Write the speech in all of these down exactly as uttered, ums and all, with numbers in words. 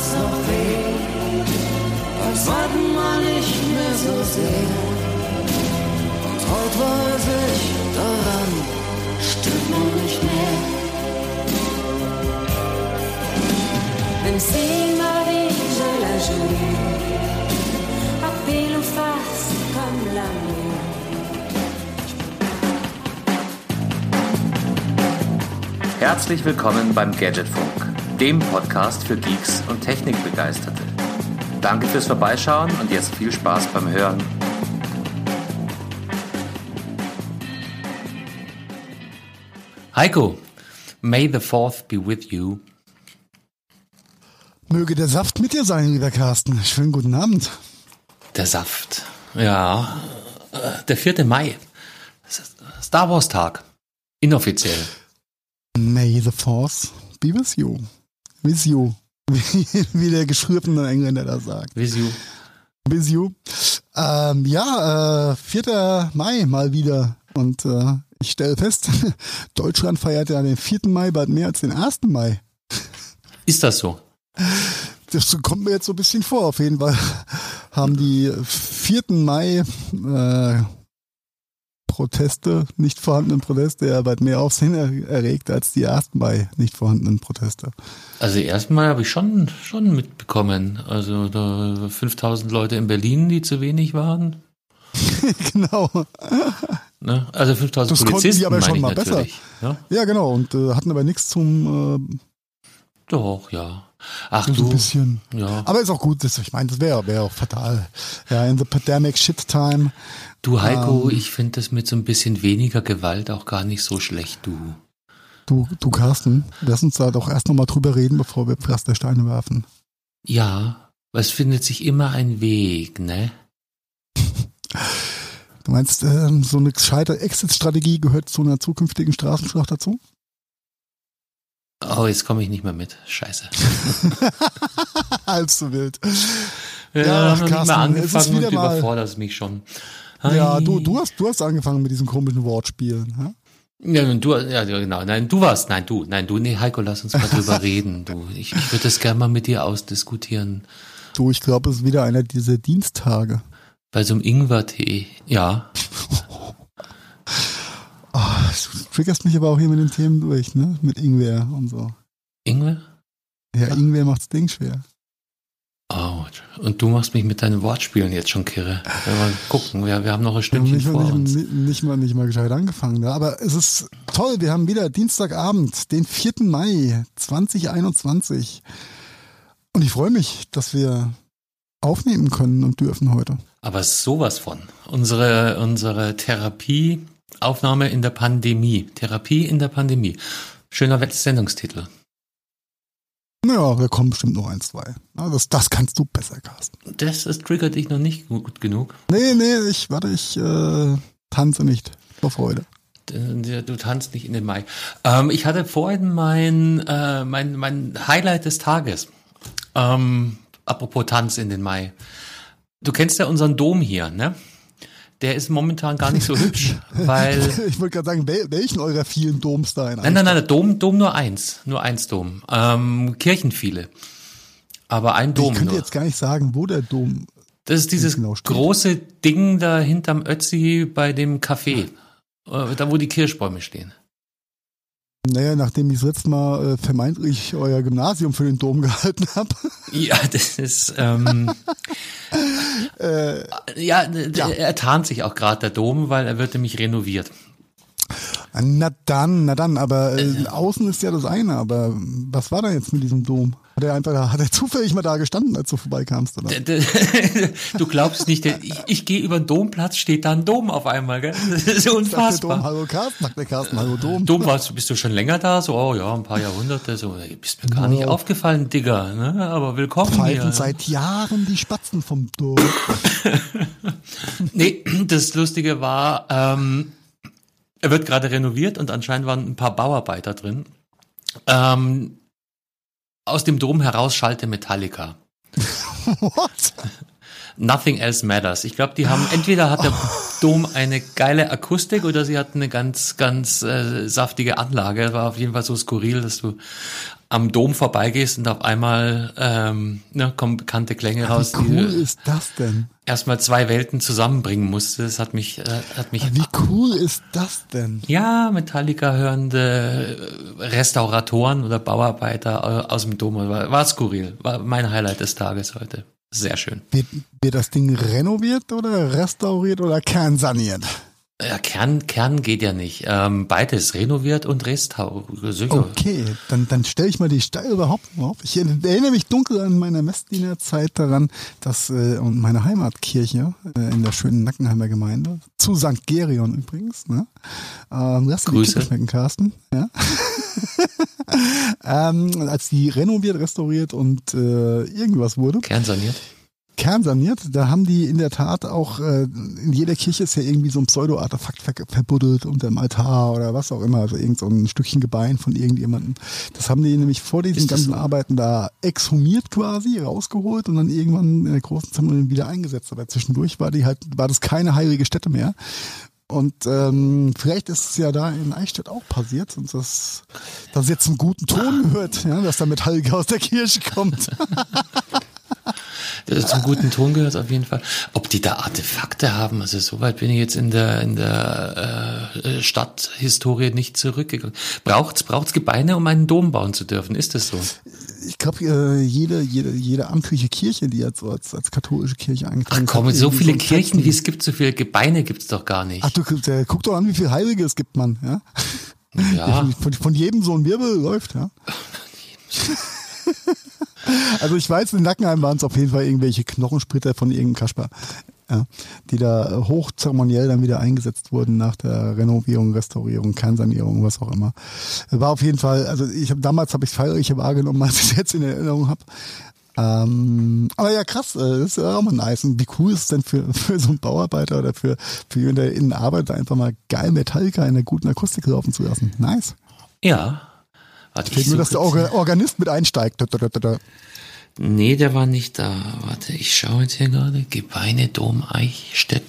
tut's noch weh, als wollten wir nicht mehr so sehr. Und heute weiß ich, daran stimmt man nicht mehr. Même ma vie, je la joue, à pile ou face comme l'amour. Herzlich willkommen beim Gadgetfunk, dem Podcast für Geeks und Technikbegeisterte. Danke fürs Vorbeischauen und jetzt viel Spaß beim Hören. Heiko, may the fourth be with you. Möge der Saft mit dir sein, lieber Carsten. Schönen guten Abend. Der Saft, ja, der vierte Mai, Star Wars Tag, inoffiziell. May the Force be with you. With you. Wie, wie der geschriebene Engländer da sagt. With you. With you. Ähm, ja, äh, vierter Mai mal wieder. Und äh, ich stelle fest, Deutschland feiert ja den vierten Mai bald mehr als den ersten Mai. Ist das so? Das kommt mir jetzt so ein bisschen vor. Auf jeden Fall haben die vierten Mai äh, Proteste, nicht vorhandenen Proteste, ja weit mehr Aufsehen er- erregt als die ersten Mai nicht vorhandenen Proteste. Also die ersten Mal habe ich schon schon mitbekommen. Also da fünftausend Leute in Berlin, die zu wenig waren. Genau. Ne? Also fünftausend Das konnten Polizisten die aber meine schon ich mal besser. natürlich. Ja? Ja, genau. Und äh, hatten aber nichts zum äh, Doch, ja. Ach so du, ein bisschen. ja. Aber ist auch gut. Das, ich meine, das wäre wär auch fatal. Ja, in the pandemic shit time. Du Heiko, Ähm. ich finde das mit so ein bisschen weniger Gewalt auch gar nicht so schlecht, du. Du, du Carsten, lass uns da doch erst nochmal drüber reden, bevor wir Pflastersteine werfen. Ja, es findet sich immer ein Weg, ne? Du meinst, ähm, so eine gescheite Exit-Strategie gehört zu einer zukünftigen Straßenschlacht dazu? Oh, jetzt komme ich nicht mehr mit. Scheiße. Halb so wild. Ja, Ja, noch nicht Carsten, mal es ist angefangen und wieder du mal- überforderst mich schon. Ja, Ei. du, du hast, du hast angefangen mit diesen komischen Wortspielen. Ja? Ja, und du, ja, genau. Nein, du warst, nein, du, nein, du, nee, Heiko, lass uns mal drüber reden, du. Ich, ich würde das gerne mal mit dir ausdiskutieren. Du, ich glaube, es ist wieder einer dieser Diensttage. Bei so einem Ingwertee, ja. Oh, du triggerst mich aber auch hier mit den Themen durch, ne? Mit Ingwer und so. Ingwer? Ja, Ingwer macht's Ding schwer. Oh, und du machst mich mit deinen Wortspielen jetzt schon kirre. Ja, mal gucken, wir, wir haben noch ein Wir haben Stündchen nicht, vor mal, uns. nicht, nicht, mal, nicht mal gescheit angefangen. Ne? Aber es ist toll, wir haben wieder Dienstagabend, den vierten Mai zwanzig einundzwanzig. Und ich freue mich, dass wir aufnehmen können und dürfen heute. Aber sowas von. Unsere, unsere Therapieaufnahme in der Pandemie. Therapie in der Pandemie. Schöner Sendungstitel. Naja, wir kommen bestimmt noch ein, zwei. Na, Das, das kannst du besser, Carsten. Das, das triggert dich noch nicht gut genug. Nee, nee, ich, warte, ich äh, tanze nicht vor Freude. Du, du tanzt nicht in den Mai. Ähm, ich hatte vorhin mein, äh, mein, mein Highlight des Tages. Ähm, apropos Tanz in den Mai. Du kennst ja unseren Dom hier, ne? Der ist momentan gar nicht so hübsch, weil... Ich wollte gerade sagen, wel, welchen eurer vielen Doms da in Nein, nein, nein, Dom, Dom nur eins. Nur eins Dom. Ähm, Kirchen viele. Aber ein Dom Ich könnte nur. jetzt gar nicht sagen, wo der Dom. Das ist dieses genau steht. große Ding da hinterm Ötzi bei dem Café. Äh, Da, wo die Kirschbäume stehen. Naja, nachdem ich das letzte Mal äh, vermeintlich euer Gymnasium für den Dom gehalten habe. Ja, das ist... Ähm, äh, ja, d- Ja. er tarnt sich auch gerade, der Dom, weil er wird nämlich renoviert. na dann, na dann, aber äh, außen ist ja das eine, aber was war da jetzt mit diesem Dom? Hat er einfach, hat er zufällig mal da gestanden, als du vorbeikamst, oder? D- d- Du glaubst nicht, der- ich, ich gehe über den Domplatz, steht da ein Dom auf einmal, gell? Das ist Sagt der Dom, unfassbar. hallo Carsten, sagt der Carsten, hallo Dom. Dom, warst, bist du schon länger da? So, oh ja, ein paar Jahrhunderte. So, ey, bist mir gar nicht Wow. aufgefallen, Digga. Ne? Aber willkommen Pfeifen hier. seit Jahren die Spatzen vom Dom. Nee, das Lustige war, ähm, er wird gerade renoviert und anscheinend waren ein paar Bauarbeiter drin. Ähm, aus dem Dom heraus schallte Metallica. What? Nothing else matters. Ich glaube, die haben, entweder hat der Dom eine geile Akustik oder sie hatten eine ganz, ganz äh, saftige Anlage. War auf jeden Fall so skurril, dass du am Dom vorbeigehst und auf einmal ähm, ne, kommen bekannte Klänge raus. Wie cool die ist das denn? Erstmal zwei Welten zusammenbringen musste. Das hat mich, äh, hat mich. Wie cool ist das denn? Ja, Metallica hörende Restauratoren oder Bauarbeiter aus dem Dom. War, war skurril. War mein Highlight des Tages heute. Sehr schön. Wird, wird das Ding renoviert oder restauriert oder kernsaniert? Ja, Kern, Kern geht ja nicht. Ähm, beides, renoviert und restauriert. Okay, dann, dann stelle ich mal die Steine überhaupt mal auf. Ich erinnere mich dunkel an meine Messdiener Zeit daran, dass äh, und meine Heimatkirche äh, in der schönen Nackenheimer Gemeinde, zu Sankt Gerion übrigens, ne? Ähm, lass dir die Kippe schmecken, Carsten. Ja? ähm, als die renoviert, restauriert und äh, irgendwas wurde. Kernsaniert. Kernsaniert, da haben die in der Tat auch, äh, in jeder Kirche ist ja irgendwie so ein Pseudo-Artefakt ver verbuddelt unter dem Altar oder was auch immer, also irgend so ein Stückchen Gebein von irgendjemandem. Das haben die nämlich vor diesen ganzen so? Arbeiten da exhumiert quasi, rausgeholt und dann irgendwann in der großen Zeremonie wieder eingesetzt. Aber zwischendurch war die halt, war das keine heilige Stätte mehr. Und ähm, vielleicht ist es ja da in Eichstätt auch passiert und das, dass es jetzt einen guten Ton gehört, ja, dass da Metallica aus der Kirche kommt. Das zum guten Ton gehört auf jeden Fall. Ob die da Artefakte haben, also soweit bin ich jetzt in der in der äh, Stadthistorie nicht zurückgegangen. Braucht's braucht's Gebeine, um einen Dom bauen zu dürfen? Ist das so? Ich glaube, äh, jede jede jede amtliche Kirche, die jetzt so als als katholische Kirche eingetragen ist. Ach komm, so viele so Kirchen, wie es gibt, so viele Gebeine gibt's doch gar nicht. Ach du, der, guck doch an, wie viele Heilige es gibt, Mann. Ja. Ja. Von, von jedem so ein Wirbel läuft, ja. Also ich weiß, in Nackenheim waren es auf jeden Fall irgendwelche Knochensplitter von irgendeinem Kasper, ja, die da hochzeremoniell dann wieder eingesetzt wurden nach der Renovierung, Restaurierung, Kernsanierung, was auch immer. War auf jeden Fall, also ich habe damals habe ich feierlicher wahrgenommen, als ich es jetzt in Erinnerung habe. Ähm, aber ja, krass, das ist ja auch mal nice. Und wie cool ist es denn für, für so einen Bauarbeiter oder für, für jemanden, der innen arbeitet, einfach mal geil Metallica in einer guten Akustik laufen zu lassen. Nice. Ja. Warte, Fehlt nur, dass der Orga- Organist mit einsteigt. Nee, der war nicht da. Warte, ich schaue jetzt hier gerade. Gebeine, Dom, Eichstätt.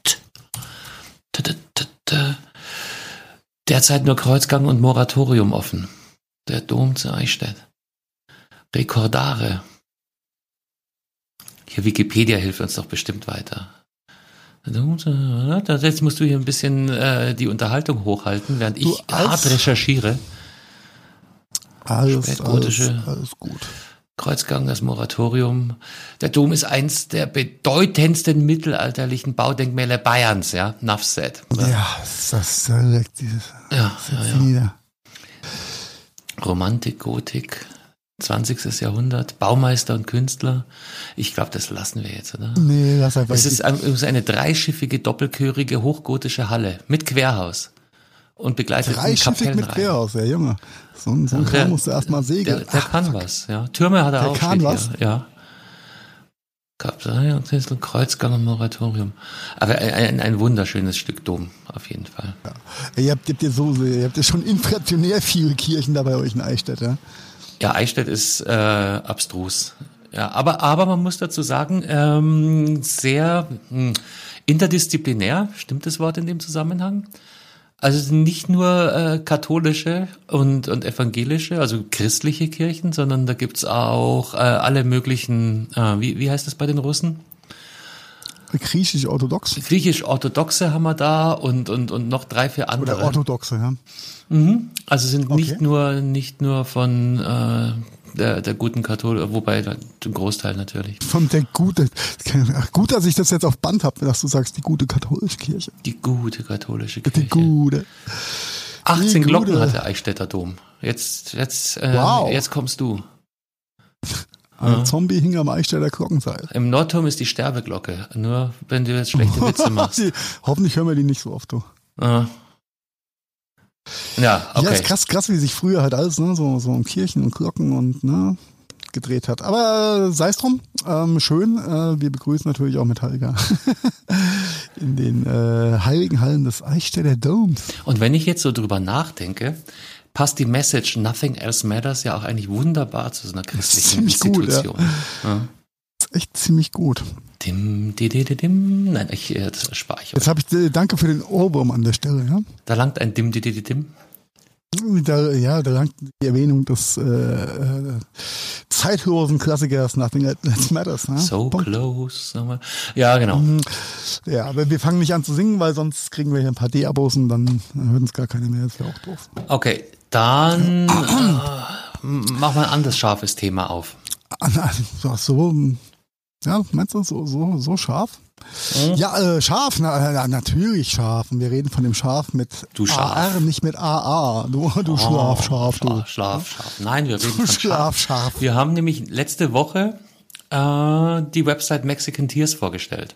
Derzeit nur Kreuzgang und Moratorium offen. Der Dom zu Eichstätt. Rekordare. Hier Wikipedia hilft uns doch bestimmt weiter. Jetzt musst du hier ein bisschen äh, die Unterhaltung hochhalten, während ich hart recherchiere. Alles, alles, alles gut. Kreuzgang, das Moratorium. Der Dom ist eins der bedeutendsten mittelalterlichen Baudenkmäler Bayerns, ja, Nuff said. Ja, das ist direkt dieses. Ja, ja, ja. Romantik, Gotik, zwanzigstes Jahrhundert, Baumeister und Künstler. Ich glaube, das lassen wir jetzt, oder? Nee, lass einfach. Es ist eine dreischiffige, doppelchörige, hochgotische Halle mit Querhaus. Und begleitet Dreischiffig mit Querhaus, ja Junge. So, so ein Kram musst du erstmal segeln. Der, der Ach, kann fuck. was, ja. Türme hat er der auch. Kann was? Hier, ja. Kreuzgang und Moratorium. Aber ein, ein wunderschönes Stück Dom, auf jeden Fall. Ja. Ihr habt, ihr habt ja so, ihr habt ja schon inflationär viele Kirchen da bei euch in Eichstätt, ja? Ja, Eichstätt ist äh, abstrus. Ja, aber, aber man muss dazu sagen, ähm, sehr mh, interdisziplinär, stimmt das Wort in dem Zusammenhang? Also nicht nur äh, katholische und, und evangelische, also christliche Kirchen, sondern da gibt's auch äh, alle möglichen, äh, wie, wie heißt das bei den Russen? Griechisch-orthodox. Griechisch-orthodoxe haben wir da und, und, und noch drei, vier andere. Oder orthodoxe, ja. Mhm. Also sind Okay. nicht nur nicht nur von äh, der, der guten Katholik, wobei der Großteil natürlich. Von der gute, ach, gut, dass ich das jetzt auf Band habe, dass du sagst, die gute katholische Kirche. Die gute katholische Kirche. Die gute. achtzehn Die Glocken gute. hat der Eichstätter Dom. Jetzt, jetzt, äh, Wow. jetzt kommst du. Ein Ja. Zombie hing am Eichstätter Glockenseil. Im Nordturm ist die Sterbeglocke. Nur wenn du jetzt schlechte Witze machst. Die, hoffentlich hören wir die nicht so oft, du. Ah. Ja, okay. Ja, ist krass, krass, wie sich früher halt alles, ne, so, so um Kirchen und Glocken und, ne, gedreht hat. Aber äh, sei es drum, ähm, schön, äh, wir begrüßen natürlich auch Metallica in den äh, heiligen Hallen des Eichstätter Doms. Und wenn ich jetzt so drüber nachdenke, passt die Message Nothing Else Matters ja auch eigentlich wunderbar zu so einer christlichen ziemlich gut, Institution. Ja. Das ist echt ziemlich gut. Dim, di, di, di, dim. Nein, ich, äh, das spare ich euch. Jetzt habe ich, äh, danke für den Ohrwurm an der Stelle, ja. Da langt ein Dim, di, di, di, dim. Da, ja, da langt die Erwähnung des äh, zeitlosen Klassikers Nothing Else Matters. Ne? So Punkt. Close. Ja, genau. Ja, aber wir fangen nicht an zu singen, weil sonst kriegen wir hier ein paar D-Abos und dann hören uns gar keine mehr. Das wäre auch doof. Okay, dann äh, machen wir ein anderes scharfes Thema auf. So, ja, meinst du, so, so, so scharf? Mhm. Ja, äh, scharf, na, na, natürlich scharf. Und wir reden von dem Schaf mit du Schaf. A R, nicht mit A A. Du, du oh, Schlaf, scharf, du. Schlaf, scharf. Nein, wir reden du von Schlaf, scharf. scharf. Wir haben nämlich letzte Woche äh, die Website Mexican Tears vorgestellt.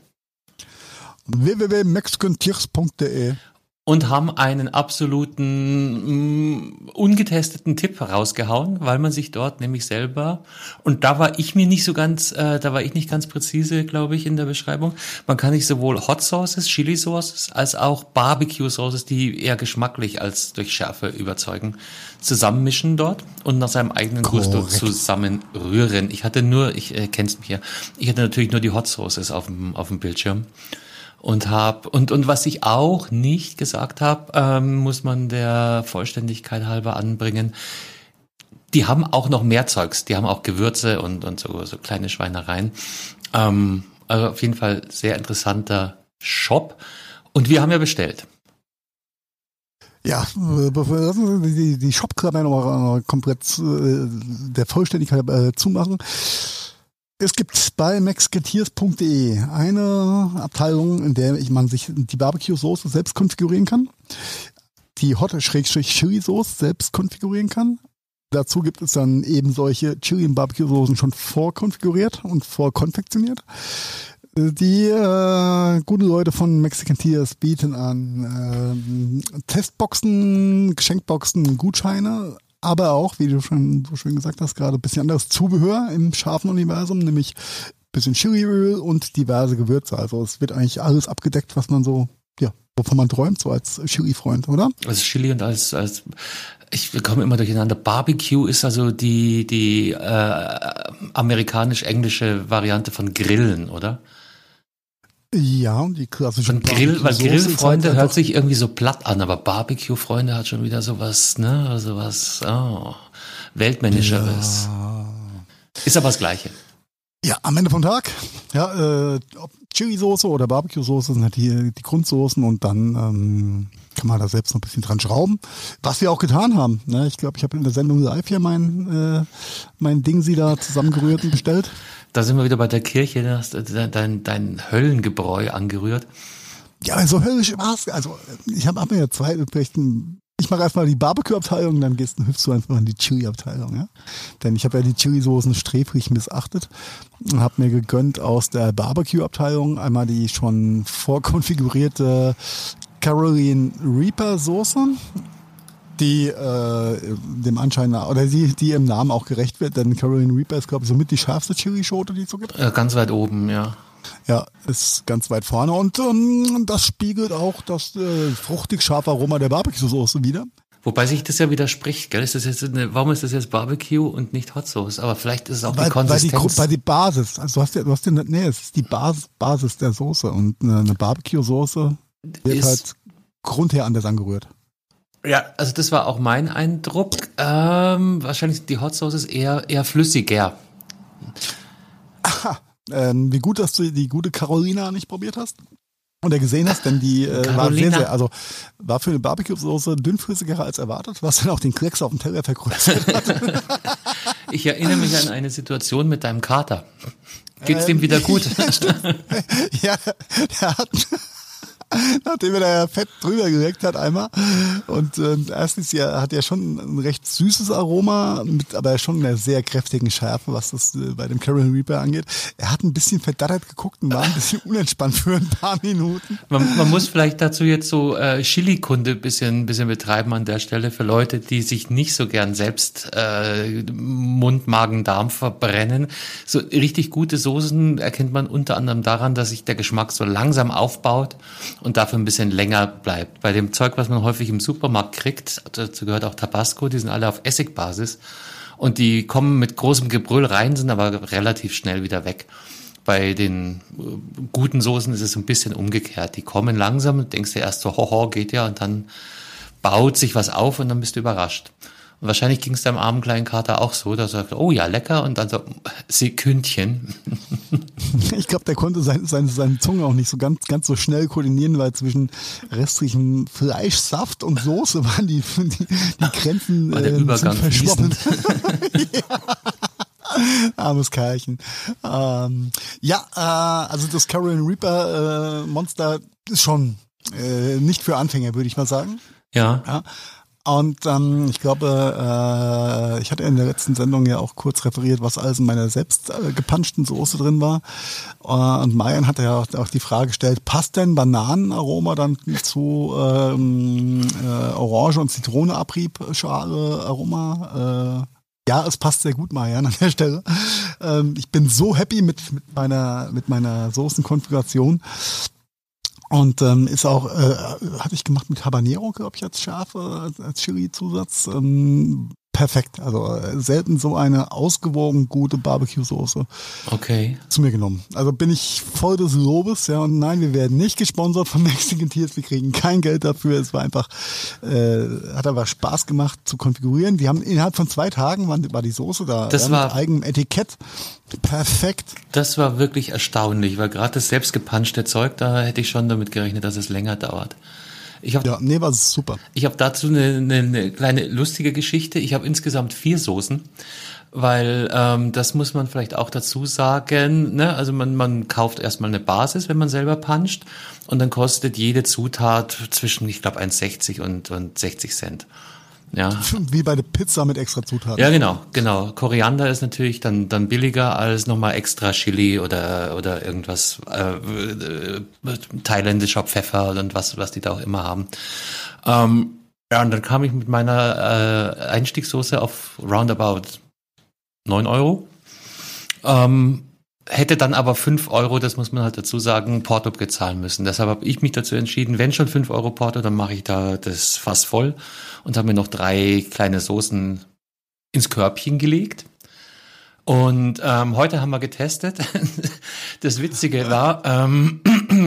w w w punkt mexican tears punkt d e Und haben einen absoluten mh, ungetesteten Tipp rausgehauen, weil man sich dort nämlich selber, und da war ich mir nicht so ganz, äh, da war ich nicht ganz präzise, glaube ich, in der Beschreibung. Man kann sich sowohl Hot Sauces, Chili Sauces, als auch Barbecue Sauces, die eher geschmacklich als durch Schärfe überzeugen, zusammenmischen dort und nach seinem eigenen Gusto zusammenrühren. Ich hatte nur, ich äh, kennst mich ja, ich hatte natürlich nur die Hot Sauces auf dem auf dem Bildschirm. Und hab und und was ich auch nicht gesagt habe, ähm, muss man der Vollständigkeit halber anbringen. Die haben auch noch mehr Zeugs. Die haben auch Gewürze und und so so kleine Schweinereien. Ähm, also auf jeden Fall sehr interessanter Shop. Und wir haben ja bestellt. Ja, lassen Sie die, die Shop-Klappe noch komplett äh, der Vollständigkeit äh, zumachen. Es gibt bei mexican tears punkt d e eine Abteilung, in der man sich die Barbecue-Soße selbst konfigurieren kann, die Hot-Chili-Sauce selbst konfigurieren kann. Dazu gibt es dann eben solche Chili- und Barbecue-Soßen schon vorkonfiguriert und vorkonfektioniert. Die äh, gute Leute von Mexican Tears bieten an äh, Testboxen, Geschenkboxen, Gutscheine, aber auch, wie du schon so schön gesagt hast, gerade ein bisschen anderes Zubehör im scharfen Universum, nämlich ein bisschen Chiliöl und diverse Gewürze. Also es wird eigentlich alles abgedeckt, was man so, ja, wovon man träumt, so als Chili-Freund, oder? Als Chili und als, als ich komme immer durcheinander. Barbecue ist also die, die äh, amerikanisch-englische Variante von Grillen, oder? Ja, die klassische Grill, weil Grillfreunde halt hört sich irgendwie so platt an, aber Barbecue-Freunde hat schon wieder sowas, ne, sowas, oh, weltmännischeres. Ja. Ist aber das Gleiche. Ja, am Ende vom Tag, ja, äh, ob Chili-Soße oder Barbecue-Soße sind halt die, die Grundsoßen und dann ähm, kann man da selbst noch ein bisschen dran schrauben, was wir auch getan haben. Ne? Ich glaube, ich habe in der Sendung live hier mein, äh, mein Ding sie da zusammengerührt und bestellt. Da sind wir wieder bei der Kirche, da hast du dein, dein Höllengebräu angerührt. Ja, so höllisch war's. Also ich habe hab mir ja zwei, vielleicht ein, ich mache erstmal die Barbecue-Abteilung, dann gehst du, hüpfst du einfach in die Chili-Abteilung. Ja? Denn ich habe ja die Chili-Soßen sträflich missachtet und habe mir gegönnt aus der Barbecue-Abteilung einmal die schon vorkonfigurierte Carolina Reaper Soße, die äh, dem Anschein nach, oder die, die im Namen auch gerecht wird, denn Carolina Reaper ist, glaube ich, somit die schärfste Chili-Schote, die es so gibt. Ja, ganz weit oben, ja. Ja, ist ganz weit vorne und ähm, das spiegelt auch das äh, fruchtig scharfe Aroma der Barbecue-Soße wieder. Wobei sich das ja widerspricht, gell? Ist das jetzt eine, warum ist das jetzt Barbecue und nicht Hot Sauce? Aber vielleicht ist es auch weil, die Konsistenz. Weil die, weil die Basis, also du hast ja, du hast ja, nee, es ist die Basis, Basis der Soße und eine, eine Barbecue-Soße wird ist, halt grundher anders angerührt. Ja, also das war auch mein Eindruck. Ähm, wahrscheinlich die Hot Sauce ist eher, eher flüssiger. Aha. Ähm, wie gut, dass du die gute Carolina nicht probiert hast oder gesehen hast, denn die äh, war sehr, sehr, also war für eine Barbecue-Soße dünnflüssiger als erwartet, was dann auch den Klecks auf dem Teller vergrößert hat. Ich erinnere mich an eine Situation mit deinem Kater. Geht's ähm, dem wieder gut? Ja, der hat... Nachdem er da Fett drüber geleckt hat einmal. Und äh, erstens ja, hat er schon ein recht süßes Aroma, mit aber schon einer sehr kräftigen Schärfe, was das äh, bei dem Carolina Reaper angeht. Er hat ein bisschen verdattert geguckt und war ein bisschen unentspannt für ein paar Minuten. Man, man muss vielleicht dazu jetzt so äh, Chili-Kunde bisschen, bisschen betreiben an der Stelle für Leute, die sich nicht so gern selbst äh, Mund, Magen, Darm verbrennen. So richtig gute Soßen erkennt man unter anderem daran, dass sich der Geschmack so langsam aufbaut und dafür ein bisschen länger bleibt. Bei dem Zeug, was man häufig im Supermarkt kriegt, dazu gehört auch Tabasco, die sind alle auf Essigbasis und die kommen mit großem Gebrüll rein, sind aber relativ schnell wieder weg. Bei den guten Soßen ist es ein bisschen umgekehrt. Die kommen langsam, denkst du erst so, hoho, geht ja, und dann baut sich was auf und dann bist du überrascht. Und wahrscheinlich ging es deinem armen kleinen Kater auch so, dass er sagt, oh ja, lecker, und dann so, Sekündchen. Ich glaube, der konnte seine, seine, seine Zunge auch nicht so ganz, ganz so schnell koordinieren, weil zwischen restlichem Fleischsaft und Soße waren die, die, die Grenzen war der äh, Übergang verschwommen. Ja. Armes Kerlchen. Ähm, ja, äh, also das Carrion Reaper äh, Monster ist schon äh, nicht für Anfänger, würde ich mal sagen. Ja. Ja. Und ähm, ich glaube, äh, ich hatte in der letzten Sendung ja auch kurz referiert, was alles in meiner selbst äh, gepanschten Soße drin war. Äh, und Marian hatte ja auch, auch die Frage gestellt, passt denn Bananenaroma dann zu ähm, äh, Orange- und Zitrone-Abrieb-Schale-Aroma? Äh, ja, es passt sehr gut, Marian, an der Stelle. Ähm, ich bin so happy mit, mit meiner, mit meiner Soßenkonfiguration. Und ähm, ist auch, äh, hatte ich gemacht mit Habanero, glaube ich, als Schärfe, als Chili-Zusatz. Ähm, perfekt. Also äh, selten so eine ausgewogen gute Barbecue-Soße okay. zu mir genommen. Also bin ich voll des Lobes, ja. Und nein, wir werden nicht gesponsert von Mexican Tears. Wir kriegen kein Geld dafür. Es war einfach, äh, hat aber Spaß gemacht zu konfigurieren. Die haben innerhalb von zwei Tagen war, war die Soße da. Das ja, war mit eigenem Etikett. Perfekt. Das war wirklich erstaunlich, weil gerade das selbstgepanschte Zeug, da hätte ich schon damit gerechnet, dass es länger dauert. Ich habe ja, nee, war super. Ich habe dazu eine, eine, eine kleine lustige Geschichte. Ich habe insgesamt vier Soßen, weil ähm, das muss man vielleicht auch dazu sagen. Ne? Also man, man kauft erstmal eine Basis, wenn man selber puncht, und dann kostet jede Zutat zwischen, ich glaube, eins sechzig und, und sechzig Cent. Ja. Wie bei der Pizza mit extra Zutaten. Ja, genau, genau. Koriander ist natürlich dann dann billiger als nochmal extra Chili oder oder irgendwas äh, äh, thailändischer Pfeffer und was was die da auch immer haben. Ähm, ja, und dann kam ich mit meiner äh, Einstiegssoße auf roundabout neun Euro. Ähm, hätte dann aber fünf Euro, das muss man halt dazu sagen, Porto bezahlen müssen. Deshalb habe ich mich dazu entschieden, wenn schon fünf Euro Porto, dann mache ich da das Fass voll und habe mir noch drei kleine Soßen ins Körbchen gelegt. Und ähm, heute haben wir getestet. Das Witzige war, ähm,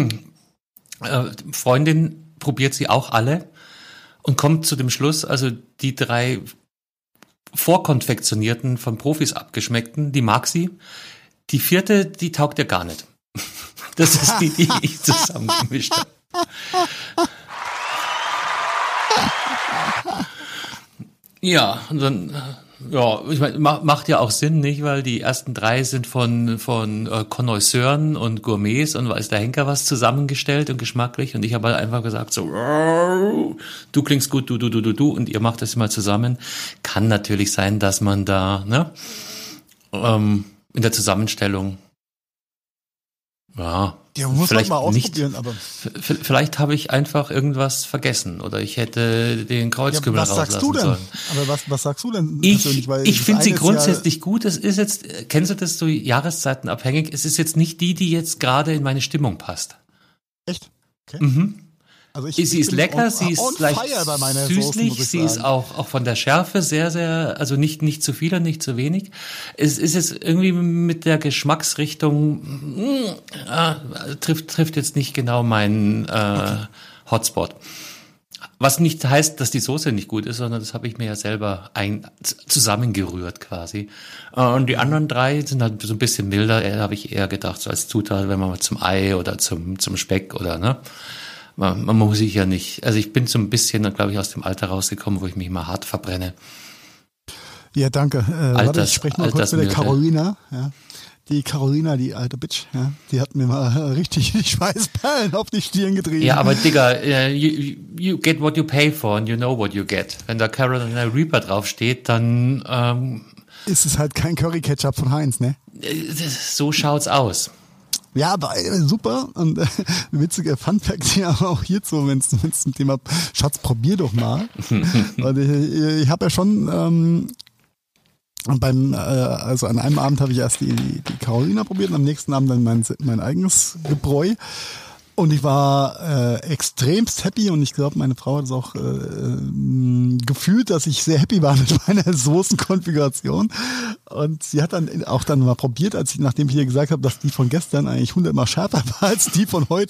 äh, Freundin probiert sie auch alle und kommt zu dem Schluss, also die drei vorkonfektionierten, von Profis abgeschmeckten, die mag sie. Die vierte, die taugt ja gar nicht. Das ist die, die ich zusammengemischt habe. Ja, und dann, ja, ich meine, macht ja auch Sinn, nicht? Weil die ersten drei sind von, von äh, Connoisseuren und Gourmets und weiß der Henker was zusammengestellt und geschmacklich. Und ich habe halt einfach gesagt so, du klingst gut, du, du, du, du, du, und ihr macht das mal zusammen. Kann natürlich sein, dass man da, ne, ähm, in der Zusammenstellung, ja, ja, muss vielleicht man mal ausprobieren, nicht, aber v- vielleicht habe ich einfach irgendwas vergessen oder ich hätte den Kreuzkümmel ja, was rauslassen sagst du denn? sollen. Aber was, was sagst du denn Ich, Weil ich das finde sie eine ist grundsätzlich gut. Es ist jetzt, kennst du das so jahreszeitenabhängig? Es ist jetzt nicht die, die jetzt gerade in meine Stimmung passt. Ja, echt? Okay. Mhm. Also ich, Sie ich ist bin lecker, on, sie ist on leicht fire bei meiner süßlich, Soßen, muss ich sie ist sagen. auch, auch von der Schärfe sehr, sehr, also nicht, nicht zu viel und nicht zu wenig. Es ist jetzt irgendwie mit der Geschmacksrichtung, mh, äh, trifft, trifft jetzt nicht genau meinen äh, Hotspot. Was nicht heißt, dass die Soße nicht gut ist, sondern das habe ich mir ja selber ein, zusammengerührt quasi. Und die anderen drei sind halt so ein bisschen milder, da habe ich eher gedacht, so als Zutat, wenn man mal zum Ei oder zum, zum Speck oder, ne? Man, man muss sich ja nicht, also ich bin so ein bisschen, glaube ich, aus dem Alter rausgekommen, wo ich mich mal hart verbrenne. Ja, danke. Äh, Alters, warte, ich spreche mal kurz mit der Carolina. Ja. Die Carolina, die alte Bitch, ja, die hat mir mal richtig die Schweißperlen auf die Stirn getrieben. Ja, aber Digga, uh, you, you get what you pay for and you know what you get. Wenn da Carolina Reaper draufsteht, dann ähm, ist es halt kein Curry-Ketchup von Heinz, ne? So schaut's aus. Ja, aber äh, super und äh, witziger Funfact hier auch hierzu, wenn es zum Thema Schatz, probier doch mal. Weil ich, ich habe ja schon ähm, beim, äh, also an einem Abend habe ich erst die, die, die Carolina probiert und am nächsten Abend dann mein, mein eigenes Gebräu. Und ich war äh, extremst happy und ich glaube, meine Frau hat es auch äh, äh, gefühlt, dass ich sehr happy war mit meiner Soßenkonfiguration. Und sie hat dann auch dann mal probiert, als ich, nachdem ich ihr gesagt habe, dass die von gestern eigentlich hundertmal schärfer war als die von heute.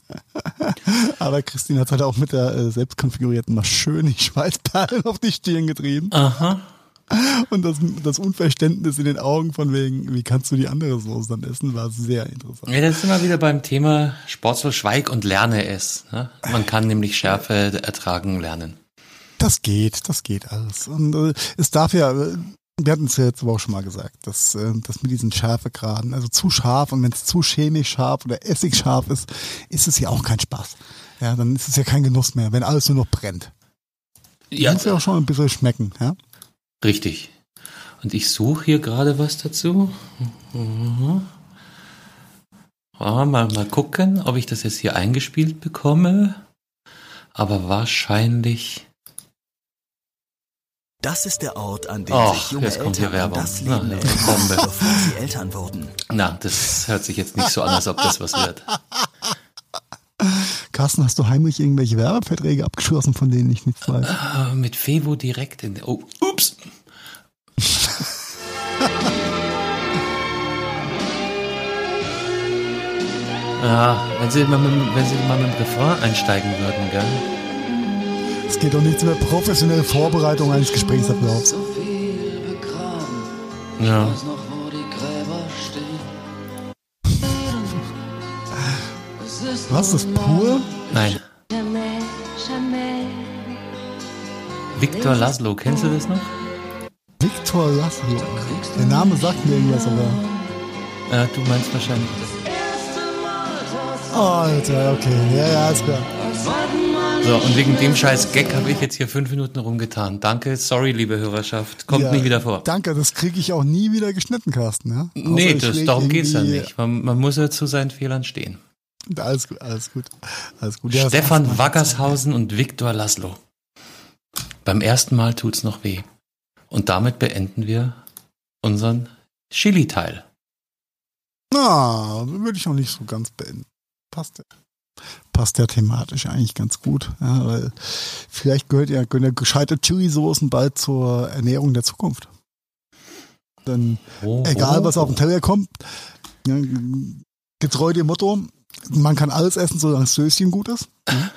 Aber Christine hat halt auch mit der äh, selbst konfigurierten Maschine die Schweißperlen auf die Stirn getrieben. Aha. Und das, das Unverständnis in den Augen von wegen, wie kannst du die andere Soße dann essen, war sehr interessant. Ja, das sind wir wieder beim Thema Sportler, schweig und lerne es. Ne? Man kann nämlich Schärfe ertragen lernen. Das geht, das geht alles. Und äh, es darf ja, wir hatten es ja jetzt aber auch schon mal gesagt, dass, äh, dass mit diesen Schärfegraden, also zu scharf und wenn es zu chemisch scharf oder essigscharf ist, ist es ja auch kein Spaß. Ja, dann ist es ja kein Genuss mehr, wenn alles nur noch brennt. Ja, muss ja auch schon ein bisschen schmecken, ja. Richtig. Und ich suche hier gerade was dazu. Mhm. Ja, mal, mal gucken, ob ich das jetzt hier eingespielt bekomme. Aber wahrscheinlich... Das ist der Ort, an dem Och, sich junge jetzt kommt hier Eltern an Werbung. das Na, Leben eine erinnern, Bombe. bevor sie Eltern wurden. Na, das hört sich jetzt nicht so an, als ob das was wird. Carsten, hast du heimlich irgendwelche Werbeverträge abgeschlossen, von denen ich nichts weiß? Äh, mit Fevo direkt in der... Oh, ups! Ja, wenn Sie, mal mit, wenn Sie mal mit dem Refrain einsteigen würden, gell? Es geht doch nichts über professionelle Vorbereitung eines Gesprächsablaufs. So viel begraben. Ja. Ich weiß noch, wo die Gräber stehen. Es ist Was, das pur? Nein. Jamais, jamais. Victor Laszlo, kennst du das noch? Viktor Laszlo. Der Name sagt mir irgendwas, aber... Äh, du meinst wahrscheinlich... Oh, Alter, okay. Ja, ja, ist klar. So, und wegen dem scheiß Gag habe ich jetzt hier fünf Minuten rumgetan. Danke, sorry, liebe Hörerschaft. Kommt Ja, nie wieder vor. Danke, das kriege ich auch nie wieder geschnitten, Carsten. Ja? Nee, Außer ich das, leg darum geht's ja irgendwie- nicht. Man, man muss ja zu seinen Fehlern stehen. Alles gut, alles gut. Alles gut. Ja, das Stefan war's mal. Wackershausen und Viktor Laszlo. Beim ersten Mal tut's noch weh. Und damit beenden wir unseren Chili-Teil. Na, würde ich auch nicht so ganz beenden. Passt ja. Passt ja thematisch eigentlich ganz gut. Ja, weil vielleicht gehört ja, gehören ja gescheite Chili-Soßen bald zur Ernährung der Zukunft. Denn Oh, egal, oh, was auf den Teller kommt, ja, getreu dem Motto, man kann alles essen, solange das Söschen gut ist.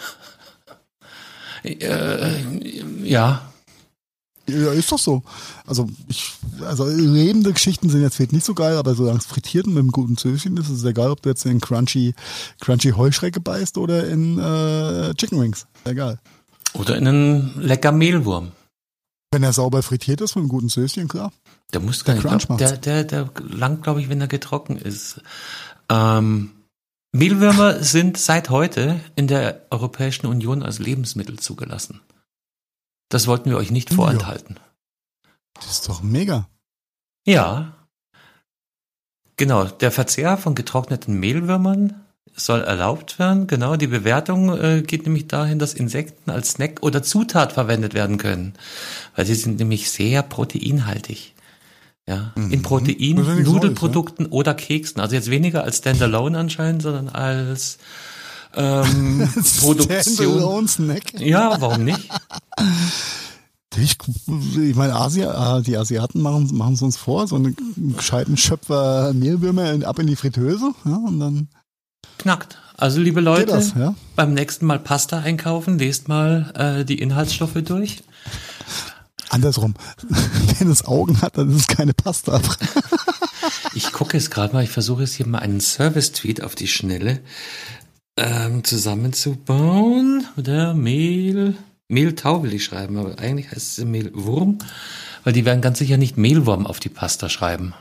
Äh, ja, Ja, ist doch so. Also, ich, also lebende Geschichten sind jetzt vielleicht nicht so geil, aber solange es frittiert und mit einem guten Söschen ist, ist es egal, ob du jetzt in Crunchy, Crunchy Heuschrecke beißt oder in äh, Chicken Wings. Egal. oder in einen lecker Mehlwurm. Wenn er sauber frittiert ist mit einem guten Söschen, klar. Der muss gar nicht, Crunch glaub, der, macht's. der, der langt, glaube ich, wenn er getrocken ist. Ähm, Mehlwürmer sind seit heute in der Europäischen Union als Lebensmittel zugelassen. Das wollten wir euch nicht Ja. vorenthalten. Das ist doch mega. Ja. Genau, der Verzehr von getrockneten Mehlwürmern soll erlaubt werden. Genau, die Bewertung äh, geht nämlich dahin, dass Insekten als Snack oder Zutat verwendet werden können. Weil sie sind nämlich sehr proteinhaltig. Ja, in Mhm. Protein, Das ist ja nichts Nudelprodukten oder Keksen. Also jetzt weniger als Standalone anscheinend, sondern als ähm, Produktion. Standalone Snack. Ja, warum nicht? Ich, ich meine, Asia, die Asiaten machen machen es uns vor, so einen gescheiten Schöpfer Mehlwürmer in, ab in die Fritteuse, ja, und dann Knackt. Also liebe Leute, geht das, ja. beim nächsten Mal Pasta einkaufen, lest mal äh, die Inhaltsstoffe durch. Andersrum. Wenn es Augen hat, dann ist es keine Pasta. Ich gucke jetzt gerade mal, ich versuche jetzt hier mal einen Service-Tweet auf die Schnelle ähm, zusammenzubauen. Der Mehl, Mehltau will ich schreiben, aber eigentlich heißt es Mehlwurm, weil die werden ganz sicher nicht Mehlwurm auf die Pasta schreiben.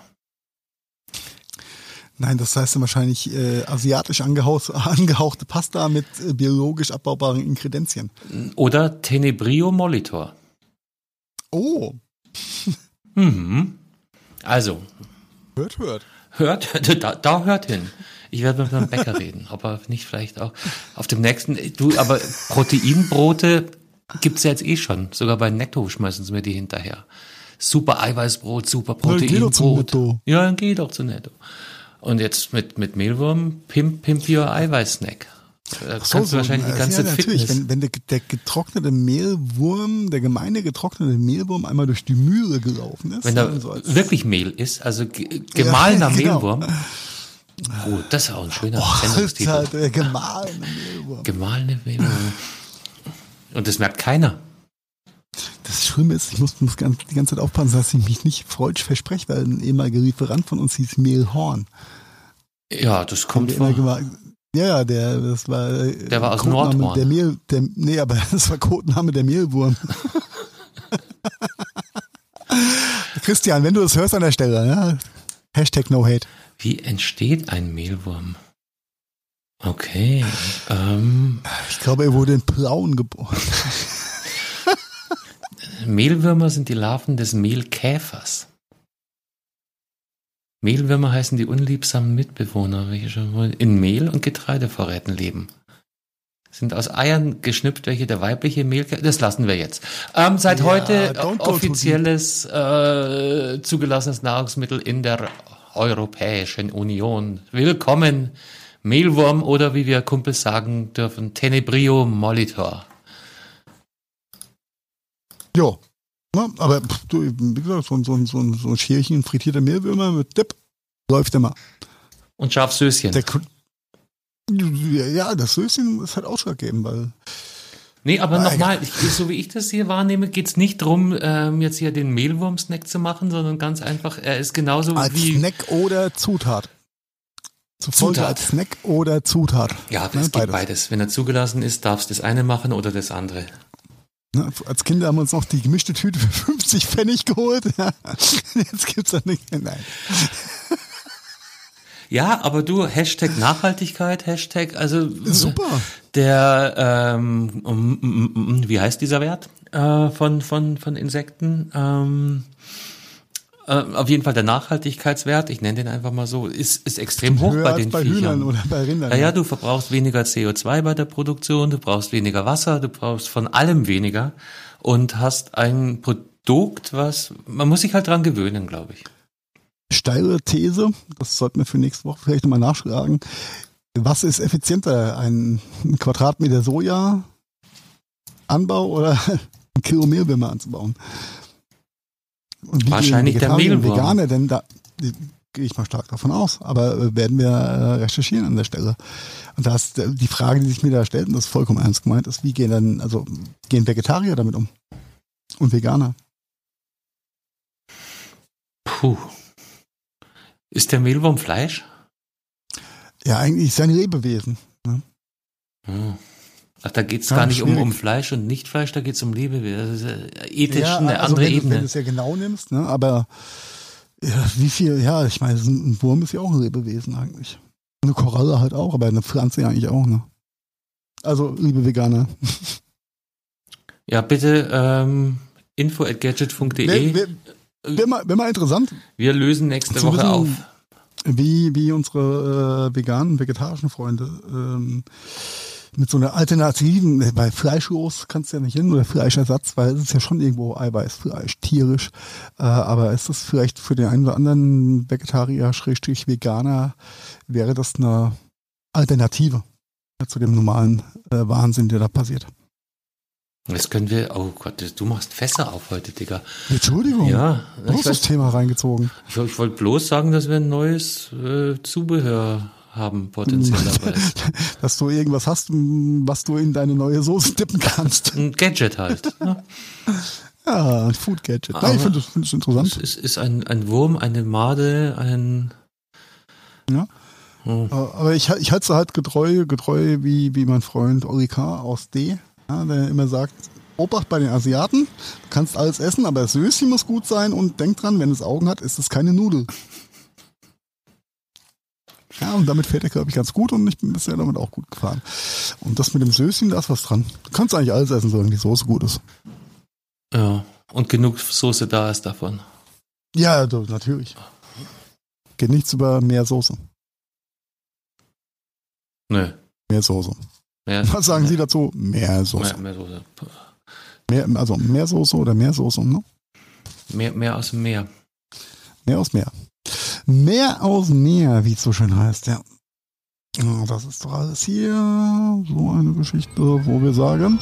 Nein, das heißt dann wahrscheinlich äh, asiatisch angehauch, angehauchte Pasta mit äh, biologisch abbaubaren Inkredenzien. Oder Tenebrio Molitor. Oh, Mhm. Also, hört, hört. hört, da, da hört hin. Ich werde mit meinem Bäcker reden, ob er nicht vielleicht auch auf dem nächsten, du, aber Proteinbrote gibt's ja jetzt eh schon. Sogar bei Netto schmeißen sie mir die hinterher. Super Eiweißbrot, super Na, geh doch zum Proteinbrot. Netto. Ja, dann geh doch zu Netto. Und jetzt mit, mit Mehlwurm, Pimp, Pimp Your Eiweiß-Snack. Da kannst du wahrscheinlich die äh, ganze ja, natürlich. Fitness. Wenn, wenn der, der getrocknete Mehlwurm, der gemeine getrocknete Mehlwurm einmal durch die Mühle gelaufen ist. Wenn da dann so als- wirklich Mehl ist, also ge- gemahlener Ja, genau. Mehlwurm, Oh, das ist auch ein schöner Oh, Sendungstitel. Alter, der gemahlene Mehlwurm. Gemahlene Mehlwürmer. Und das merkt keiner. Das Schlimme ist, ich muss, muss ganz, die ganze Zeit aufpassen, dass ich mich nicht freudisch verspreche, weil ein ehemaliger Lieferant von uns hieß Mehlhorn. Ja, das kommt Der vor. immer gema- Ja, ja, der, das war. Der war aus Codename Nordhorn. Der Mehl, der, nee, aber das war Codename der Mehlwurm. Christian, wenn du das hörst an der Stelle, ja, Hashtag no hate. Wie entsteht ein Mehlwurm? Okay. Ähm, Ich glaube, er wurde in Plauen geboren. Mehlwürmer sind die Larven des Mehlkäfers. Mehlwürmer heißen die unliebsamen Mitbewohner, welche schon wohl in Mehl- und Getreidevorräten leben. Sind aus Eiern geschnüpft, welche der weibliche Mehlkäfer... Das lassen wir jetzt. Ähm, seit Ja, heute don't go too offizielles äh, zugelassenes Nahrungsmittel in der Europäischen Union. Willkommen, Mehlwurm oder wie wir Kumpels sagen dürfen, Tenebrio Molitor. Ja. Na, aber pff, du, wie gesagt, so, ein- so, ein- so, ein- so ein Schälchen frittierter Mehlwürmer mit Dip läuft immer. Und Schafsöschen. Der, ja, das Söschen ist halt ausschlaggebend, weil Nee, aber Ah, nochmal, ich- so wie ich das hier wahrnehme, geht's nicht drum, ähm, jetzt hier den Mehlwurm-Snack zu machen, sondern ganz einfach, er ist genauso als wie... Snack oder Zutat. Zufolge Zutat. als Snack oder Zutat. Ja, Ne, es geht beides. Wenn er zugelassen ist, darfst du das eine machen oder das andere. Ne, als Kinder haben wir uns noch die gemischte Tüte für fünfzig Pfennig geholt. Ja. Jetzt gibt's da nicht. Nein. Ja, aber du, Hashtag Nachhaltigkeit, Hashtag, also Super. der, ähm, um, um, um, wie heißt dieser Wert äh, von, von, von Insekten? Ähm, äh, auf jeden Fall der Nachhaltigkeitswert, ich nenne den einfach mal so, ist, ist extrem hoch Höher bei als den bei Viechern. Hühnern oder bei Rindern. Ja, ja, du verbrauchst weniger C O zwei bei der Produktion, du brauchst weniger Wasser, du brauchst von allem weniger und hast ein Produkt, was, man muss sich halt dran gewöhnen, glaube ich. Steile These, das sollten wir für nächste Woche vielleicht nochmal nachschlagen. Was ist effizienter? Ein Quadratmeter Soja Anbau oder ein Kilo Mehlwürmer anzubauen? Und wie Wahrscheinlich gehen der Vegetarier und Mehlwurm. Veganer, denn da gehe ich mal stark davon aus, aber äh, werden wir äh, recherchieren an der Stelle. Und da ist äh, die Frage, die sich mir da stellt, und das ist vollkommen ernst gemeint, ist, wie gehen dann, also gehen Vegetarier damit um? Und Veganer? Puh. Ist der Mehlwurm Fleisch? Ja, eigentlich ist er ein Lebewesen. Ne? Hm. Ach, da geht's Ja, gar nicht um, schwierig. um Fleisch und Nicht-Fleisch, da geht's um Lebewesen. Das ist äh, ethisch Ja, eine also andere wenn, du- wenn Ebene. du es ja genau nimmst, ne? Aber ja, wie viel, ja, ich meine, ein Wurm ist ja auch ein Lebewesen eigentlich. Eine Koralle halt auch, aber eine Pflanze ja eigentlich auch, ne? Also, liebe Veganer. Ja, bitte ähm, info at gadget punkt de. Wäre wär, wär mal, wär mal interessant, Wir lösen nächste zu Woche wissen, auf. wie, wie unsere äh, veganen, vegetarischen Freunde ähm, mit so einer alternativen, äh, bei fleischlos kannst du ja nicht hin, oder Fleischersatz, weil es ist ja schon irgendwo Eiweißfleisch, tierisch. Äh, aber ist das vielleicht für den einen oder anderen Vegetarier, Schrägstrich Veganer, wäre das eine Alternative zu dem normalen äh, Wahnsinn, der da passiert? Das können wir, oh Gott, du machst Fässer auf heute, Digga. Entschuldigung, Ja, du ich, hast das weiß, Thema reingezogen. ich, ich wollte bloß sagen, dass wir ein neues äh, Zubehör haben, potenziell dabei. Dass du irgendwas hast, m, was du in deine neue Soße dippen kannst. Ein Gadget halt. Ne? Ja, ein Food Gadget. Nein, ich Aber finde das, find das Es interessant. ist, ist ein, ein Wurm, eine Made, ein... Ja. Hm. Aber ich, ich halte es halt getreu, getreu wie, wie mein Freund Oli K. aus D., ja, der immer sagt, Obacht bei den Asiaten, du kannst alles essen, aber das Söschen muss gut sein und denk dran, wenn es Augen hat, ist es keine Nudel. Ja, und damit fährt er, glaube ich, ganz gut und ich bin bisher damit auch gut gefahren. Und das mit dem Söschen, da ist was dran. Du kannst eigentlich alles essen, solange die Soße gut ist. Ja, und genug Soße da ist davon. Ja, du, natürlich. Geht nichts über mehr Soße. Nö. Mehr Soße. Mehr, Was sagen mehr, Sie dazu? Mehr Soße. Mehr, mehr Soße. Mehr, also mehr Soße oder mehr Soße, ne? Mehr, mehr aus dem Meer. Mehr aus Meer. Mehr aus Meer, wie es so schön heißt, ja. Ja, das ist doch alles hier so eine Geschichte, wo wir sagen,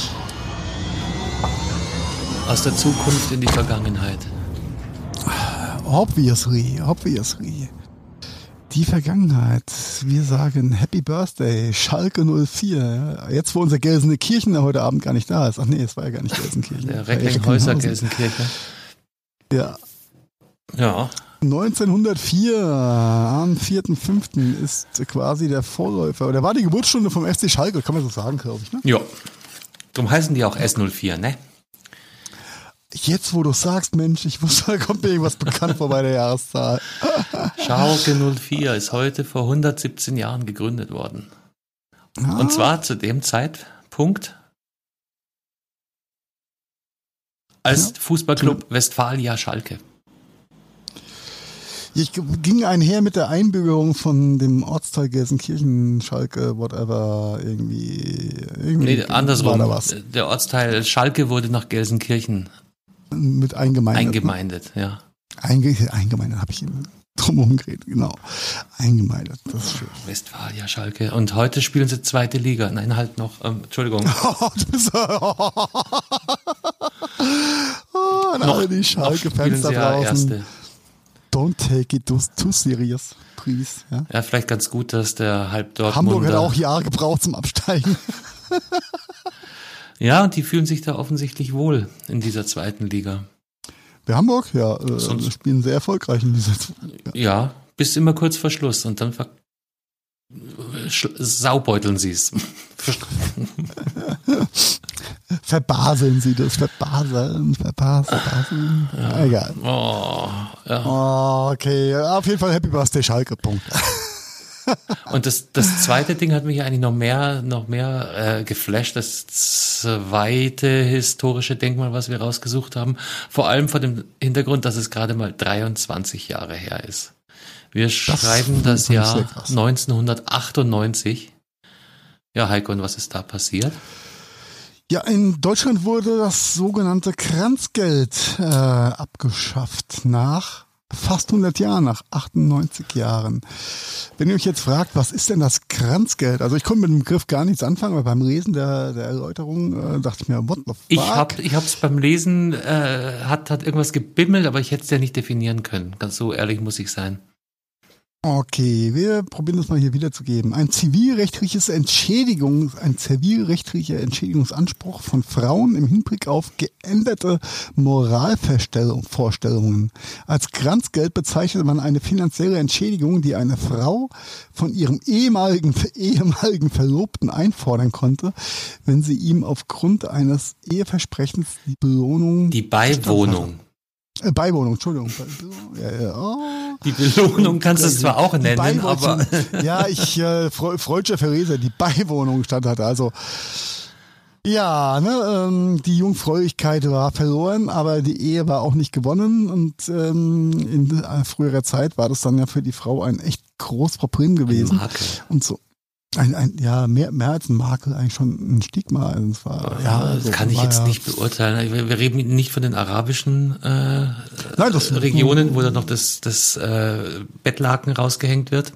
Aus der Zukunft in die Vergangenheit. obviously, obviously. Die Vergangenheit. Wir sagen Happy Birthday, Schalke null vier. Jetzt, wo unser Gelsenkirchener heute Abend gar nicht da ist. Ach nee, es war ja gar nicht Gelsenkirchen. Der Recklinghäuser Gelsenkirchen. Ja. Ja. neunzehnhundertvier, am vierten fünften ist quasi der Vorläufer, oder war die Geburtsstunde vom F C Schalke, kann man so sagen, glaube ich, ne? Ja. Darum heißen die auch S null vier, ne? Jetzt, wo du sagst, Mensch, ich wusste, da kommt mir irgendwas bekannt vor bei der Jahreszahl. Schalke null vier ist heute vor hundertsiebzehn Jahren gegründet worden. Ah. Und zwar zu dem Zeitpunkt, als Ja. Fußballclub Westfalia Schalke. Ich ging einher mit der Einbürgerung von dem Ortsteil Gelsenkirchen, Schalke, whatever, irgendwie. irgendwie Nee, andersrum. war da was. Der Ortsteil Schalke wurde nach Gelsenkirchen Mit eingemeindet. eingemeindet, ja. Einge eingemeindet habe ich ihn drumherum geredet, genau. Eingemeindet, das ist schön. Westfalia Schalke. Und heute spielen sie zweite Liga. Nein, halt noch, ähm, Entschuldigung. Oh, du bist oh, an Noch- alle die noch Schalke-Fans spielen da sie ja draußen. erste. Don't take it too, too serious, please. Ja. Ja, vielleicht ganz gut, dass der halb Dortmunder... Hamburg hat auch Jahre gebraucht zum Absteigen. Ja, und die fühlen sich da offensichtlich wohl in dieser zweiten Liga. Bei Hamburg, ja, äh, Sonst- spielen sehr erfolgreich in dieser Zeit. Ja, bis immer kurz vor Schluss und dann ver Sch- saubeuteln sie es. Verbaseln sie das, verbaseln, verbaseln, verbaseln. Ja. Egal. Oh, ja. Oh, okay, auf jeden Fall Happy Birthday Schalke, Punkt. Und das, das zweite Ding hat mich eigentlich noch mehr, noch mehr äh, geflasht. Das zweite historische Denkmal, was wir rausgesucht haben. Vor allem vor dem Hintergrund, dass es gerade mal dreiundzwanzig Jahre her ist. Wir schreiben das fand ich Jahr sehr krass. neunzehnhundertachtundneunzig. Ja, Heiko, und was ist da passiert? Ja, in Deutschland wurde das sogenannte Kranzgeld äh, abgeschafft nach fast hundert Jahren, nach achtundneunzig Jahren. Wenn ihr euch jetzt fragt, was ist denn das Kranzgeld? Also ich konnte mit dem Begriff gar nichts anfangen, weil beim Lesen der, der Erläuterung äh, dachte ich mir, what the fuck? Ich hab, ich hab's beim Lesen, äh, hat, hat irgendwas gebimmelt, aber ich hätte es ja nicht definieren können. Ganz so ehrlich muss ich sein. Okay, wir probieren das mal hier wiederzugeben. Ein zivilrechtliches Entschädigung, ein zivilrechtlicher Entschädigungsanspruch von Frauen im Hinblick auf geänderte Moralvorstellungen. Als Kranzgeld bezeichnet man eine finanzielle Entschädigung, die eine Frau von ihrem ehemaligen, ehemaligen Verlobten einfordern konnte, wenn sie ihm aufgrund eines Eheversprechens die Belohnung... Die Beiwohnung. Äh, Beiwohnung, Entschuldigung. Ja, ja, oh. Die Belohnung kannst du es zwar auch Die nennen, Beiwohnung. aber Ja, ich, äh, Fre- Freudscher Verleser, die Beiwohnung stand halt also. Ja, ne, ähm, die Jungfräulichkeit war verloren, aber die Ehe war auch nicht gewonnen und ähm, in äh, früherer Zeit war das dann ja für die Frau ein echt großes Problem gewesen. Makel. Und so. Ein, ein, ja, mehr, mehr als ein Makel, eigentlich schon ein Stigma. Also es war, ja, das also, kann ich war jetzt ja, nicht beurteilen. Wir, wir reden nicht von den arabischen äh, Nein, das- Regionen, wo dann noch das, das äh, Bettlaken rausgehängt wird.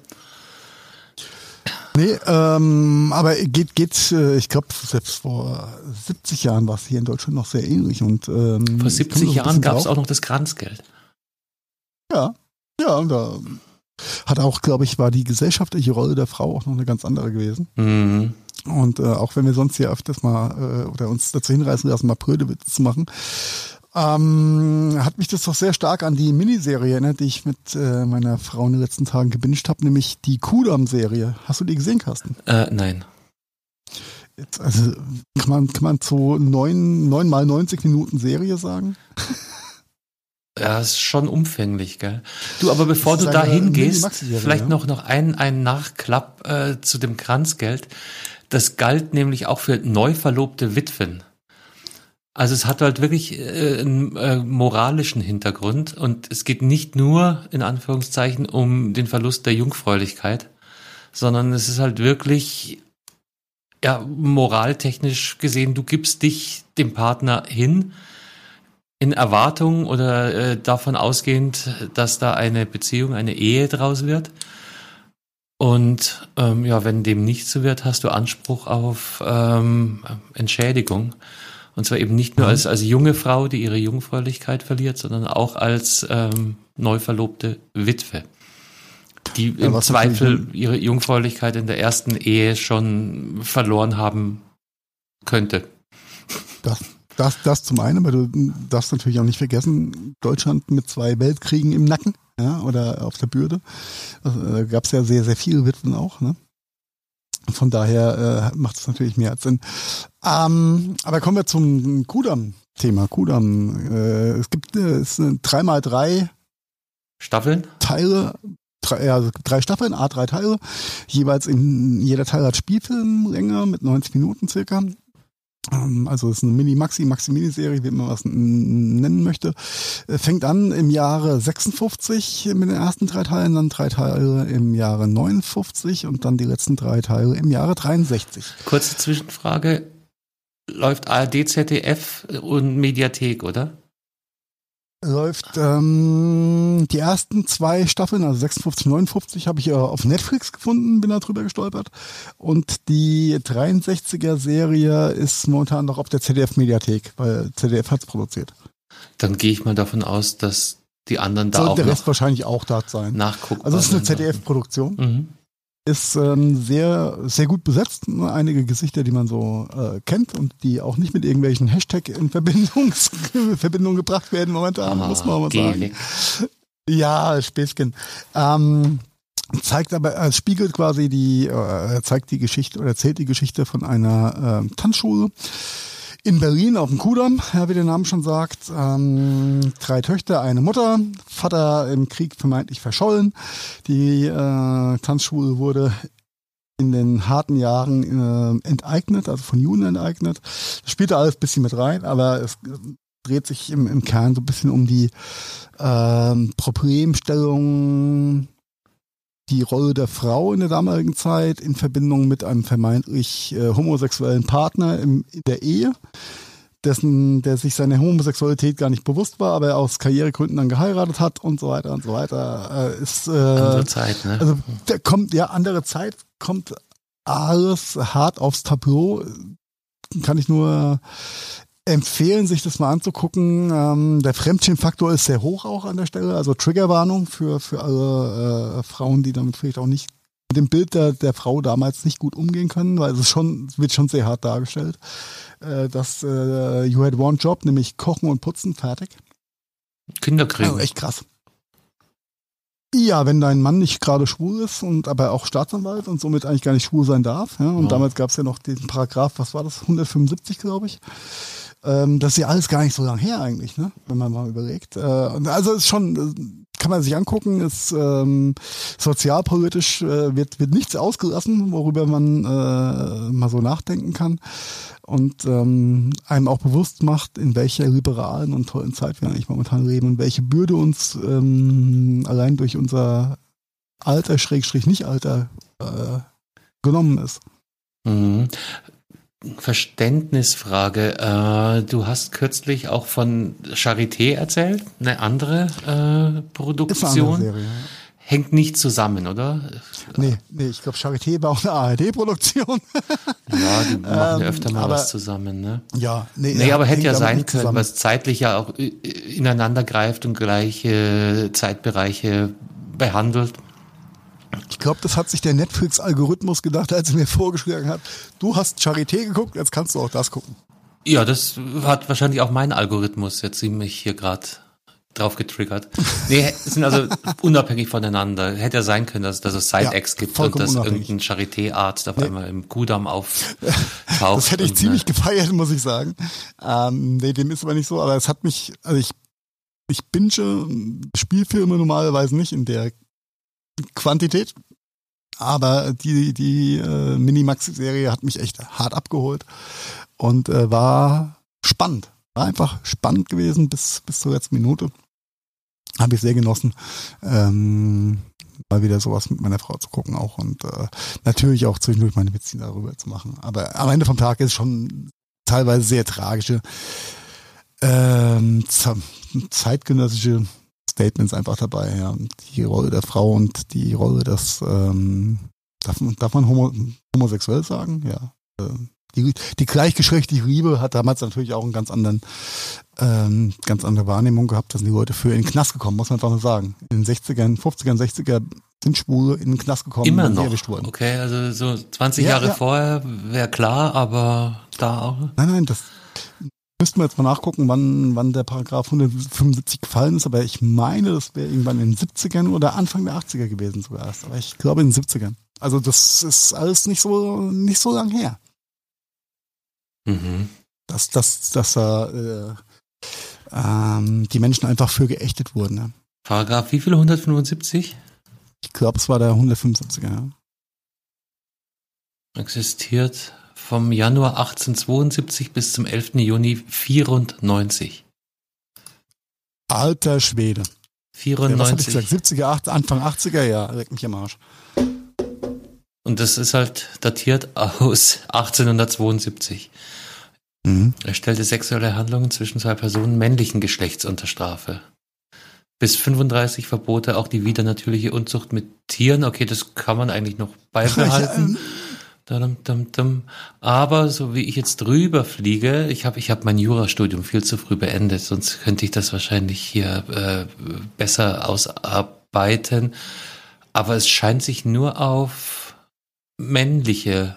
Nee, ähm, aber geht, geht, äh, ich glaube, selbst vor siebzig Jahren war es hier in Deutschland noch sehr ähnlich. Und, ähm, Vor ich komme siebzig so ein Jahren bisschen gab es drauf. auch noch das Kranzgeld. Ja, ja, und da hat auch, glaube ich, war die gesellschaftliche Rolle der Frau auch noch eine ganz andere gewesen. Mhm. Und äh, auch wenn wir sonst hier öfters mal äh, oder uns dazu hinreißen lassen, mal Prödewitze zu machen, ähm, hat mich das doch sehr stark an die Miniserie erinnert, die ich mit äh, meiner Frau in den letzten Tagen gebinged habe, nämlich die Kudam-Serie. Hast du die gesehen, Carsten? Äh, nein. Jetzt, also kann man, kann man so neun, neun mal neunzig Minuten Serie sagen? Ja, ist schon umfänglich, gell? Du, aber bevor Das du ist da eine hingehst, Mini-Maxi-Serie, vielleicht ja. noch, noch ein, ein Nachklapp äh, zu dem Kranzgeld. Das galt nämlich auch für neu verlobte Witwen. Also es hat halt wirklich äh, einen äh, moralischen Hintergrund und es geht nicht nur, in Anführungszeichen, um den Verlust der Jungfräulichkeit, sondern es ist halt wirklich, ja, moraltechnisch gesehen, du gibst dich dem Partner hin, in Erwartung oder äh, davon ausgehend, dass da eine Beziehung, eine Ehe draus wird. Und ähm, ja, wenn dem nicht so wird, hast du Anspruch auf ähm, Entschädigung. Und zwar eben nicht nur als, als junge Frau, die ihre Jungfräulichkeit verliert, sondern auch als ähm, neu verlobte Witwe. Die im ja, Zweifel ihre Jungfräulichkeit in der ersten Ehe schon verloren haben könnte. Das, das, das zum einen, aber du darfst natürlich auch nicht vergessen, Deutschland mit zwei Weltkriegen im Nacken, ja, oder auf der Bürde. Also, da gab es ja sehr, sehr viele Witwen auch, ne? Von daher äh, macht es natürlich mehr als Sinn. Ähm, aber kommen wir zum Kudamm-Thema. Kudamm. Äh, es gibt äh, es sind drei mal drei Staffeln? Teile, drei, also drei Staffeln, a drei Teile. Jeweils in jeder Teil hat Spielfilmlänge mit neunzig Minuten circa. Also es ist eine Mini-Maxi, Maxi-Miniserie, wie man was nennen möchte. Fängt an im Jahre sechsundfünfzig mit den ersten drei Teilen, dann drei Teile im Jahre neunundfünfzig und dann die letzten drei Teile im Jahre dreiundsechzig. Kurze Zwischenfrage. Läuft A R D, Z D F und Mediathek, oder? Läuft ähm, die ersten zwei Staffeln, also sechsundfünfzig, neunundfünfzig, habe ich äh, auf Netflix gefunden, bin da drüber gestolpert. Und die dreiundsechziger-Serie ist momentan noch auf der Z D F-Mediathek, weil Z D F hat es produziert. Dann gehe ich mal davon aus, dass die anderen da Soll auch der noch Rest wahrscheinlich auch da sein. Nachgucken. Also es ist eine Z D F-Produktion. Mhm. Ist ähm, sehr, sehr gut besetzt. Einige Gesichter, die man so äh, kennt und die auch nicht mit irgendwelchen Hashtag in Verbindung, Verbindung gebracht werden momentan, ah, muss man mal sagen. Ja, Späßchen. Ähm, zeigt aber, äh, spiegelt quasi die, äh, zeigt die Geschichte oder erzählt die Geschichte von einer äh, Tanzschule in Berlin auf dem Kudamm, ja, wie der Name schon sagt. Ähm, drei Töchter, eine Mutter, Vater im Krieg vermeintlich verschollen. Die äh, Tanzschule wurde in den harten Jahren äh, enteignet, also von Juden enteignet. Das spielte alles ein bisschen mit rein, aber es dreht sich im, im Kern so ein bisschen um die äh, Problemstellung, die Rolle der Frau in der damaligen Zeit in Verbindung mit einem vermeintlich äh, homosexuellen Partner im, in der Ehe, dessen, der sich seiner Homosexualität gar nicht bewusst war, aber aus Karrieregründen dann geheiratet hat und so weiter und so weiter. Äh, ist, äh, andere Zeit, ne? Also der kommt, ja, andere Zeit, kommt alles hart aufs Tableau. Kann ich nur empfehlen, sich das mal anzugucken. Ähm, der Fremdschämfaktor ist sehr hoch auch an der Stelle, also Triggerwarnung für für alle äh, Frauen, die damit vielleicht auch nicht mit dem Bild der, der Frau damals nicht gut umgehen können, weil es ist schon, es wird schon sehr hart dargestellt, äh, dass äh, you had one job, nämlich Kochen und Putzen, fertig. Kinder kriegen. Also echt krass. Ja, wenn dein Mann nicht gerade schwul ist und aber auch Staatsanwalt und somit eigentlich gar nicht schwul sein darf. Ja, und ja. Damals gab es ja noch den Paragraph, was war das, hundertfünfundsiebzig, glaube ich. Ähm, das ist ja alles gar nicht so lang her eigentlich, ne? Wenn man mal überlegt. Äh, also ist schon, kann man sich angucken, ist ähm, sozialpolitisch äh, wird wird nichts ausgelassen, worüber man äh, mal so nachdenken kann und ähm, einem auch bewusst macht, in welcher liberalen und tollen Zeit wir eigentlich momentan leben und welche Bürde uns ähm, allein durch unser Alter, Schrägstrich nicht Alter, äh, genommen ist. Mhm. Verständnisfrage. Äh, du hast kürzlich auch von Charité erzählt, eine andere äh, Produktion. Ist eine andere Serie, ja. Hängt nicht zusammen, oder? Nee, nee, ich glaube, Charité war auch eine A R D-Produktion. Ja, die machen ja ähm, öfter mal aber, was zusammen, ne? Ja, nee. Nee, aber hätte ja sein können, zusammen. weil es zeitlich ja auch ineinander greift und gleiche Zeitbereiche behandelt. Ich glaube, das hat sich der Netflix-Algorithmus gedacht, als er mir vorgeschlagen hat, du hast Charité geguckt, jetzt kannst du auch das gucken. Ja, das hat wahrscheinlich auch mein Algorithmus jetzt ziemlich hier gerade drauf getriggert. Nee, sind also unabhängig voneinander. Hätte ja sein können, dass, dass es Side-X ja, gibt und dass irgendein Charité-Arzt auf nee. einmal im Kudamm auftaucht. Das hätte ich und, ziemlich ne? gefeiert, muss ich sagen. Ähm, nee, dem ist aber nicht so, aber es hat mich, also ich, ich binge Spielfilme normalerweise nicht in der Quantität, aber die die äh, Minimax-Serie hat mich echt hart abgeholt und äh, war spannend, war einfach spannend gewesen bis bis zur letzten Minute. Habe ich sehr genossen, ähm, mal wieder sowas mit meiner Frau zu gucken auch und äh, natürlich auch zwischendurch meine Witze darüber zu machen. Aber am Ende vom Tag ist es schon teilweise sehr tragische ähm, zeitgenössische Statements einfach dabei, ja. Die Rolle der Frau und die Rolle des, ähm, darf, darf man homo, homosexuell sagen? Ja. Die, die gleichgeschlechtliche Liebe hat damals natürlich auch einen ganz anderen, ähm, ganz andere Wahrnehmung gehabt. Da sind die Leute für in den Knast gekommen, muss man einfach nur sagen. In den sechzigern, fünfzigern, sechzigern sind Schwule in den Knast gekommen, Immer wenn sie noch. erwischt wurden. Okay, also so zwanzig Ja, Jahre ja. vorher wäre klar, aber da auch. Nein, nein, das müssten wir jetzt mal nachgucken, wann, wann der Paragraph hundertfünfundsiebzig gefallen ist, aber ich meine, das wäre irgendwann in den siebzigern oder Anfang der achtziger gewesen sogar erst, aber ich glaube in den siebzigern. Also das ist alles nicht so, nicht so lang her. Mhm. Dass, dass, dass da äh, ähm, die Menschen einfach für geächtet wurden. Ne? Paragraph wie viel? hundertfünfundsiebzig? Ich glaube, es war der hundertfünfundsiebziger. Ja. Existiert vom Januar achtzehnhundertzweiundsiebzig bis zum elften Juni vierundneunzig. Alter Schwede. Ja, was hatte ich vierundneunzig. gesagt? siebziger, achtziger, Anfang achtziger? Ja, leck mich am Arsch. Und das ist halt datiert aus achtzehnhundertzweiundsiebzig. Mhm. Er stellte sexuelle Handlungen zwischen zwei Personen männlichen Geschlechts unter Strafe. Bis fünfunddreißig verbote auch die widernatürliche Unzucht mit Tieren. Okay, das kann man eigentlich noch beibehalten. Dum, dum, dum. Aber so wie ich jetzt drüber fliege, ich habe ich hab mein Jurastudium viel zu früh beendet, sonst könnte ich das wahrscheinlich hier äh, besser ausarbeiten. Aber es scheint sich nur auf männliche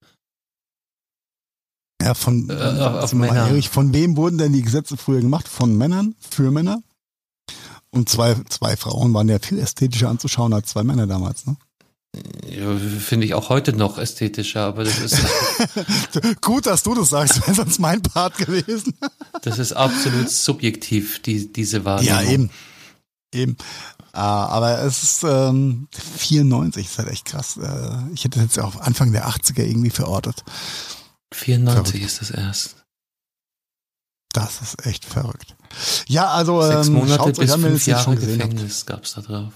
Ja, von, Äh, auf sind wir mal Männer. ehrlich, von wem wurden denn die Gesetze früher gemacht? Von Männern, für Männer. Und zwei, zwei Frauen waren ja viel ästhetischer anzuschauen als zwei Männer damals, ne? Ja, finde ich auch heute noch ästhetischer, aber das ist, Gut, dass du das sagst, wäre sonst mein Part gewesen. das ist absolut subjektiv, die, diese Wahrnehmung. Ja, eben. Eben. Äh, aber es ist ähm, vierundneunzig, ist halt echt krass. Äh, ich hätte das jetzt auf Anfang der achtziger irgendwie verortet. vierundneunzig ist das erst. Das ist echt verrückt. Ja, also Sechs ähm, Monate schaut's euch bis an, wenn ihr fünf es nicht schon Jahre gesehen habt. Gefängnis gab's da drauf.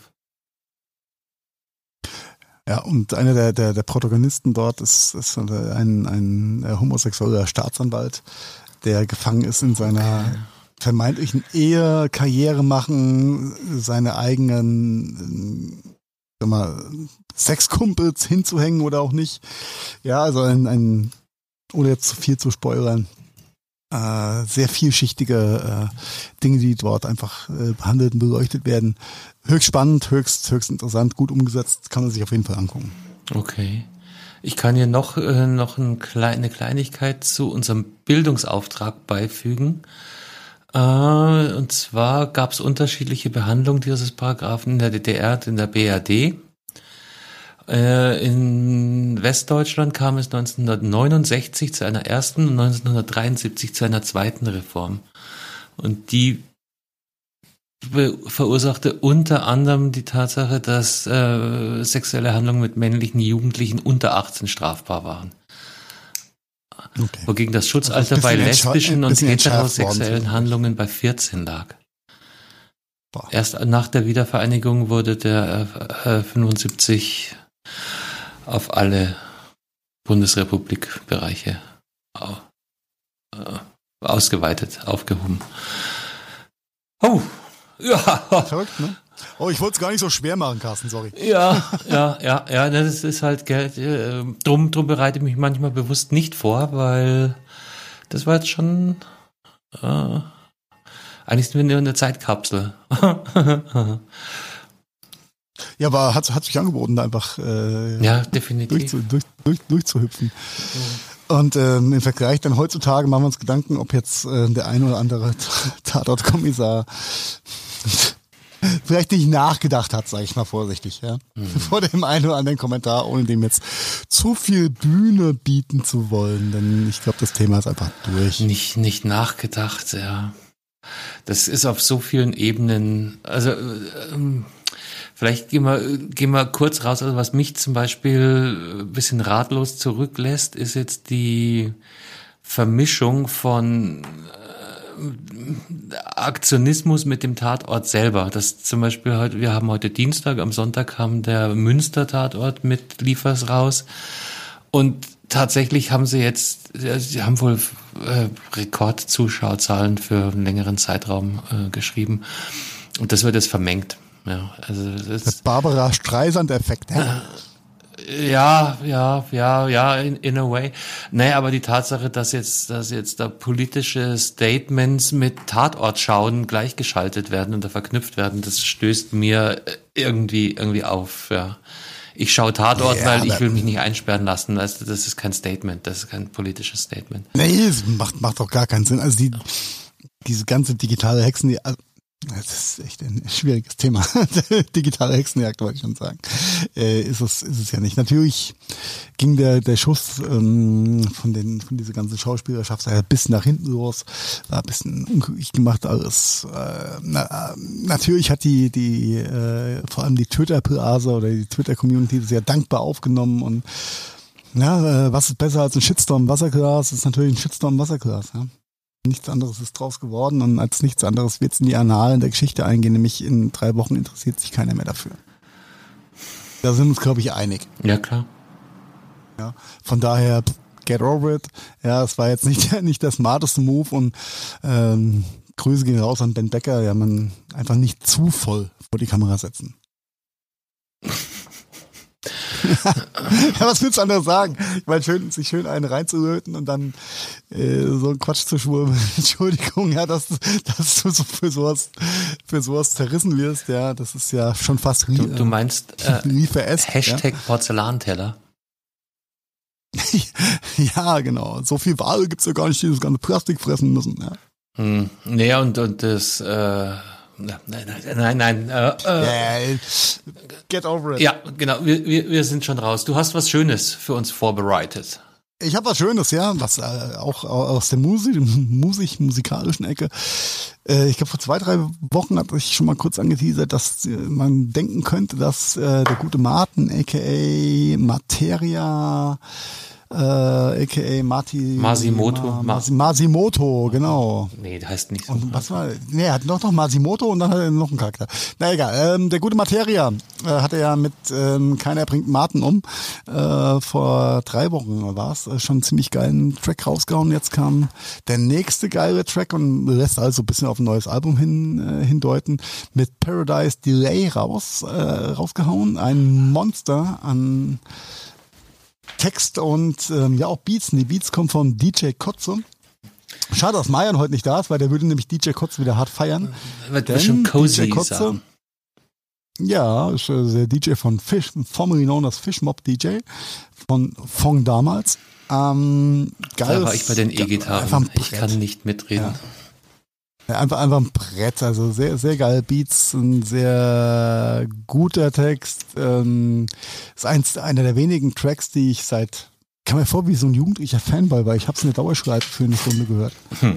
Ja, und einer der, der, der Protagonisten dort ist, ist ein, ein homosexueller Staatsanwalt, der gefangen ist in seiner vermeintlichen Ehe, Karriere machen, seine eigenen äh, sag mal, Sexkumpels hinzuhängen oder auch nicht. Ja, also ein, ein ohne jetzt zu viel zu spoilern, äh, sehr vielschichtige äh, Dinge, die dort einfach äh, behandelt und beleuchtet werden. Höchst spannend, höchst, höchst interessant, gut umgesetzt, kann man sich auf jeden Fall angucken. Okay. Ich kann hier noch, äh, noch ein klein, eine Kleinigkeit zu unserem Bildungsauftrag beifügen. Äh, und zwar gab es unterschiedliche Behandlungen dieses Paragraphen in der D D R und in der B R D. Äh, in Westdeutschland kam es neunzehnhundertneunundsechzig zu einer ersten und neunzehnhundertdreiundsiebzig zu einer zweiten Reform. Und die verursachte unter anderem die Tatsache, dass äh, sexuelle Handlungen mit männlichen Jugendlichen unter achtzehn strafbar waren. Okay. Wogegen das Schutzalter Also bei ein bisschen lesbischen entscha- und bisschen entschärft worden heterosexuellen sind. Handlungen bei vierzehn lag. Boah. Erst nach der Wiedervereinigung wurde der äh, fünfundsiebzig auf alle Bundesrepublikbereiche au, äh, ausgeweitet, aufgehoben. Oh, ja. Verrückt, ne? Oh, ich wollte es gar nicht so schwer machen, Carsten, sorry. Ja, ja, ja, ja, das ist halt Geld. Äh, drum, drum bereite ich mich manchmal bewusst nicht vor, weil das war jetzt schon äh, eigentlich sind wir nur in der Zeitkapsel. Ja, aber hat, hat sich angeboten, da einfach äh, Ja, definitiv. durchzu, durch, durch, durchzuhüpfen. Und ähm, im Vergleich dann heutzutage machen wir uns Gedanken, ob jetzt äh, der ein oder andere Tatortkommissar vielleicht nicht nachgedacht hat, sage ich mal vorsichtig, ja, mhm. vor dem einen oder anderen Kommentar, ohne dem jetzt zu viel Bühne bieten zu wollen, denn ich glaube, das Thema ist einfach durch. Nicht, nicht nachgedacht, ja. Das ist auf so vielen Ebenen, also ähm, vielleicht gehen wir, gehen wir kurz raus, also was mich zum Beispiel ein bisschen ratlos zurücklässt, ist jetzt die Vermischung von Aktionismus mit dem Tatort selber. Das zum Beispiel heute, wir haben heute Dienstag, am Sonntag kam der Münster-Tatort mit Liefers raus und tatsächlich haben sie jetzt, sie haben wohl äh, Rekordzuschauerzahlen für einen längeren Zeitraum äh, geschrieben und das wird jetzt vermengt. Ja, also das Der Barbara Streisand-Effekt. Ja. Ja, ja, ja, ja, in, in a way. Naja, aber die Tatsache, dass jetzt, dass jetzt da politische Statements mit Tatortschauen gleichgeschaltet werden und da verknüpft werden, das stößt mir irgendwie, irgendwie auf, ja. Ich schaue Tatort, ja, weil ich will mich nicht einsperren lassen. Also das ist kein Statement, das ist kein politisches Statement. Nee, das macht, macht doch gar keinen Sinn. Also die, diese ganze digitale Hexen, die, also das ist echt ein schwieriges Thema. Digitale Hexenjagd, wollte ich schon sagen. Äh, ist es, ist es ja nicht. Natürlich ging der, der Schuss ähm, von den, von dieser ganzen Schauspielerschaft ein bisschen nach hinten los, war ein bisschen unglücklich gemacht alles. Äh, na, natürlich hat die, die, äh, vor allem die Twitter-Blase oder die Twitter-Community sehr dankbar aufgenommen und, ja, äh, was ist besser als ein Shitstorm-Wasserglas? Das ist natürlich ein Shitstorm-Wasserglas, ja. Nichts anderes ist draus geworden und als nichts anderes wird es in die Annalen der Geschichte eingehen, nämlich in drei Wochen interessiert sich keiner mehr dafür. Da sind wir uns, glaube ich, einig. Ja, klar. Ja, von daher, get over it. Ja, es war jetzt nicht, nicht der smarteste Move und ähm, Grüße gehen raus an Ben Becker. Ja, man einfach nicht zu voll vor die Kamera setzen. Ja, was willst du anderes sagen? Ich meine, schön, sich schön einen reinzuröten und dann äh, so einen Quatsch zu schwurbeln. Entschuldigung, ja, dass, dass du so für sowas, für sowas zerrissen wirst, ja, das ist ja schon fast du, du meinst äh, Hashtag ja? Porzellanteller. Ja, genau. So viel Ware gibt's ja gar nicht, die das ganze Plastik fressen müssen. Ja. Hm. Naja, und, und das äh Nein, nein, nein, nein. Äh, äh, Get over it. Ja, genau, wir, wir, wir sind schon raus. Du hast was Schönes für uns vorbereitet. Ich habe was Schönes, ja, was äh, auch aus der Musik, Musik musikalischen Ecke. Äh, ich glaube, vor zwei, drei Wochen hatte ich schon mal kurz angeteasert, dass äh, man denken könnte, dass äh, der gute Martin, aka Materia, äh, aka Marti, Masimoto. Ma, Mas, Masimoto, genau. Nee, der heißt nicht so. Und was war, nee, er hat noch noch Masimoto und dann hat er noch einen Charakter. Na egal, ähm, der gute Materia äh, hatte ja mit ähm, Keiner bringt Martin um, äh, vor drei Wochen war es, äh, schon einen ziemlich geilen Track rausgehauen. Jetzt kam der nächste geile Track und lässt also ein bisschen auf ein neues Album hin äh, hindeuten, mit Paradise Delay raus, äh, rausgehauen. Ein Monster an Text und ähm, ja auch Beats. Und die Beats kommen von D J Kotze. Schade, dass Mayan heute nicht da ist, weil der würde nämlich D J Kotze wieder hart feiern. Wird bestimmt cozy D J Kotze, sagen. Ja, ist äh, der D J von Fish, formerly known as Fishmob D J, von Fong damals. Ähm, geil. Da war ich bei den E-Gitarren. Ich kann nicht mitreden. Ja. Ja, einfach, einfach ein Brett, also sehr, sehr geile Beats, ein sehr guter Text. Ähm, ist eins, einer der wenigen Tracks, die ich seit, kam mir vor wie so ein jugendlicher Fanboy, weil ich hab's in der Dauerschleife für eine Stunde gehört.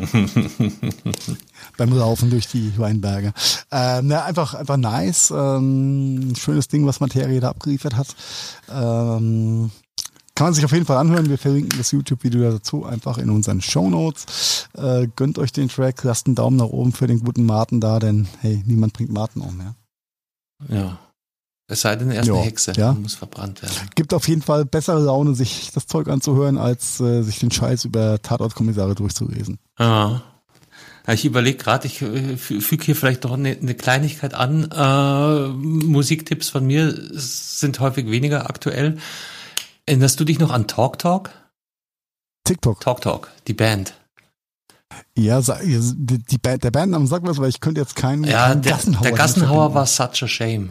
Beim Laufen durch die Weinberge. Ähm, ja, einfach, einfach nice, ähm, schönes Ding, was Materia da abgeliefert hat. Ähm, Kann man sich auf jeden Fall anhören. Wir verlinken das YouTube-Video dazu einfach in unseren Shownotes. Äh, gönnt euch den Track, lasst einen Daumen nach oben für den guten Martin da, denn hey, niemand bringt Martin um, ja. Ja. Es sei denn, er ist jo, eine Hexe, ja. muss verbrannt werden. Gibt auf jeden Fall bessere Laune, sich das Zeug anzuhören, als äh, sich den Scheiß über Tatortkommissare durchzulesen. Ja. Ich überlege gerade, ich äh, füge hier vielleicht doch eine, eine Kleinigkeit an. Äh, Musiktipps von mir sind häufig weniger aktuell. Erinnerst du dich noch an Talk Talk? TikTok. Talk Talk, die Band. Ja, die, die Band, der Bandname sagt was, weil ich könnte jetzt keinen, ja, keinen der, Gassenhauer. Der Gassenhauer war Such a Shame.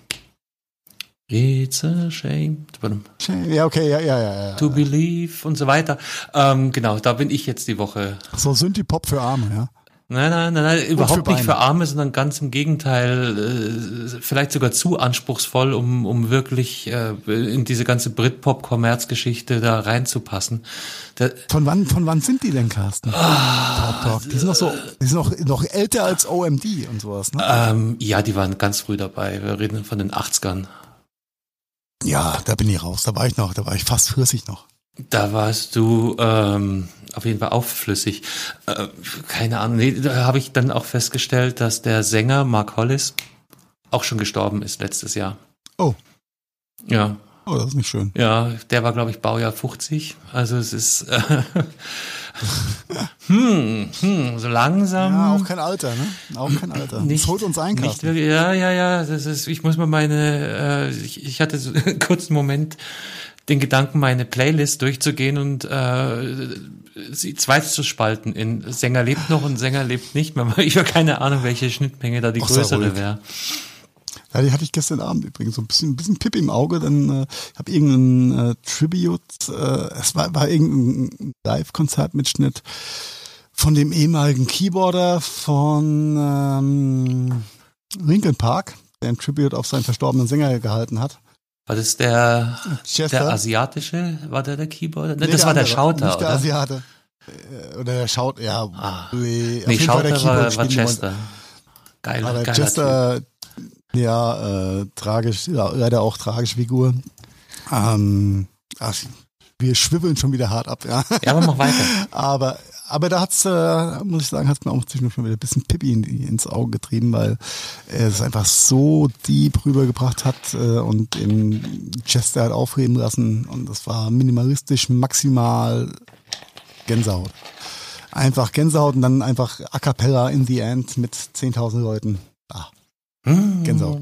It's a shame. shame. Ja, okay, ja, ja, ja. ja. To believe und so weiter. Ähm, genau, da bin ich jetzt die Woche. So Synthie-Pop für Arme, ja. Nein, nein, nein, nein überhaupt für nicht für Arme, sondern ganz im Gegenteil, äh, vielleicht sogar zu anspruchsvoll, um um wirklich äh, in diese ganze Britpop-Kommerzgeschichte da reinzupassen. Da, von wann von wann sind die denn, Carsten? Ah, Talk, Talk. Die sind noch so, die sind noch noch älter als O M D und sowas, ne? Ähm, ja, die waren ganz früh dabei. Wir reden von den achtzigern. Ja, da bin ich raus. Da war ich noch, da war ich fast vierzig noch. Da warst du ähm, auf jeden Fall aufflüssig. Äh, keine Ahnung. Nee, da habe ich dann auch festgestellt, dass der Sänger Mark Hollis auch schon gestorben ist letztes Jahr. Oh. Ja. Oh, das ist nicht schön. Ja, der war, glaube ich, Baujahr fünfzig. Also es ist, äh, Hm, hm, so langsam. Ja, auch kein Alter, ne? Auch kein Alter. Nicht, das holt uns ein, nicht Carsten. wirklich, ja, ja, ja, das ist, ich muss mal meine, äh, ich, ich hatte so einen kurzen Moment den Gedanken, meine Playlist durchzugehen und äh, sie zweit zu spalten in Sänger lebt noch und Sänger lebt nicht mehr. Ich habe keine Ahnung, welche Schnittmenge da die Ach, sehr größere ruhig. wäre. Ja, die hatte ich gestern Abend übrigens so ein bisschen, ein bisschen Pip im Auge, dann äh, ich habe irgendein äh, Tribute, äh, es war, war irgendein Live-Konzertmitschnitt von dem ehemaligen Keyboarder von ähm, Linkin Park, der ein Tribute auf seinen verstorbenen Sänger gehalten hat. War das der, Chester? der asiatische, war der der Keyboarder? Ne, Nee, das war der andere, Schauter, nicht der oder? Asiate. Äh, Oder der Schauter, ja. Ah. Nee, auf Nee, jeden Fall der Schauter war, war Keyboard-Spieler. Chester. Geiler, Aber geiler Chester, ja, äh, tragisch, ja, leider auch tragische Figur. Ähm, ach, wir schwibbeln schon wieder hart ab, ja. Typ. Ja, aber mach weiter. Aber, aber da hat's, äh, muss ich sagen, hat's mir auch zwischendurch schon wieder ein bisschen Pippi in, ins Auge getrieben, weil er es einfach so deep rübergebracht hat äh, und den Chester hat aufreden lassen und das war minimalistisch maximal Gänsehaut. Einfach Gänsehaut und dann einfach A Cappella in the end mit zehntausend Leuten. Ah, Gänsehaut.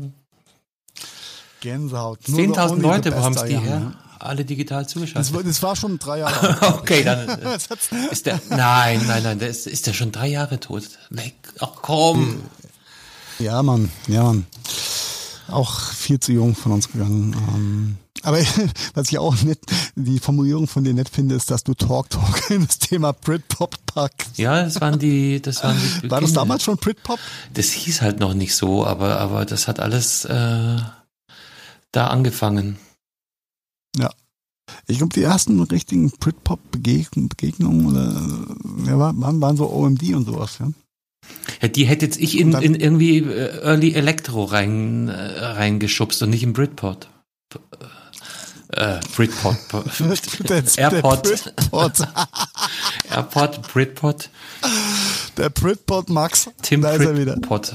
Gänsehaut. Nur zehntausend the only Leute, the wo haben best die I am, her? ja. Alle digital Das zugeschaltet. war, das war schon drei Jahre alt. Okay, dann äh, Das hat's- ist der, nein, nein, nein, der ist, ist der schon drei Jahre tot. Leck, ach komm. Ja, Mann, ja, Mann. Auch viel zu jung von uns gegangen. Ähm, aber was ich auch nett, die Formulierung von dir nett finde, ist, dass du Talk Talk in das Thema Britpop packst. Ja, das waren die, das waren die War das Beginne. damals schon Britpop? Das hieß halt noch nicht so, aber, aber das hat alles äh, da angefangen. Ja. Ich glaube, die ersten richtigen Britpop-Begegnungen oder ja, waren, waren so O M D und sowas, ja. Ja, die hätte jetzt ich in, dann- in irgendwie äh, Early Electro rein, äh, reingeschubst und nicht in Britpop. Äh, Britpop. Der, der Airpod. Britpop, Airpod, Britpop, der Britpop Max, Tim da ist er wieder. Britpop.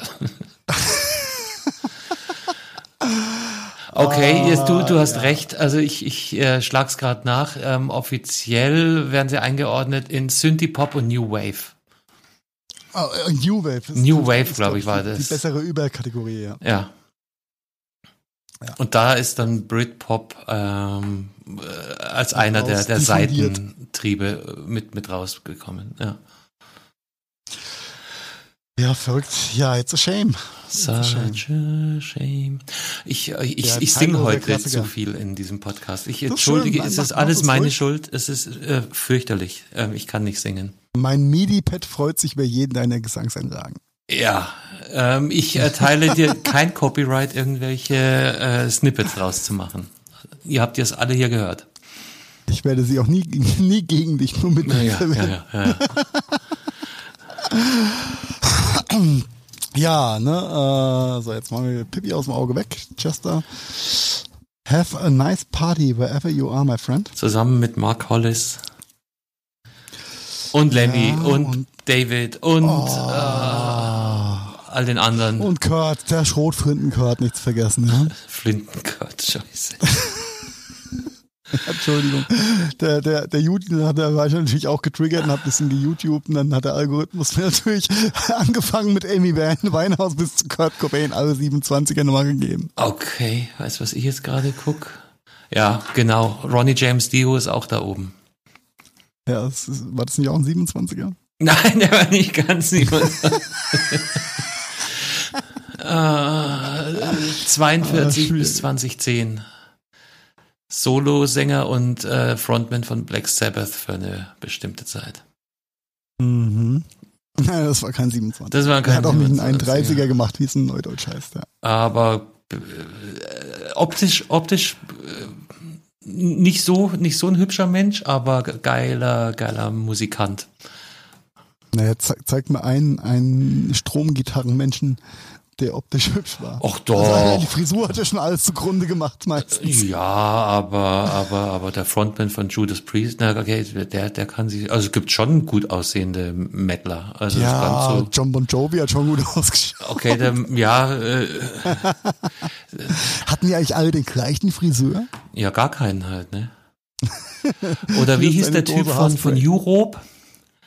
Okay, jetzt du, du hast recht. Also ich, ich äh, schlag's gerade nach. Ähm, offiziell werden sie eingeordnet in Synthie-Pop und New Wave. Oh, äh, New Wave. Das New ist, Wave, ist, glaub ich, war die, das. Die bessere Überkategorie, ja. Ja. Ja. Und da ist dann Britpop ähm, äh, als einer der, der diffundiert. Seitentriebe mit, mit rausgekommen. Ja. Ja, verrückt. Ja, it's a shame. It's a shame. Such a shame. Ich, ich, Der ich singe Title heute der Klassiker. zu viel in diesem Podcast. Ich Das ist entschuldige, schön. es Mach- ist mach alles das meine ruhig. Schuld. Es ist äh, fürchterlich. Ähm, ich kann nicht singen. Mein MIDI-Pad freut sich über jeden deiner Gesangseinlagen. Ja, ähm, ich erteile dir kein Copyright, irgendwelche äh, Snippets rauszumachen. Ihr habt es alle hier gehört. Ich werde sie auch nie, nie gegen dich nur mit Ja, ja, ja, ja, ja. Ja, ne, äh, so jetzt machen wir Pippi aus dem Auge weg, Chester. Have a nice party wherever you are, my friend. Zusammen mit Mark Hollis und Lemmy Ja, und, und- David und Oh. äh, all den anderen. Und Kurt, der Schrotflinten-Kurt, nichts vergessen, ja. Flintenkurt, scheiße. Entschuldigung. Der, der, der YouTube, da war ich natürlich auch getriggert und hab ein bisschen geYouTubed und dann hat der Algorithmus mir natürlich angefangen mit Amy Winehouse bis zu Kurt Cobain alle siebenundzwanziger Nummer gegeben. Okay, weißt du, was ich jetzt gerade guck? Ja, genau. Ronnie James Dio ist auch da oben. Ja, das ist, war das nicht auch ein siebenundzwanziger? Nein, der war nicht ganz niemand. äh, zweiundvierzig Ah, schwierig. bis zweitausendzehn. Solo-Sänger und äh, Frontman von Black Sabbath für eine bestimmte Zeit. Mhm. Nein, das war kein siebenundzwanziger. Das war Der hat auch nicht einen siebenundzwanziger. einunddreißiger gemacht, wie es in Neudeutsch heißt. Ja. Aber äh, optisch, optisch äh, nicht so, nicht so ein hübscher Mensch, aber geiler, geiler Musikant. Naja, ze zeigt mir einen, einen Stromgitarrenmenschen, der optisch hübsch war. Och Also, die doch. Frisur hat ja schon alles zugrunde gemacht meistens. Ja, aber, aber, aber der Frontman von Judas Priest, na, okay, der, der kann sich, also es gibt schon gut aussehende Metaler. Also Ja, es kann so, John Bon Jovi hat schon gut ausgeschaut. okay, der, ja, äh, Hatten die eigentlich alle den gleichen Friseur? ja, gar keinen halt, ne? Oder wie Das ist hieß eine der Typ Dose von, von Haarspray. Europe?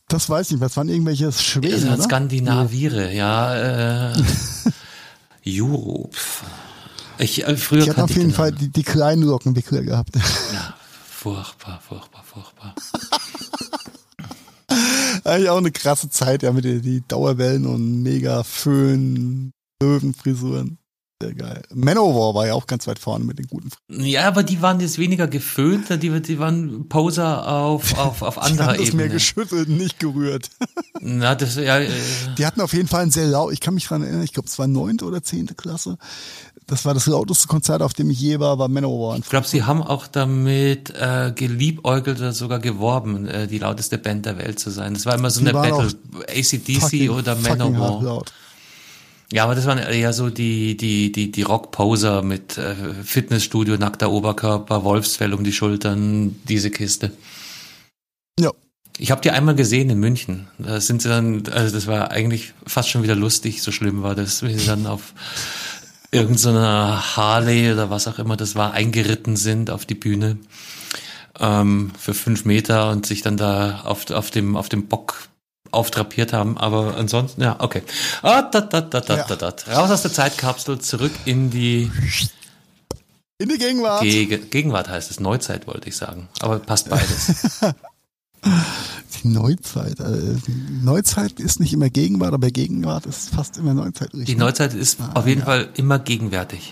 Das weiß ich nicht, was waren irgendwelche Schweden, Das oder? Skandinaviere, ja. Äh, Europe. Ich, äh, früher Die hatten auf kannte ich jeden den Fall Namen. die, die kleinen Lockenwickler gehabt. Ja, furchtbar, furchtbar, furchtbar. Eigentlich auch eine krasse Zeit, ja, mit den die Dauerwellen und mega Föhn, Löwenfrisuren. Sehr geil. Manowar war ja auch ganz weit vorne mit den guten Frisuren. Ja, aber die waren jetzt weniger geföhnt, die, die waren Poser auf, auf, auf Die anderer haben das Ebene. mehr geschüttelt, nicht gerührt. Na, das, ja, äh, Die hatten auf jeden Fall ein sehr laut, ich kann mich dran erinnern, ich glaube, es war neunte oder zehnte Klasse. Das war das lauteste Konzert, auf dem ich je war, war Manowar. ich glaube, sie haben auch damit äh, geliebäugelt oder sogar geworben, äh, die lauteste Band der Welt zu sein. Das war immer so Die eine waren Battle, A C D C Fucking- oder fucking hart Manowar. laut. Ja, aber das waren eher so die die die die Rock-Poser mit äh, Fitnessstudio, nackter Oberkörper, Wolfsfell um die Schultern, diese Kiste. Ja. Ich habe die einmal gesehen in München. Da sind sie dann, also das war eigentlich fast schon wieder lustig, so schlimm war das, wie sie dann auf irgendeiner Harley oder was auch immer das war, eingeritten sind auf die Bühne ähm, für fünf Meter und sich dann da auf, auf dem auf dem Bock auftrapiert haben, aber ansonsten, ja, okay. Ah, da, da, da, da, Ja. da, da. Raus aus der Zeitkapsel, zurück in die In die Gegenwart. Geg- Gegenwart heißt es, Neuzeit wollte ich sagen, aber passt beides. Die Neuzeit. Äh, Neuzeit ist nicht immer Gegenwart, aber Gegenwart ist fast immer Neuzeit. Die Richtig? Neuzeit ist Ah, auf jeden ja. Fall immer gegenwärtig.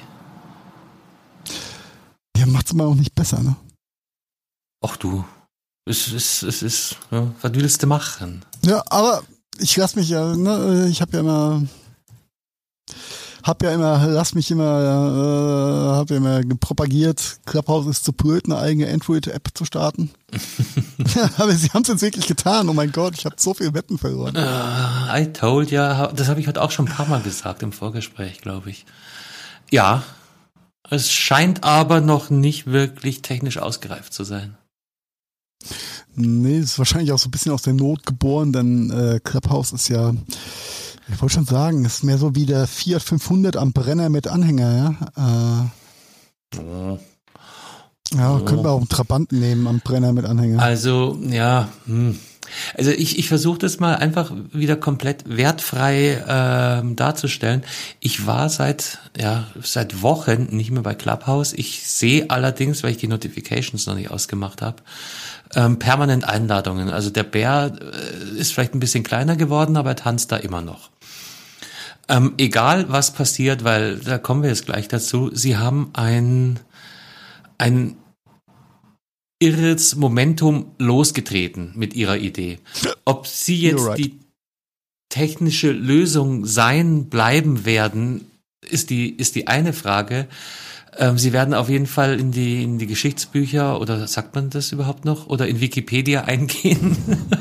Ja, macht's aber auch nicht besser, ne? Ach du, es ist, es ist, ja, was willst du machen? Ja, aber ich lass mich ja, ne, ich habe ja immer, hab ja immer, lass mich immer, äh, hab ja immer propagiert, Clubhouse ist zu blöd, eine eigene Android-App zu starten. Aber sie haben es jetzt wirklich getan. Oh mein Gott, ich habe so viel Wetten verloren. Uh, I told ya, das habe ich heute auch schon ein paar Mal gesagt im Vorgespräch, glaube ich. Ja, es scheint aber noch nicht wirklich technisch ausgereift zu sein. Nee, ist wahrscheinlich auch so ein bisschen aus der Not geboren, denn äh, Clubhouse ist ja, ich wollte schon sagen, ist mehr so wie der Fiat fünfhundert am Brenner mit Anhänger, ja. Äh, Oh. ja, Oh. können wir auch einen Trabanten nehmen am Brenner mit Anhänger. Also, ja, hm. Also ich, ich versuche das mal einfach wieder komplett wertfrei ähm, darzustellen. Ich war seit ja seit Wochen nicht mehr bei Clubhouse. Ich sehe allerdings, weil ich die Notifications noch nicht ausgemacht habe, ähm, permanent Einladungen. Also der Bär äh, ist vielleicht ein bisschen kleiner geworden, aber er tanzt da immer noch. Ähm, egal was passiert, weil da kommen wir jetzt gleich dazu. Sie haben ein ein irres Momentum losgetreten mit ihrer Idee. Ob sie jetzt You're right. die technische Lösung sein bleiben werden, ist die ist die eine Frage. Ähm, sie werden auf jeden Fall in die in die Geschichtsbücher oder sagt man das überhaupt noch oder in Wikipedia eingehen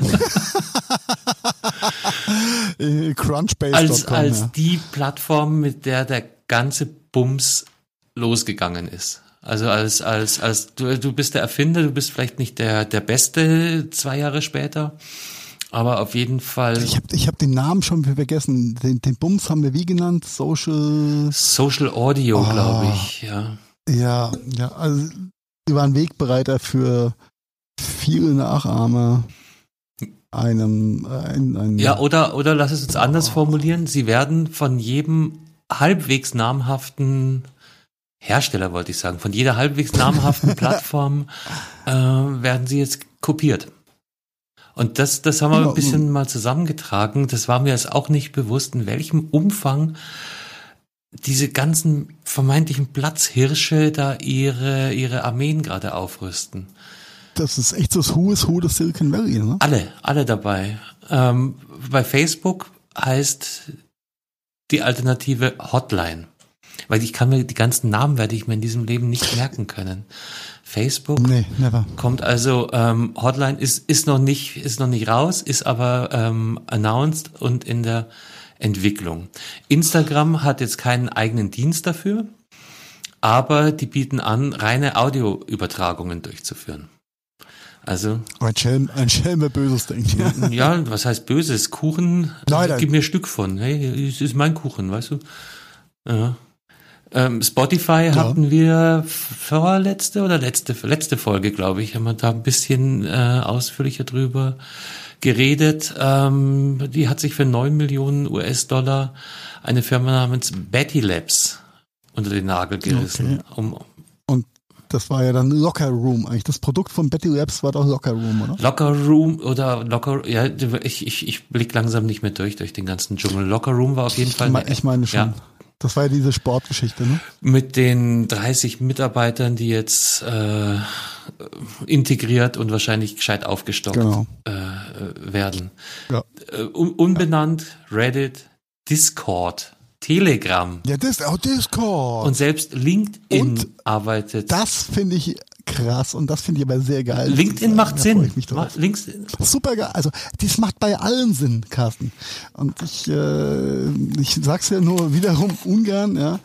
Äh, Crunchbase als Punkt com, als ja. die Plattform, mit der der ganze Bums losgegangen ist. Also als als als du, du bist der Erfinder, du bist vielleicht nicht der der Beste zwei Jahre später, aber auf jeden Fall Ich habe ich hab den Namen schon vergessen. Den, den Bums haben wir wie genannt? Social. Social Audio, Ah. glaube ich, ja. Ja, ja, also die waren Wegbereiter für viele Nachahmer einem ein, ein Ja, oder oder lass es uns anders formulieren, sie werden von jedem halbwegs namhaften Hersteller, wollte ich sagen, von jeder halbwegs namhaften Plattform äh, werden sie jetzt kopiert. Und das, das haben wir Ja, ein bisschen mal zusammengetragen. Das war mir jetzt auch nicht bewusst, in welchem Umfang diese ganzen vermeintlichen Platzhirsche da ihre, ihre Armeen gerade aufrüsten. Das ist echt so das Who is Who des Silicon Valley, ne? Alle, alle dabei. Ähm, bei Facebook heißt die Alternative Hotline. Weil ich kann mir, die ganzen Namen werde ich mir in diesem Leben nicht merken können. Facebook Nee, never. kommt also, ähm, Hotline ist, ist noch nicht, ist noch nicht raus, ist aber, ähm, announced und in der Entwicklung. Instagram hat jetzt keinen eigenen Dienst dafür, aber die bieten an, reine Audioübertragungen durchzuführen. Also, Ein Schelm, ein Schelm, wer Böses denkt. Ja. ja, was heißt Böses? Kuchen, Nein, nein. gib mir ein Stück von. Hey, es ist mein Kuchen, weißt du? Ja. Ähm, Spotify Ja. hatten wir vorletzte oder letzte letzte Folge, glaube ich, haben wir da ein bisschen äh, ausführlicher drüber geredet. Ähm, die hat sich für neun Millionen U S-Dollar eine Firma namens Betty Labs unter den Nagel gerissen. Okay. Um, Und das war ja dann Locker Room eigentlich. Das Produkt von Betty Labs war doch Locker Room, oder? Locker Room oder Locker, ja, ich, ich, ich blick langsam nicht mehr durch, durch den ganzen Dschungel. Locker Room war auf jeden Fall. Ich, mein, ich meine schon. Ja. Das war ja diese Sportgeschichte, ne? Mit den dreißig Mitarbeitern, die jetzt äh, integriert und wahrscheinlich gescheit aufgestockt Genau. äh, werden. Ja. Äh, un- unbenannt, Reddit, Discord, Telegram Ja, das auch Discord. und selbst LinkedIn Und arbeitet. das finde ich krass und das finde ich aber sehr geil. LinkedIn Da macht freue Sinn. ich mich drauf. Ma- LinkedIn. Super geil. Also das macht bei allen Sinn, Carsten. Und ich, äh, ich sag's ja nur wiederum ungern, ja.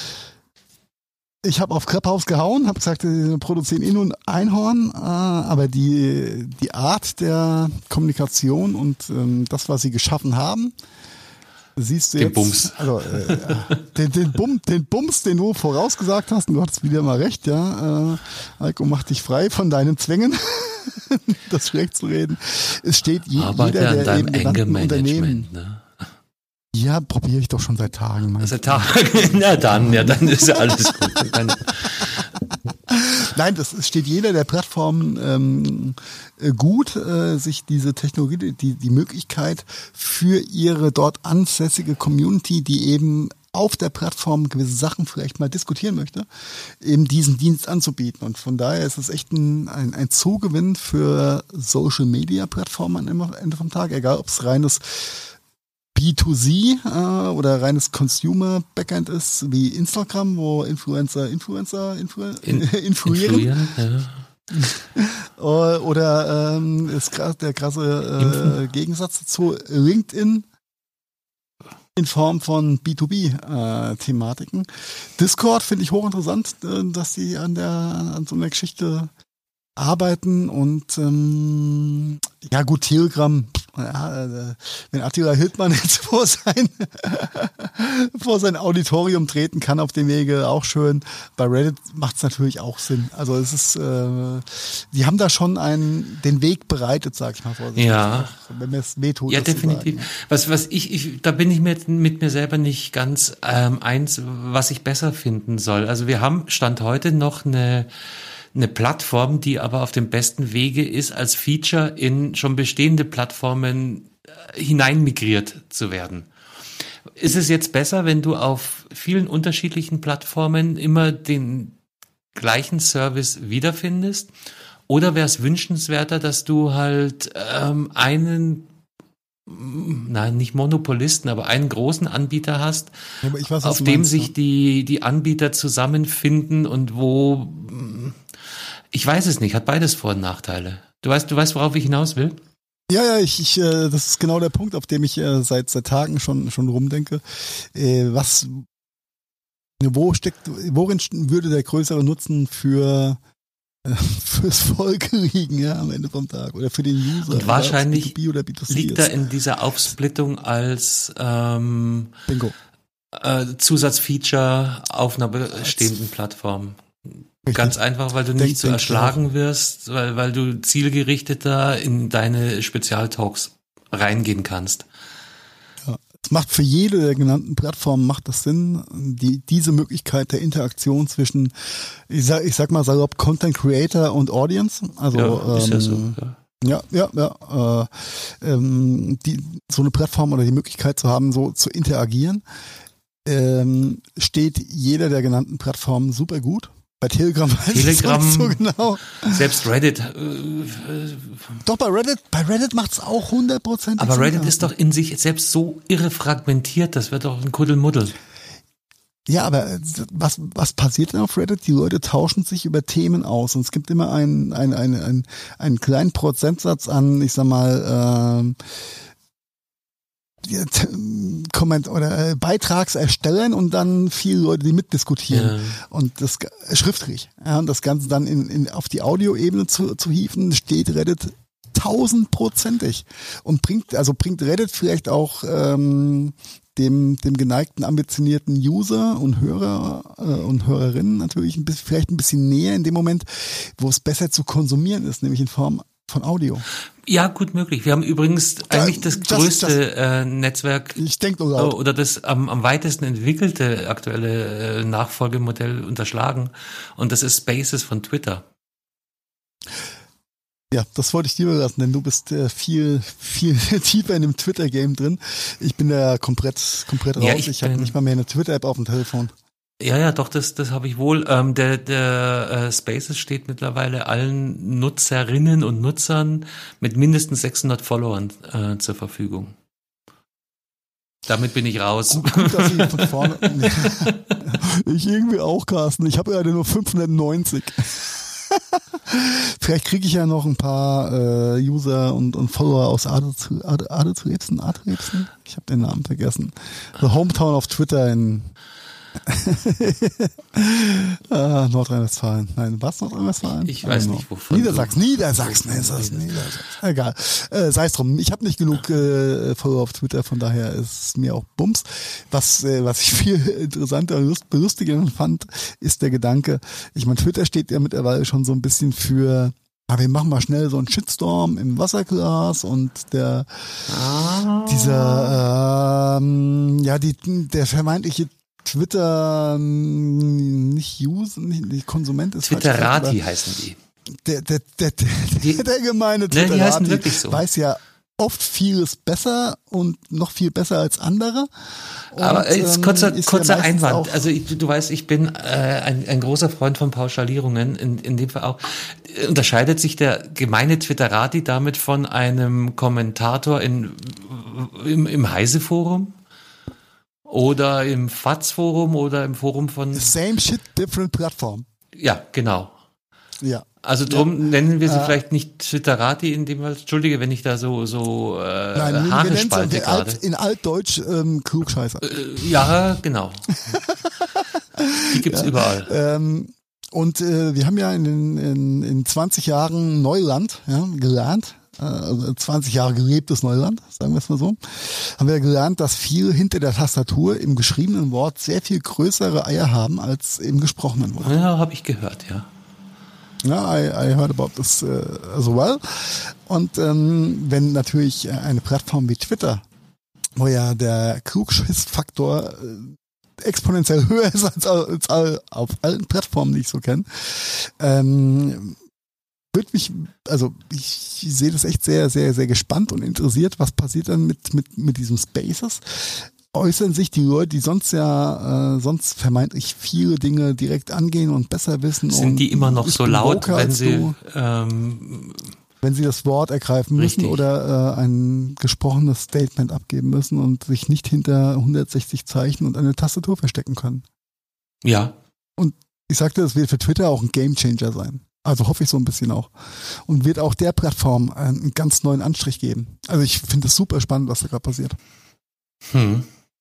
Ich habe auf Clubhouse gehauen, habe gesagt, wir produzieren eh nur ein Einhorn, äh, aber die, die Art der Kommunikation und ähm, das, was sie geschaffen haben, siehst du Den jetzt. Bums. Also, äh, den, den, Bum, den Bums, den du vorausgesagt hast, und du hattest wieder mal recht, ja. Äh, Heiko, mach dich frei von deinen Zwängen, das schlecht zu reden. Es steht je, Arbeite jeder, an der deinem eben genannten Unternehmen. Anger-Management. Ne? Ja, probiere ich doch schon seit Tagen. Mann. Also Tag, na dann, ja, dann ist ja alles gut. Dann, Nein, das es steht jeder der Plattformen ähm, äh, gut, äh, sich diese Technologie, die, die Möglichkeit für ihre dort ansässige Community, die eben auf der Plattform gewisse Sachen vielleicht mal diskutieren möchte, eben diesen Dienst anzubieten. Und von daher ist es echt ein, ein, ein Zugewinn für Social-Media-Plattformen am Ende vom Tag, egal ob es reines B zwei C äh, oder reines Consumer-Backend ist, wie Instagram, wo Influencer, Influencer, Influ in, influieren. influieren, ja. Oder ähm, ist krass, der krasse äh, Gegensatz dazu, LinkedIn in Form von B zwei B-Thematiken. Discord finde ich hochinteressant, äh, dass sie an der an so einer Geschichte arbeiten und ähm, ja gut, Telegram, ja, äh, wenn Attila Hildmann jetzt vor sein vor sein Auditorium treten kann auf dem Wege, auch schön. Bei Reddit macht es natürlich auch Sinn. Also es ist, äh, die haben da schon einen den Weg bereitet, sag ich mal vorsichtig. Ja. Wenn mir es wehtut. Ja, das zu definitiv. sagen. Was, was ich, ich, da bin ich mir mit mir selber nicht ganz ähm, eins, was ich besser finden soll. Also wir haben Stand heute noch eine eine Plattform, die aber auf dem besten Wege ist, als Feature in schon bestehende Plattformen äh, hineinmigriert zu werden. Ist es jetzt besser, wenn du auf vielen unterschiedlichen Plattformen immer den gleichen Service wiederfindest? Oder wäre es wünschenswerter, dass du halt ähm, einen, nein, nicht Monopolisten, aber einen großen Anbieter hast, Ja, aber ich weiß, was auf du dem meinst, sich ja. die, die Anbieter zusammenfinden und wo, ich weiß es nicht, hat beides Vor- und Nachteile. Du weißt, du weißt, worauf ich hinaus will? Ja, ja, ich, ich, äh, das ist genau der Punkt, auf dem ich äh, seit seit Tagen schon schon rumdenke. Äh, was, wo steckt, worin würde der größere Nutzen für äh, fürs Volk liegen, ja, am Ende vom Tag oder für den User? Und wahrscheinlich B zwei B oder B zwei C liegt da ist. in dieser Aufsplittung als ähm, Bingo. äh, Zusatzfeature auf einer bestehenden Plattform. Richtig. Ganz einfach, weil du Denk- nicht so denk ich erschlagen wirst, weil, weil du zielgerichteter in deine Spezialtalks reingehen kannst. Es macht für jede der genannten Plattformen macht das Sinn, die diese Möglichkeit der Interaktion zwischen, ich sag, ich sag mal salopp, Content Creator und Audience. Also Ja, ist ja so. ähm, Ja. Ja, ja, ja. Äh, ähm, die, so eine Plattform oder die Möglichkeit zu haben, so zu interagieren, ähm, steht jeder der genannten Plattformen super gut. Bei Telegram weiß Telegram, ich es nicht so genau. Selbst Reddit. Äh, Doch, bei Reddit, bei Reddit macht's auch hundert Prozent. aber Reddit ist doch in sich selbst so irre fragmentiert, das wird doch ein Kuddelmuddel. Ja, aber was, was passiert denn auf Reddit? Die Leute tauschen sich über Themen aus und es gibt immer einen, einen, einen, einen, einen kleinen Prozentsatz an, ich sag mal, ähm, Comment oder äh, Beitragserstellern und dann viele Leute, die mitdiskutieren. Ja. Und das äh, schriftlich. Ja, und das Ganze dann in, in, auf die Audioebene zu, zu hieven, steht Reddit tausendprozentig. Und bringt, also bringt Reddit vielleicht auch ähm, dem, dem geneigten, ambitionierten User und Hörer äh, und Hörerinnen natürlich ein bisschen, vielleicht ein bisschen näher in dem Moment, wo es besser zu konsumieren ist, nämlich in Form von Audio. Ja, gut möglich. Wir haben übrigens eigentlich das just, größte just, äh, Netzwerk ich denk nur oh, oder das am, am weitesten entwickelte aktuelle äh, Nachfolgemodell unterschlagen. Und das ist Spaces von Twitter. Ja, das wollte ich dir überlassen, denn du bist äh, viel, viel tiefer in dem Twitter-Game drin. Ich bin da komplett, komplett raus. Ja, ich ich habe bin- nicht mal mehr eine Twitter-App auf dem Telefon. Ja, ja, doch, das, das habe ich wohl. Ähm, der der äh, Spaces steht mittlerweile allen Nutzerinnen und Nutzern mit mindestens sechshundert Followern äh, zur Verfügung. Damit bin ich raus. Gut, gut, dass ich von vorne. Ich irgendwie auch, Carsten. Ich habe gerade nur fünfhundertneunzig. Vielleicht kriege ich ja noch ein paar äh, User und, und Follower aus Adel- Adel- Adelsrebsen. Adelsrebsen? Ich habe den Namen vergessen. The Hometown of Twitter in ah, Nordrhein-Westfalen. Nein, was Nordrhein-Westfalen? Ich weiß I don't nicht, know. wovon Niedersachsen, du- Niedersachsen ist das. Niedersachsen. Egal. Äh, Sei es drum. Ich habe nicht genug äh, Follower auf Twitter, von daher ist es mir auch Bums. Was, äh, was ich viel interessanter und lust- belustigender fand, ist der Gedanke, ich meine, Twitter steht ja mittlerweile schon so ein bisschen für aber wir machen mal schnell so einen Shitstorm im Wasserglas und der Ah. dieser ähm, ja die der vermeintliche Twitter ähm, nicht User, nicht, nicht Konsument ist falsch gesagt, Twitterati aber heißen die. der der der der, Die- der gemeine Ne, die heißen Twitterati wirklich so. weiß ja oft vieles besser und noch viel besser als andere. Und, Aber jetzt ähm, kurzer, ist ja kurzer meistens Einwand. auch- Also ich, du weißt, ich bin äh, ein, ein großer Freund von Pauschalierungen, in, in dem Fall auch. Unterscheidet sich der gemeine Twitterati damit von einem Kommentator in, im, im Heise-Forum? Oder im F A Z-Forum oder im Forum von... Same shit, different platform. Ja, genau. Ja. Also drum nennen wir sie Äh, vielleicht nicht Twitterati in dem Fall. Entschuldige, wenn ich da so, so äh, Nein, wir Haare nennen spalte es gerade. Alt, in Altdeutsch ähm, Klugscheißer. Äh, ja, genau. Die gibt's überall. Ähm, und äh, wir haben ja in, den, in, in zwanzig Jahren Neuland ja, gelernt, äh, also zwanzig Jahre gelebtes Neuland, sagen wir es mal so, haben wir gelernt, dass viele hinter der Tastatur im geschriebenen Wort sehr viel größere Eier haben als im gesprochenen Wort. Ja, habe ich gehört, ja. Ja, I, I heard about this uh, as well. Und ähm, wenn natürlich eine Plattform wie Twitter, wo ja der Klugschiss-Faktor äh, exponentiell höher ist als, als, als auf allen Plattformen, die ich so kenne, ähm, wird mich, also ich, ich sehe das echt sehr, sehr, sehr gespannt und interessiert, was passiert dann mit, mit, mit diesem Spaces. Äußern sich die Leute, die sonst ja äh, sonst vermeintlich viele Dinge direkt angehen und besser wissen. Sind und die immer noch ich so bin laut, woker wenn als sie du, ähm, wenn sie das Wort ergreifen müssen Richtig. oder äh, ein gesprochenes Statement abgeben müssen und sich nicht hinter hundertsechzig Zeichen und eine Tastatur verstecken können? ja, Ich sagte, das wird für Twitter auch ein Gamechanger sein. Also hoffe ich so ein bisschen auch. Und wird auch der Plattform einen ganz neuen Anstrich geben. Also ich finde es super spannend, was da gerade passiert. hm.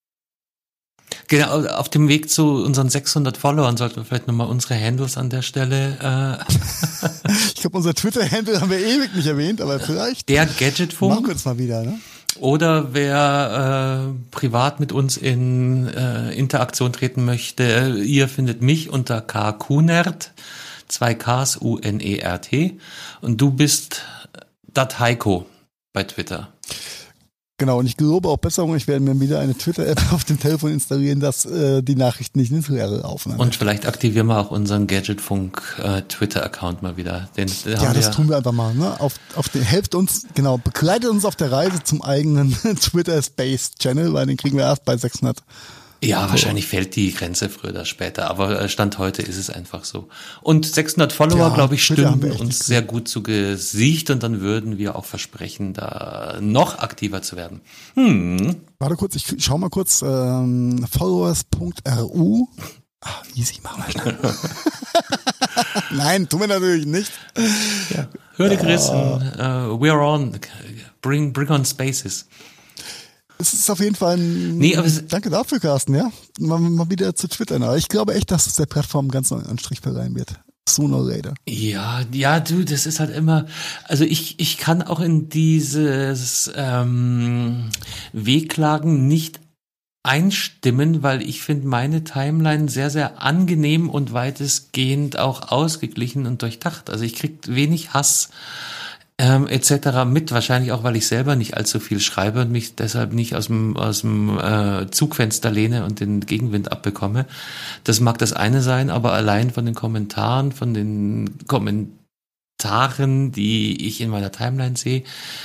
Genau, auf dem Weg zu unseren sechshundert Followern sollten wir vielleicht nochmal unsere Handles an der Stelle, äh, Ich glaube, unser Twitter-Handle haben wir ewig nicht erwähnt, aber vielleicht der machen wir Gadgetfunk das mal wieder, ne? oder wer äh, privat mit uns in äh, Interaktion treten möchte, ihr findet mich unter kqnerd, zwei Ks, U N E R T und du bist dat Heiko bei Twitter. Genau, und ich gelobe auch Besserung, ich werde mir wieder eine Twitter-App auf dem Telefon installieren, dass äh, die Nachrichten nicht ins Leere laufen. Und vielleicht aktivieren wir auch unseren Gadgetfunk äh, Twitter-Account mal wieder. Den, den ja, haben das wir, tun wir einfach mal. Ne? Auf, auf den, helft uns, genau, begleitet uns auf der Reise zum eigenen Twitter-Space-Channel, weil den kriegen wir erst bei sechshundert. Ja, wahrscheinlich fällt die Grenze früher oder später, aber äh, Stand heute ist es einfach so. Und sechshundert Follower, Ja, glaube ich, Twitter haben wir stünden echt uns nicht sehr gut zu Gesicht und dann würden wir auch versprechen, da noch aktiver zu werden. Hm. Warte kurz, ich schau mal kurz, ähm, followers punkt r u. Ah, easy, machen wir schnell. Nein, tun wir natürlich nicht. Ja. Hörde Christen, uh, we're on, bring, bring on Spaces. Es ist auf jeden Fall ein, Nee, aber es- danke dafür, Carsten, ja. Mal, mal wieder zu twittern. Aber ich glaube echt, dass es der Plattform einen ganz neuen Anstrich verleihen wird. Sooner or later. Ja, ja, du, das ist halt immer, also ich, ich kann auch in dieses ähm, Wehklagen nicht einstimmen, weil ich finde meine Timeline sehr, sehr angenehm und weitestgehend auch ausgeglichen und durchdacht. Also ich krieg wenig Hass ähm, et cetera mit, wahrscheinlich auch, weil ich selber nicht allzu viel schreibe und mich deshalb nicht aus dem aus dem äh, Zugfenster lehne und den Gegenwind abbekomme. Das mag das eine sein, aber allein von den Kommentaren, von den Kommentaren, die ich in meiner Timeline sehe,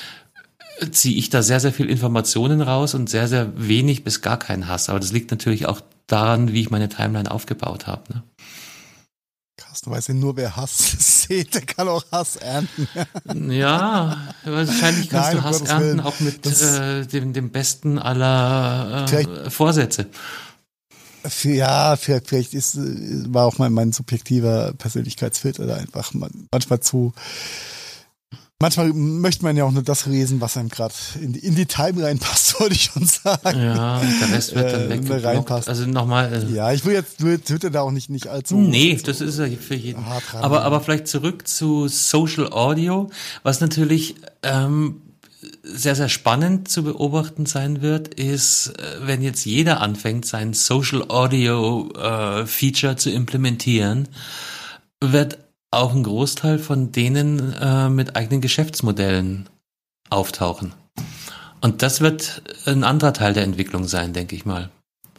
ziehe ich da sehr, sehr viel Informationen raus und sehr, sehr wenig bis gar keinen Hass. Aber das liegt natürlich auch daran, wie ich meine Timeline aufgebaut habe. Ne? Krass, du weißt ja nur, wer Hass sieht, der kann auch Hass ernten. Ja, wahrscheinlich kannst Nein, du Hass um ernten, Willen. auch mit Das- äh, dem, dem besten aller äh, Vielleicht- Vorsätze. Für- Ja, vielleicht, vielleicht ist, äh, war auch mein, mein subjektiver Persönlichkeitsfilter da einfach man- manchmal zu. Manchmal möchte man ja auch nur das lesen, was einem gerade in, die- in die Time reinpasst, wollte ich schon sagen. Ja, der Rest wird dann Äh, weggeblockt. reinpasst. Also nochmal. Äh, Ja, ich will jetzt will Twitter da auch nicht, nicht allzu. Nee, allzu das ist ja für jeden. hart ran. Aber, aber vielleicht zurück zu Social Audio, was natürlich ähm, sehr, sehr spannend zu beobachten sein wird, ist, äh, wenn jetzt jeder anfängt, sein Social Audio äh, Feature zu implementieren, wird auch ein Großteil von denen äh, mit eigenen Geschäftsmodellen auftauchen. Und das wird ein anderer Teil der Entwicklung sein, denke ich mal.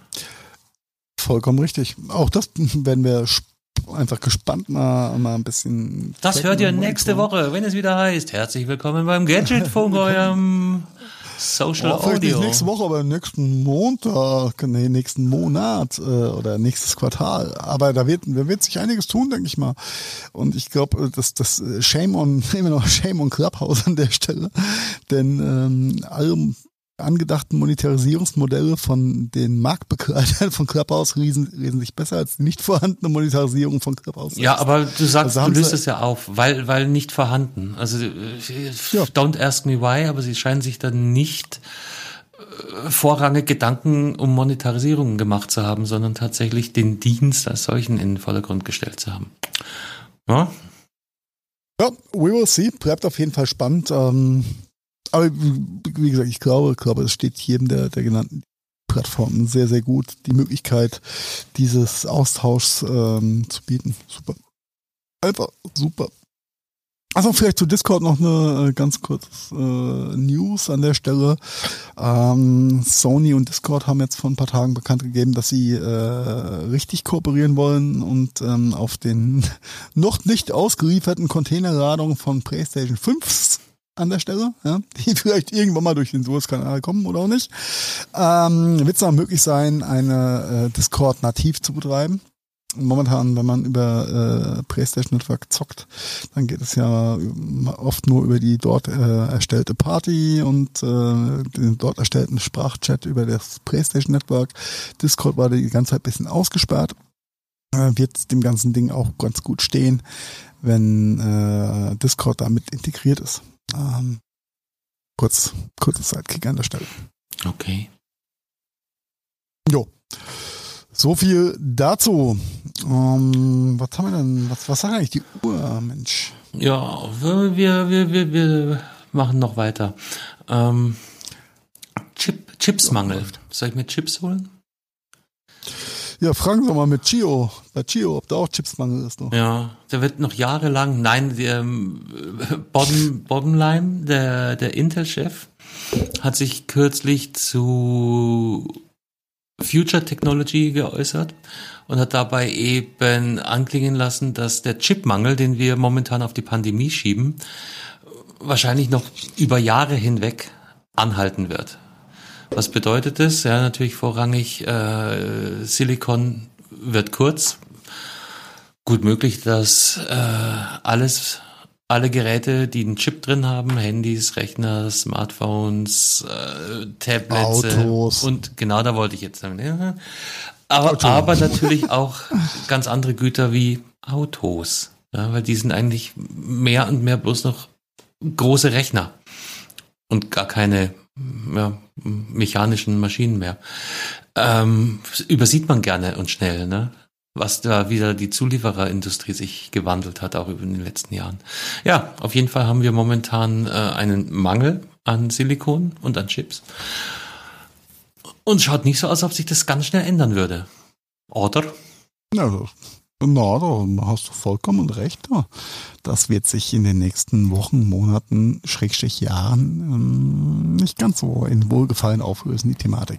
Vollkommen richtig. Auch das werden wir sp- einfach gespannt mal, mal ein bisschen. Das checken hört ihr und nächste monitoren. Woche, wenn es wieder heißt, herzlich willkommen beim Gadgetfunk, eurem Social Oh, vielleicht nicht Audio. nächste Woche, aber nächsten Montag, nee, nächsten Monat äh, oder nächstes Quartal. Aber da wird, da wird sich einiges tun, denke ich mal. Und ich glaube, das, das äh, Shame on, immer noch Shame on Clubhouse an der Stelle. Denn ähm, alle angedachten Monetarisierungsmodelle von den Marktbegleitern von Clubhouse riesen, riesen sich besser als die nicht vorhandene Monetarisierung von Clubhouse. Ja, aber du sagst, Also du haben löst sie- es ja auf, weil, weil nicht vorhanden. Also, äh, Ja. don't ask me why, aber sie scheinen sich dann nicht äh, vorrangig Gedanken um Monetarisierung gemacht zu haben, sondern tatsächlich den Dienst als solchen in den Vordergrund gestellt zu haben. Ja? Ja, we will see. Bleibt auf jeden Fall spannend. Ähm, aber wie wie gesagt, ich glaube, ich glaube, es steht jedem der, der genannten Plattformen sehr, sehr gut, die Möglichkeit dieses Austauschs ähm, zu bieten. Super. Einfach super. Also vielleicht zu Discord noch eine äh, ganz kurze äh, News an der Stelle. Ähm, Sony und Discord haben jetzt vor ein paar Tagen bekannt gegeben, dass sie äh, richtig kooperieren wollen und ähm, auf den noch nicht ausgelieferten Containerladungen von PlayStation fünf an der Stelle, ja, die vielleicht irgendwann mal durch den Suezkanal kommen oder auch nicht, ähm, wird es auch möglich sein, eine äh, Discord nativ zu betreiben. Momentan, wenn man über äh, PlayStation Network zockt, dann geht es ja oft nur über die dort äh, erstellte Party und äh, den dort erstellten Sprachchat über das PlayStation Network. Discord war die ganze Zeit ein bisschen ausgesperrt. Äh, wird dem ganzen Ding auch ganz gut stehen, wenn äh, Discord damit integriert ist. Ähm, kurz, kurzes Sidekick an der Stelle. Okay. Jo. So viel dazu. Ähm, was haben wir denn? Was, was sagt eigentlich die Uhr, Mensch? Ja, wir, wir, wir, wir, wir machen noch weiter. Ähm, Chip, Chipsmangel. Soll ich mir Chips holen? Ja, fragen Sie mal mit Gio, bei Gio, ob da auch Chipsmangel ist. Noch. Ja, der wird noch jahrelang, nein, der ähm, Bodden, Boddenleim, der, der Intel-Chef, hat sich kürzlich zu Future Technology geäußert und hat dabei eben anklingen lassen, dass der Chipmangel, den wir momentan auf die Pandemie schieben, wahrscheinlich noch über Jahre hinweg anhalten wird. Was bedeutet das? Ja, natürlich vorrangig äh, Silicon wird kurz. Gut möglich, dass äh, alles, alle Geräte, die einen Chip drin haben, Handys, Rechner, Smartphones, äh, Tablets Autos. und genau da wollte ich jetzt sagen. Ja. Aber, Auto. aber natürlich auch ganz andere Güter wie Autos, ja, weil die sind eigentlich mehr und mehr bloß noch große Rechner und gar keine ja, mechanischen Maschinen mehr. Ähm, übersieht man gerne und schnell, ne? Was da wieder die Zuliefererindustrie sich gewandelt hat, auch über den letzten Jahren. Ja, auf jeden Fall haben wir momentan äh, einen Mangel an Silikon und an Chips. Und schaut nicht so aus, als ob sich das ganz schnell ändern würde. Oder? Ja, Na, da hast du vollkommen recht. Das wird sich in den nächsten Wochen, Monaten, Schrägstrich Jahren ähm, nicht ganz so in Wohlgefallen auflösen, die Thematik.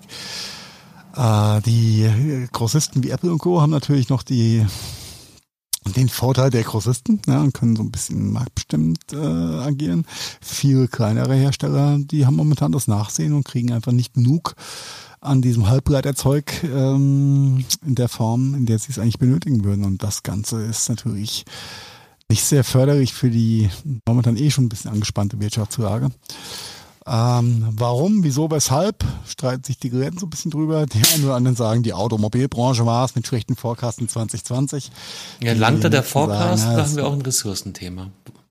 Äh, die Grossisten wie Apple und Co. haben natürlich noch die den Vorteil der Grossisten, ja, und können so ein bisschen marktbestimmt äh, agieren. Viele kleinere Hersteller, die haben momentan das Nachsehen und kriegen einfach nicht genug an diesem Halbleiterzeug ähm, in der Form, in der sie es eigentlich benötigen würden. Und das Ganze ist natürlich nicht sehr förderlich für die momentan eh schon ein bisschen angespannte Wirtschaftslage. Ähm, warum, wieso, weshalb, streiten sich die Geräte so ein bisschen drüber. Die einen oder anderen sagen, die Automobilbranche war es mit schlechten Forecasten zwanzig zwanzig. Ja, langte der Forecast, sagen, ja, da haben wir auch ein Ressourcenthema.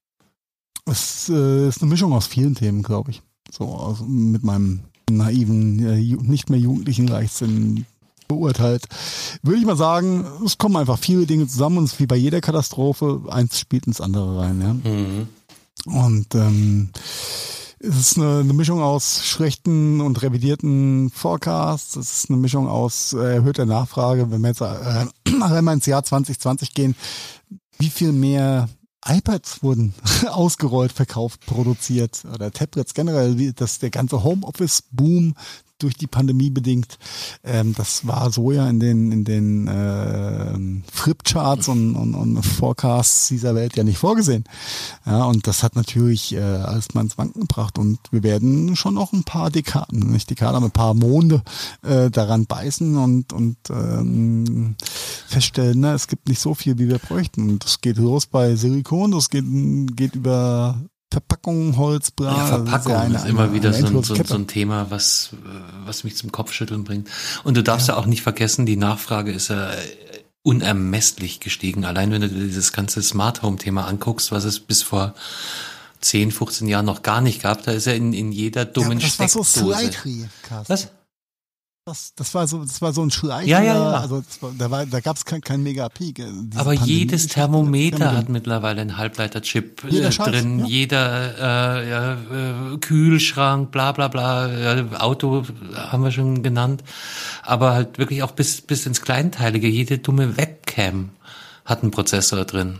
Es äh, ist eine Mischung aus vielen Themen, glaube ich. So also mit meinem naiven, äh, nicht mehr jugendlichen Leichtsinn beurteilt. Würde ich mal sagen, es kommen einfach viele Dinge zusammen und es ist wie bei jeder Katastrophe, eins spielt ins andere rein. Ja? Mhm. Und ähm, es ist eine, eine Mischung aus schlechten und revidierten Forecasts, es ist eine Mischung aus äh, erhöhter Nachfrage. Wenn wir jetzt äh, einmal ins Jahr zwanzig zwanzig gehen, wie viel mehr iPads wurden ausgerollt, verkauft, produziert oder Tablets generell, wie das der ganze Homeoffice-Boom durch die Pandemie bedingt. Ähm, das war so ja in den in den äh, Flipcharts und, und, und Forecasts dieser Welt ja nicht vorgesehen. Ja, und das hat natürlich äh, alles mal ins Wanken gebracht und wir werden schon noch ein paar Dekaden, nicht Dekaden, aber ein paar Monde äh, daran beißen und und ähm, feststellen, ne, es gibt nicht so viel, wie wir bräuchten. Und das geht los bei Silikon, das geht geht über Verpackung, Holz, bla. Ja, Verpackung eine, ist immer eine, wieder eine so, ein, so, so ein Thema, was, was mich zum Kopfschütteln bringt. Und du darfst ja. ja auch nicht vergessen, die Nachfrage ist ja unermesslich gestiegen. Allein wenn du dir dieses ganze Smart Home Thema anguckst, was es bis vor zehn, fünfzehn Jahren noch gar nicht gab, da ist ja in, in jeder dummen ja, das Steckdose. War so Slightly, was? Das, das war so, das war so ein Schleicher. Ja, ja, ja. Also war, da war, da gab es kein, kein Mega-Peak. Aber jedes Thermometer hat mittlerweile einen Halbleiterchip äh, Scheiß, drin. Ja. Jeder äh, ja, äh, Kühlschrank, bla bla bla, äh, Auto haben wir schon genannt. Aber halt wirklich auch bis bis ins Kleinteilige. Jede dumme Webcam hat einen Prozessor drin.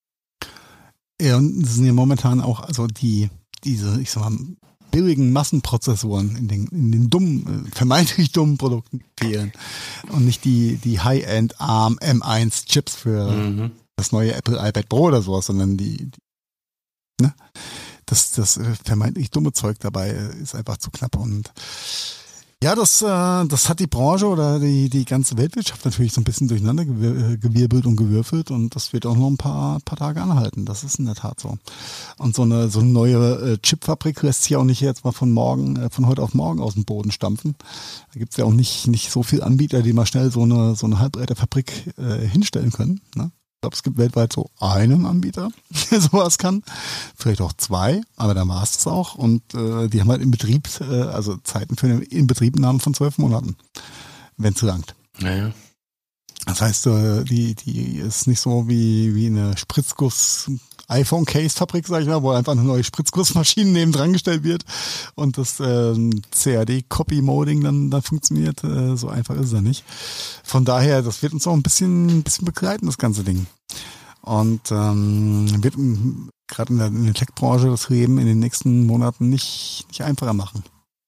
Ja, und es sind ja momentan auch also die diese, ich sag mal, billigen Massenprozessoren in den, in den dummen, vermeintlich dummen Produkten fehlen und nicht die, die High-End ARM M eins Chips für mhm. das neue Apple iPad Pro oder sowas, sondern die, die ne? das, das vermeintlich dumme Zeug dabei ist einfach zu knapp und ja, das, äh, das hat die Branche oder die, die ganze Weltwirtschaft natürlich so ein bisschen durcheinander gewirbelt und gewürfelt und das wird auch noch ein paar, paar Tage anhalten. Das ist in der Tat so. Und so eine, so eine neue äh, Chipfabrik lässt sich auch nicht jetzt mal von morgen, äh, von heute auf morgen aus dem Boden stampfen. Da gibt's ja auch nicht, nicht so viele Anbieter, die mal schnell so eine, so eine Halbleiterfabrik äh, hinstellen können, ne? Ich glaube, es gibt weltweit so einen Anbieter, der sowas kann. Vielleicht auch zwei, aber dann war es das auch. Und äh, die haben halt im Betrieb, äh, also Zeiten für eine Inbetriebnahme von zwölf Monaten, wenn es langt. Naja. Das heißt, äh, die, die ist nicht so wie, wie eine Spritzguss iPhone-Case-Fabrik, sag ich mal, wo einfach eine neue Spritzgussmaschine neben dran gestellt wird und das ähm, C A D-Copy-Moding dann, dann funktioniert. Äh, so einfach ist es ja nicht. Von daher, das wird uns auch ein bisschen, ein bisschen begleiten, das ganze Ding. Und ähm, wird gerade in der, in der Tech-Branche das Leben in den nächsten Monaten nicht, nicht einfacher machen.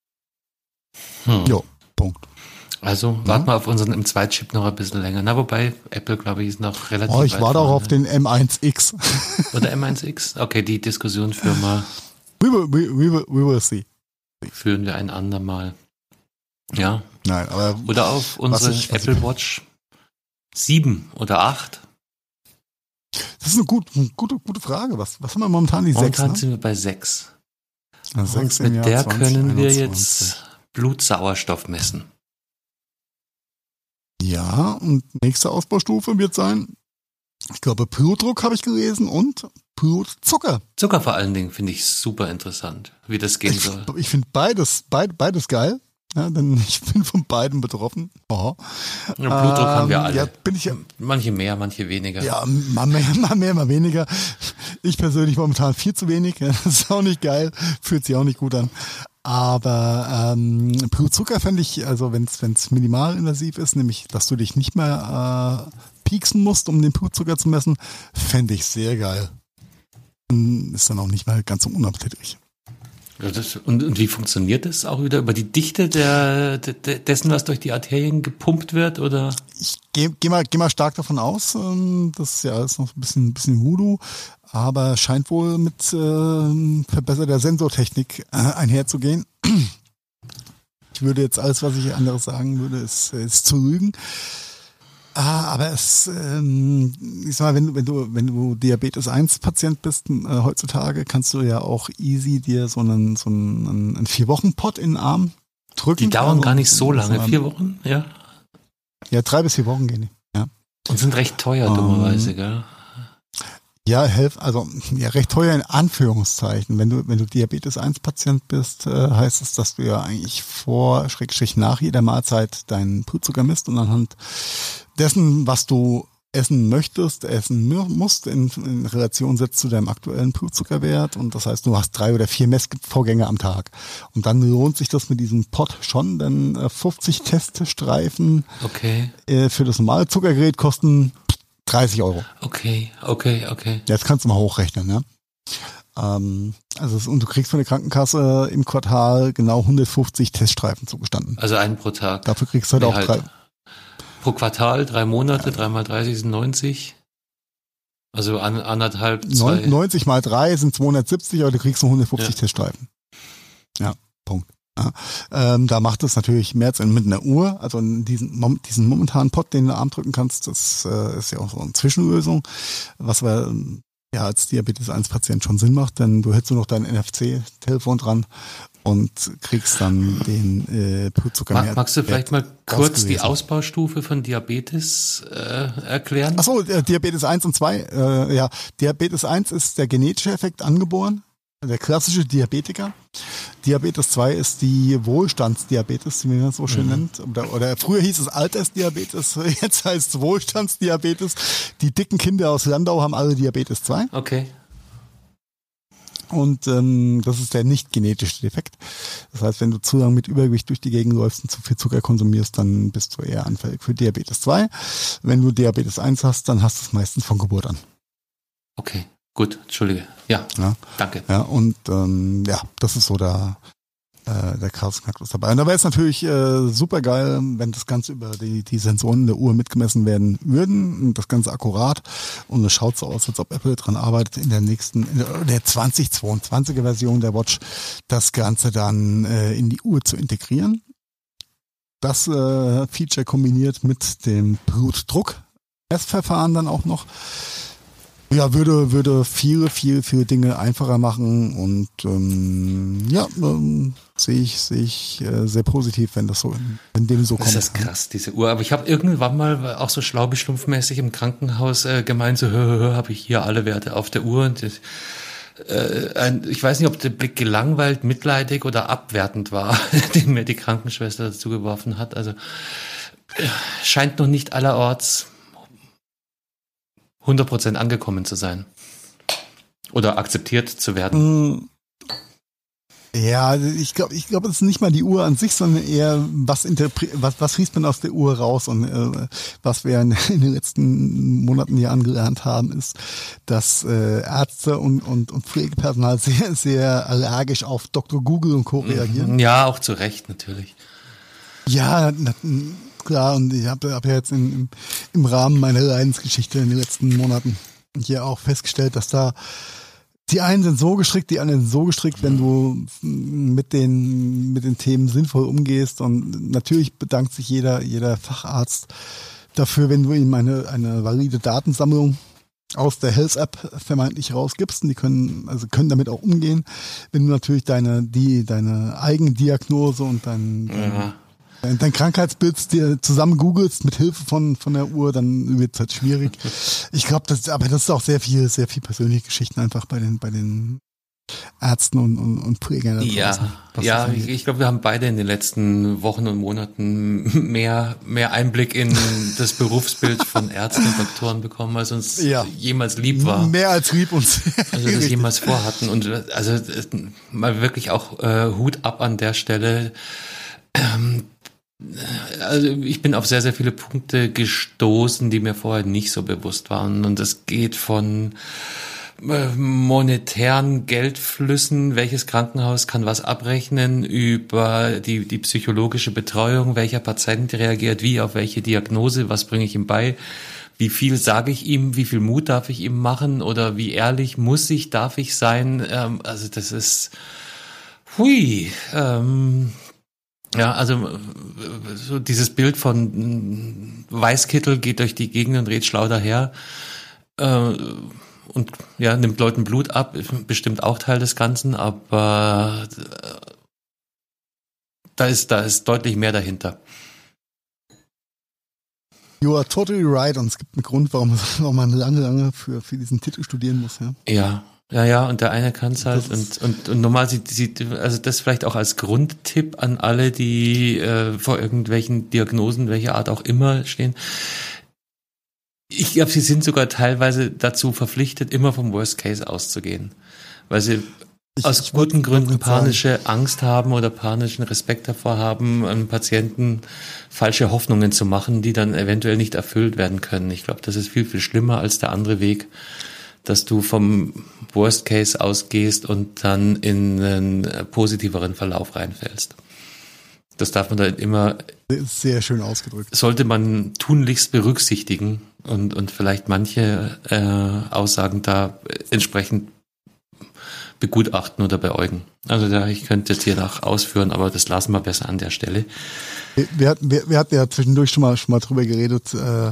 Hm. Jo, Punkt. Also warten ja. wir auf unseren M zwei Chip noch ein bisschen länger. Na, wobei Apple, glaube ich, ist noch relativ Oh, ich weit warte auch vorne. auf den M eins X. Oder M eins X? Okay, die Diskussion führen wir. We will, we, we will, we will see. Führen wir ein andermal. Ja. Nein, aber oder auf unsere ich, Apple ich, Watch sieben oder acht. Das ist eine gut, gute, gute Frage. Was, was haben wir momentan? Die momentan sechs, Momentan sind wir bei sechs. Na, sechs Und mit Jahr der zwanzig, können wir einundzwanzig. jetzt Blutsauerstoff messen. Ja, und nächste Ausbaustufe wird sein, ich glaube, Blutdruck habe ich gelesen und Blutzucker. Zucker vor allen Dingen finde ich super interessant, wie das gehen ich, soll. Ich finde beides, beid, beides geil, ja, denn ich bin von beiden betroffen. Oh. Ja, Blutdruck ähm, haben wir alle. Ja, bin ich ja, manche mehr, manche weniger. Ja, mal mehr, mal mehr, mal weniger. Ich persönlich momentan viel zu wenig. Das ist auch nicht geil, fühlt sich auch nicht gut an. Aber ähm, Blutzucker fände ich, also wenn es minimal invasiv ist, nämlich, dass du dich nicht mehr äh, pieksen musst, um den Blutzucker zu messen, fände ich sehr geil. Ist dann auch nicht mal ganz so unappetitlich. Ja, das, und, und wie funktioniert das auch wieder über die Dichte der, de, dessen, was durch die Arterien gepumpt wird, oder? Ich gehe geh mal, geh mal stark davon aus, ähm, das ist ja alles noch ein bisschen, ein bisschen Voodoo, aber scheint wohl mit äh, verbesserter Sensortechnik äh, einherzugehen. Ich würde jetzt alles, was ich anderes sagen würde, ist, ist zu lügen. Ah, aber es, ähm, ich sag mal, wenn du, wenn du, wenn du Diabetes eins Patient bist, äh, heutzutage kannst du ja auch easy dir so einen, so einen, einen vier-Wochen-Pot in den Arm drücken. Die dauern also, gar nicht so lange, mal, vier Wochen, ja? Ja, drei bis vier Wochen gehen die, ja. Und sind recht teuer, um, dummerweise, gell? Ja, helf, also, ja, recht teuer in Anführungszeichen. Wenn du, wenn du Diabetes eins Patient bist, äh, heißt es, dass du ja eigentlich vor, Schrägstrich nach jeder Mahlzeit deinen Blutzucker misst und anhand dessen, was du essen möchtest, essen musst, in, in Relation setzt zu deinem aktuellen Blutzuckerwert. Und das heißt, du hast drei oder vier Messvorgänge am Tag. Und dann lohnt sich das mit diesem Pot schon, denn äh, fünfzig Teststreifen okay. äh, für das normale Zuckergerät kosten dreißig Euro. Okay, okay, okay. Jetzt kannst du mal hochrechnen, ne? Ähm, also es, und du kriegst von der Krankenkasse im Quartal genau hundertfünfzig Teststreifen zugestanden. Also einen pro Tag. Dafür kriegst du halt nee, auch halt. drei. Pro Quartal, drei Monate, drei mal dreißig sind neunzig. Also an, anderthalb, zwei. neunzig mal drei sind zweihundertsiebzig, aber du kriegst nur hundertfünfzig ja. Teststreifen. Ja, Punkt. Ja. Ähm, da macht es natürlich mehr Sinn mit einer Uhr, also diesen, diesen momentanen Pot, den du in den Arm drücken kannst, das äh, ist ja auch so eine Zwischenlösung, was wir ja als Diabetes eins Patient schon Sinn macht, denn du hältst nur noch dein N F C-Telefon dran und kriegst dann den äh, Blutzucker Mag, mehr. Magst du vielleicht mal kurz die ausgelesen. Ausbaustufe von Diabetes äh, erklären? Ach so, äh, Diabetes eins und zwei, äh, ja, Diabetes eins ist der genetische Effekt angeboren, der klassische Diabetiker. Diabetes zwei ist die Wohlstandsdiabetes, wie man das so schön mhm. nennt. Oder, oder früher hieß es Altersdiabetes, jetzt heißt es Wohlstandsdiabetes. Die dicken Kinder aus Landau haben alle Diabetes zwei. Okay. Und ähm, das ist der nicht genetische Defekt. Das heißt, wenn du zu lange mit Übergewicht durch die Gegend läufst und zu viel Zucker konsumierst, dann bist du eher anfällig für Diabetes zwei. Wenn du Diabetes eins hast, dann hast du es meistens von Geburt an. Okay. Gut, entschuldige. Ja, ja. Danke. Ja, und ähm, ja, das ist so der, äh, der Chaos-Knacktus dabei. Und dabei ist natürlich äh, super geil, wenn das Ganze über die, die Sensoren der Uhr mitgemessen werden würden. Und das Ganze akkurat. Und es schaut so aus, als ob Apple dran arbeitet, in der nächsten, in der, der zwanzig zweiundzwanziger Version der Watch, das Ganze dann äh, in die Uhr zu integrieren. Das äh, Feature kombiniert mit dem Blutdruck-Messverfahren dann auch noch. Ja, würde würde viele, viele, viele Dinge einfacher machen und ähm, ja, ähm, sehe ich sehe ich äh, sehr positiv, wenn das so wenn dem so kommt. Das ist krass, diese Uhr. Aber ich habe irgendwann mal auch so schlaubeschlumpfmäßig im Krankenhaus äh, gemeint, so hör, hör, hör, habe ich hier alle Werte auf der Uhr. Und das, äh, ein, ich weiß nicht, ob der Blick gelangweilt, mitleidig oder abwertend war, den mir die Krankenschwester dazu geworfen hat. Also äh, scheint noch nicht allerorts hundert Prozent angekommen zu sein. Oder akzeptiert zu werden. Ja, ich glaube, ich glaube, es ist nicht mal die Uhr an sich, sondern eher, was, interpre- was, was liest man aus der Uhr raus? Und äh, was wir in, in den letzten Monaten hier angelernt haben, ist, dass äh, Ärzte und, und, und Pflegepersonal sehr, sehr allergisch auf Doktor Google und Co. reagieren. Ja, auch zu Recht, natürlich. Ja, na, klar, und ich habe hab ja jetzt in, im, im Rahmen meiner Leidensgeschichte in den letzten Monaten hier auch festgestellt, dass da die einen sind so gestrickt, die anderen sind so gestrickt, wenn du mit den mit den Themen sinnvoll umgehst. Und natürlich bedankt sich jeder jeder Facharzt dafür, wenn du ihm eine eine valide Datensammlung aus der Health-App vermeintlich rausgibst. Und die können also können damit auch umgehen, wenn du natürlich deine die deine Eigendiagnose und dein, dein ja. dein Krankheitsbild dir zusammen googelst mit Hilfe von von der Uhr, dann wird es halt schwierig. Ich glaube, das aber das ist auch sehr viel sehr viel persönliche Geschichten einfach bei den bei den Ärzten und und, und Pflegern. Ja, ja, ich, ich glaube, wir haben beide in den letzten Wochen und Monaten mehr mehr Einblick in das Berufsbild von Ärzten und Doktoren bekommen, als uns ja. jemals lieb war. Mehr als lieb uns. Also das jemals vorhatten. Und also mal wirklich auch äh, Hut ab an der Stelle. Ähm, Also ich bin auf sehr, sehr viele Punkte gestoßen, die mir vorher nicht so bewusst waren. Und es geht von monetären Geldflüssen, welches Krankenhaus kann was abrechnen, über die, die psychologische Betreuung, welcher Patient reagiert wie auf welche Diagnose, was bringe ich ihm bei, wie viel sage ich ihm, wie viel Mut darf ich ihm machen oder wie ehrlich muss ich, darf ich sein. Ähm, also das ist, hui, ähm, ja, also so dieses Bild von Weißkittel geht durch die Gegend und redet schlau daher äh, und ja, nimmt Leuten Blut ab, bestimmt auch Teil des Ganzen, aber äh, da ist da ist deutlich mehr dahinter. You are totally right und es gibt einen Grund, warum, warum man lange, lange für, für diesen Titel studieren muss. Ja, ja. Ja, ja, und der eine kann es halt und, und, und normal sieht, sieht, also das vielleicht auch als Grundtipp an alle, die äh, vor irgendwelchen Diagnosen, welcher Art auch immer stehen. Ich glaube, sie sind sogar teilweise dazu verpflichtet, immer vom Worst Case auszugehen, weil sie ich, aus ich guten Gründen panische sagen. Angst haben oder panischen Respekt davor haben, einem Patienten falsche Hoffnungen zu machen, die dann eventuell nicht erfüllt werden können. Ich glaube, das ist viel, viel schlimmer als der andere Weg, dass du vom Worst Case ausgehst und dann in einen positiveren Verlauf reinfällst. Das darf man da immer... Sehr schön ausgedrückt. Sollte man tunlichst berücksichtigen und, und vielleicht manche äh, Aussagen da entsprechend begutachten oder beäugen. Also da, ich könnte jetzt hier nach ausführen, aber das lassen wir besser an der Stelle. Wir, wir, hatten, wir, wir hatten ja zwischendurch schon mal, schon mal drüber geredet, äh,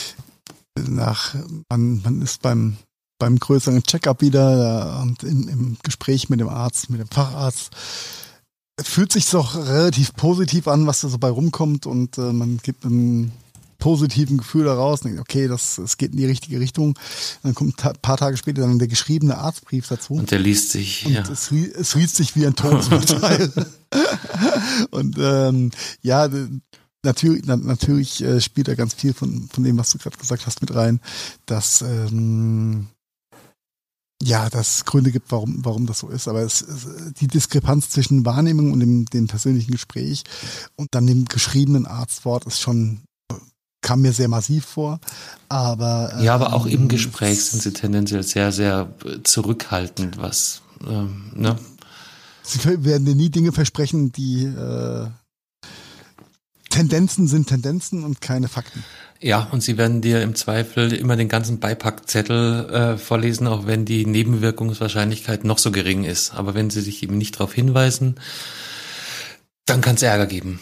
nach, man, man ist beim beim größeren Check-up wieder und in, im Gespräch mit dem Arzt, mit dem Facharzt, fühlt sich doch relativ positiv an, was da so bei rumkommt und äh, man gibt einen positiven Gefühl daraus und denkt, okay, das, es geht in die richtige Richtung. Dann kommt ein paar Tage später dann der geschriebene Arztbrief dazu. Und der liest sich, und ja. Es, es liest sich wie ein Todesurteil. Und ähm, ja, Natürlich, na, natürlich äh, spielt da ganz viel von, von dem, was du gerade gesagt hast, mit rein, dass ähm, ja, dass es Gründe gibt, warum, warum das so ist. Aber es, es, die Diskrepanz zwischen Wahrnehmung und dem, dem persönlichen Gespräch und dann dem geschriebenen Arztwort ist schon, kam mir sehr massiv vor. Aber ähm, ja, aber auch im Gespräch sind sie tendenziell sehr, sehr zurückhaltend, was ähm, ne? Sie werden dir nie Dinge versprechen, die äh, Tendenzen sind Tendenzen und keine Fakten. Ja, und sie werden dir im Zweifel immer den ganzen Beipackzettel äh, vorlesen, auch wenn die Nebenwirkungswahrscheinlichkeit noch so gering ist. Aber wenn sie sich eben nicht darauf hinweisen, dann kann es Ärger geben.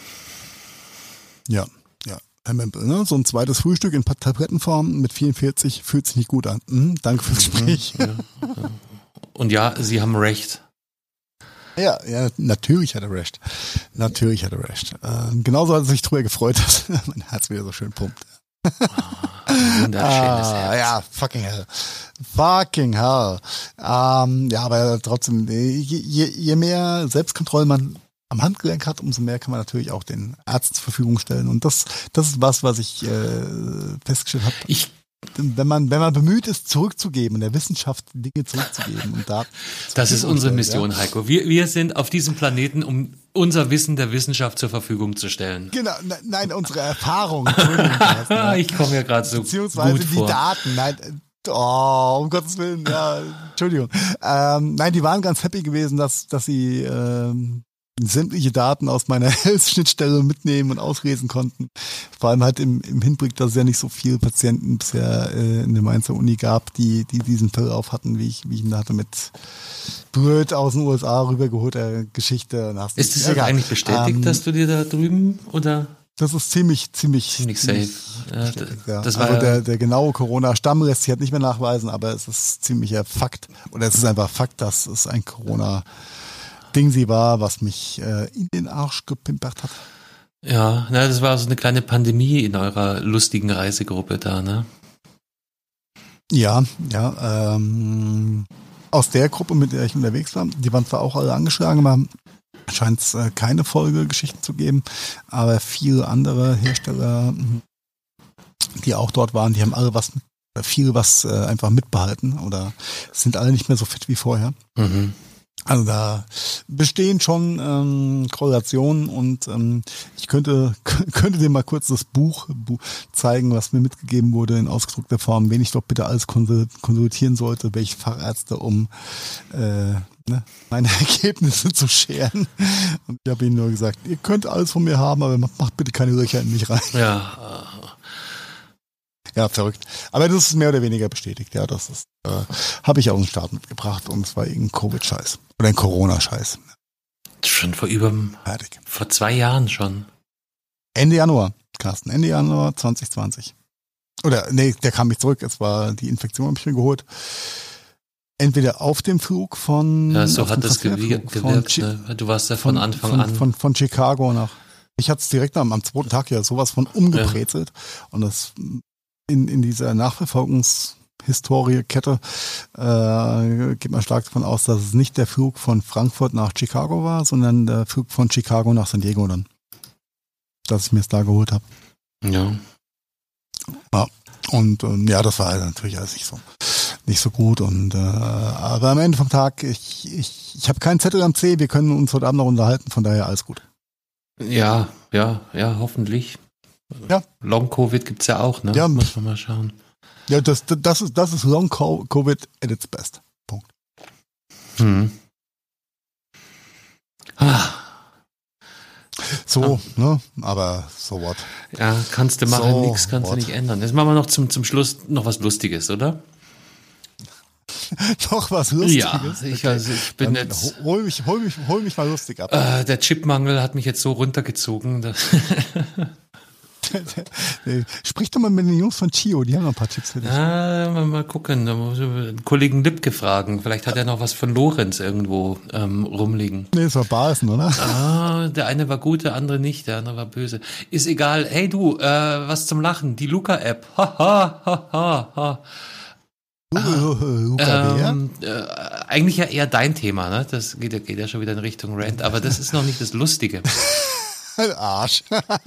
Ja, ja. Herr Mempel, ne? So ein zweites Frühstück in Tablettenform mit vierundvierzig fühlt sich nicht gut an. Mhm, danke fürs Gespräch. Ja, ja. Und ja, Sie haben recht. Ja, ja, natürlich hat er recht. Natürlich hat er recht. Ähm, genauso hat er sich drüber gefreut, dass mein Herz wieder so schön pumpt. Ein wunderschönes ah, Herz. Ja, fucking hell. Fucking hell. Ähm, ja, aber trotzdem, je, je mehr Selbstkontrolle man am Handgelenk hat, umso mehr kann man natürlich auch den Arzt zur Verfügung stellen. Und das, das ist was, was ich äh, festgestellt habe. Ich Wenn man, wenn man bemüht ist, zurückzugeben, der Wissenschaft Dinge zurückzugeben und da. Das ist unsere Mission, ja. Heiko. Wir, wir sind auf diesem Planeten, um unser Wissen der Wissenschaft zur Verfügung zu stellen. Genau, ne, nein, unsere Erfahrung. Entschuldigung. Ich komme ja gerade so Beziehungsweise gut die vor. Daten, nein, oh, um Gottes Willen, ja, Entschuldigung. Ähm, nein, die waren ganz happy gewesen, dass, dass sie, ähm, sämtliche Daten aus meiner Health-Schnittstelle mitnehmen und auslesen konnten. Vor allem halt im, im Hinblick, dass es ja nicht so viele Patienten bisher äh, in der Mainzer Uni gab, die, die diesen Verlauf hatten, wie ich, wie ich ihn hatte mit Bröt aus den U S A rübergeholt, der Geschichte. Ist es ja eigentlich bestätigt, ähm, dass du dir da drüben, oder? Das ist ziemlich, ziemlich, ziemlich, ziemlich safe. Ja, ja. Das war also der, der genaue Corona-Stamm lässt sich halt nicht mehr nachweisen, aber es ist ziemlicher Fakt, oder es ist einfach Fakt, dass es ein Corona Ding sie war, was mich äh, in den Arsch gepimpert hat. Ja, na, das war so eine kleine Pandemie in eurer lustigen Reisegruppe da, ne? Ja, ja. Ähm, aus der Gruppe, mit der ich unterwegs war, die waren zwar auch alle angeschlagen, aber scheint es äh, keine Folgegeschichten zu geben, aber viele andere Hersteller, die auch dort waren, die haben alle was, viel was äh, einfach mitbehalten oder sind alle nicht mehr so fit wie vorher. Mhm. Also da bestehen schon ähm, Korrelationen und ähm, ich könnte könnte dir mal kurz das Buch, Buch zeigen, was mir mitgegeben wurde in ausgedruckter Form, wen ich doch bitte alles konsultieren sollte, welche Fachärzte, um äh, ne, meine Ergebnisse zu scheren. Und ich habe ihnen nur gesagt, ihr könnt alles von mir haben, aber macht bitte keine Löcher in mich rein. Ja. Ja, verrückt. Aber das ist mehr oder weniger bestätigt. Ja, das ist, äh, habe ich aus dem Start mitgebracht und es war irgendein Covid-Scheiß. Oder ein Corona-Scheiß. Schon vor über, Fertig. vor zwei Jahren schon. Ende Januar, Carsten. Ende Januar zwanzig zwanzig. Oder, nee, der kam nicht zurück. Es war, die Infektion habe ich mir geholt. Entweder auf dem Flug von... Ja, so auf hat dem das gewirkt, gewirkt ne? Du warst ja von, von Anfang von, an. Von, von Chicago nach... Ich hatte es direkt am, am zweiten Tag ja sowas von umgebrezelt. Ja. Und das... In, in dieser Nachverfolgungshistorie-Kette äh, geht man stark davon aus, dass es nicht der Flug von Frankfurt nach Chicago war, sondern der Flug von Chicago nach San Diego dann. Dass ich mir es da geholt habe. Ja. Ja. Und ähm, ja, das war halt natürlich alles nicht so, nicht so gut. Und äh, aber am Ende vom Tag, ich, ich, ich habe keinen Zettel am C, wir können uns heute Abend noch unterhalten, von daher alles gut. Ja, ja, ja, hoffentlich. Ja. Long-Covid gibt's ja auch, ne? Ja. Muss man mal schauen. Ja, das, das ist, das ist Long-Covid at its best. Punkt. Hm. Ah. So, ah. ne? Aber so what? Ja, kannst du machen, so nichts kannst what? du nicht ändern. Jetzt machen wir noch zum, zum Schluss noch was Lustiges, oder? Noch was Lustiges? Ja, ich, also ich bin Dann jetzt... Hol mich, hol, mich, hol mich mal lustig ab. Äh, der Chipmangel hat mich jetzt so runtergezogen. Dass Sprich doch mal mit den Jungs von Chio, die haben noch ein paar Tipps für dich. Ah, mal, mal gucken, da muss ich den Kollegen Lipke fragen. Vielleicht hat er noch was von Lorenz irgendwo ähm, rumliegen. Nee, das war Balsen, oder? Ah, der eine war gut, der andere nicht, der andere war böse. Ist egal. Hey du, äh, was zum Lachen? Die Luca-App. Ha, ha, ha, ha, ha. Luca Ähm, äh, eigentlich ja eher dein Thema, ne? Das geht, geht ja schon wieder in Richtung Rant, aber das ist noch nicht das Lustige. Arsch.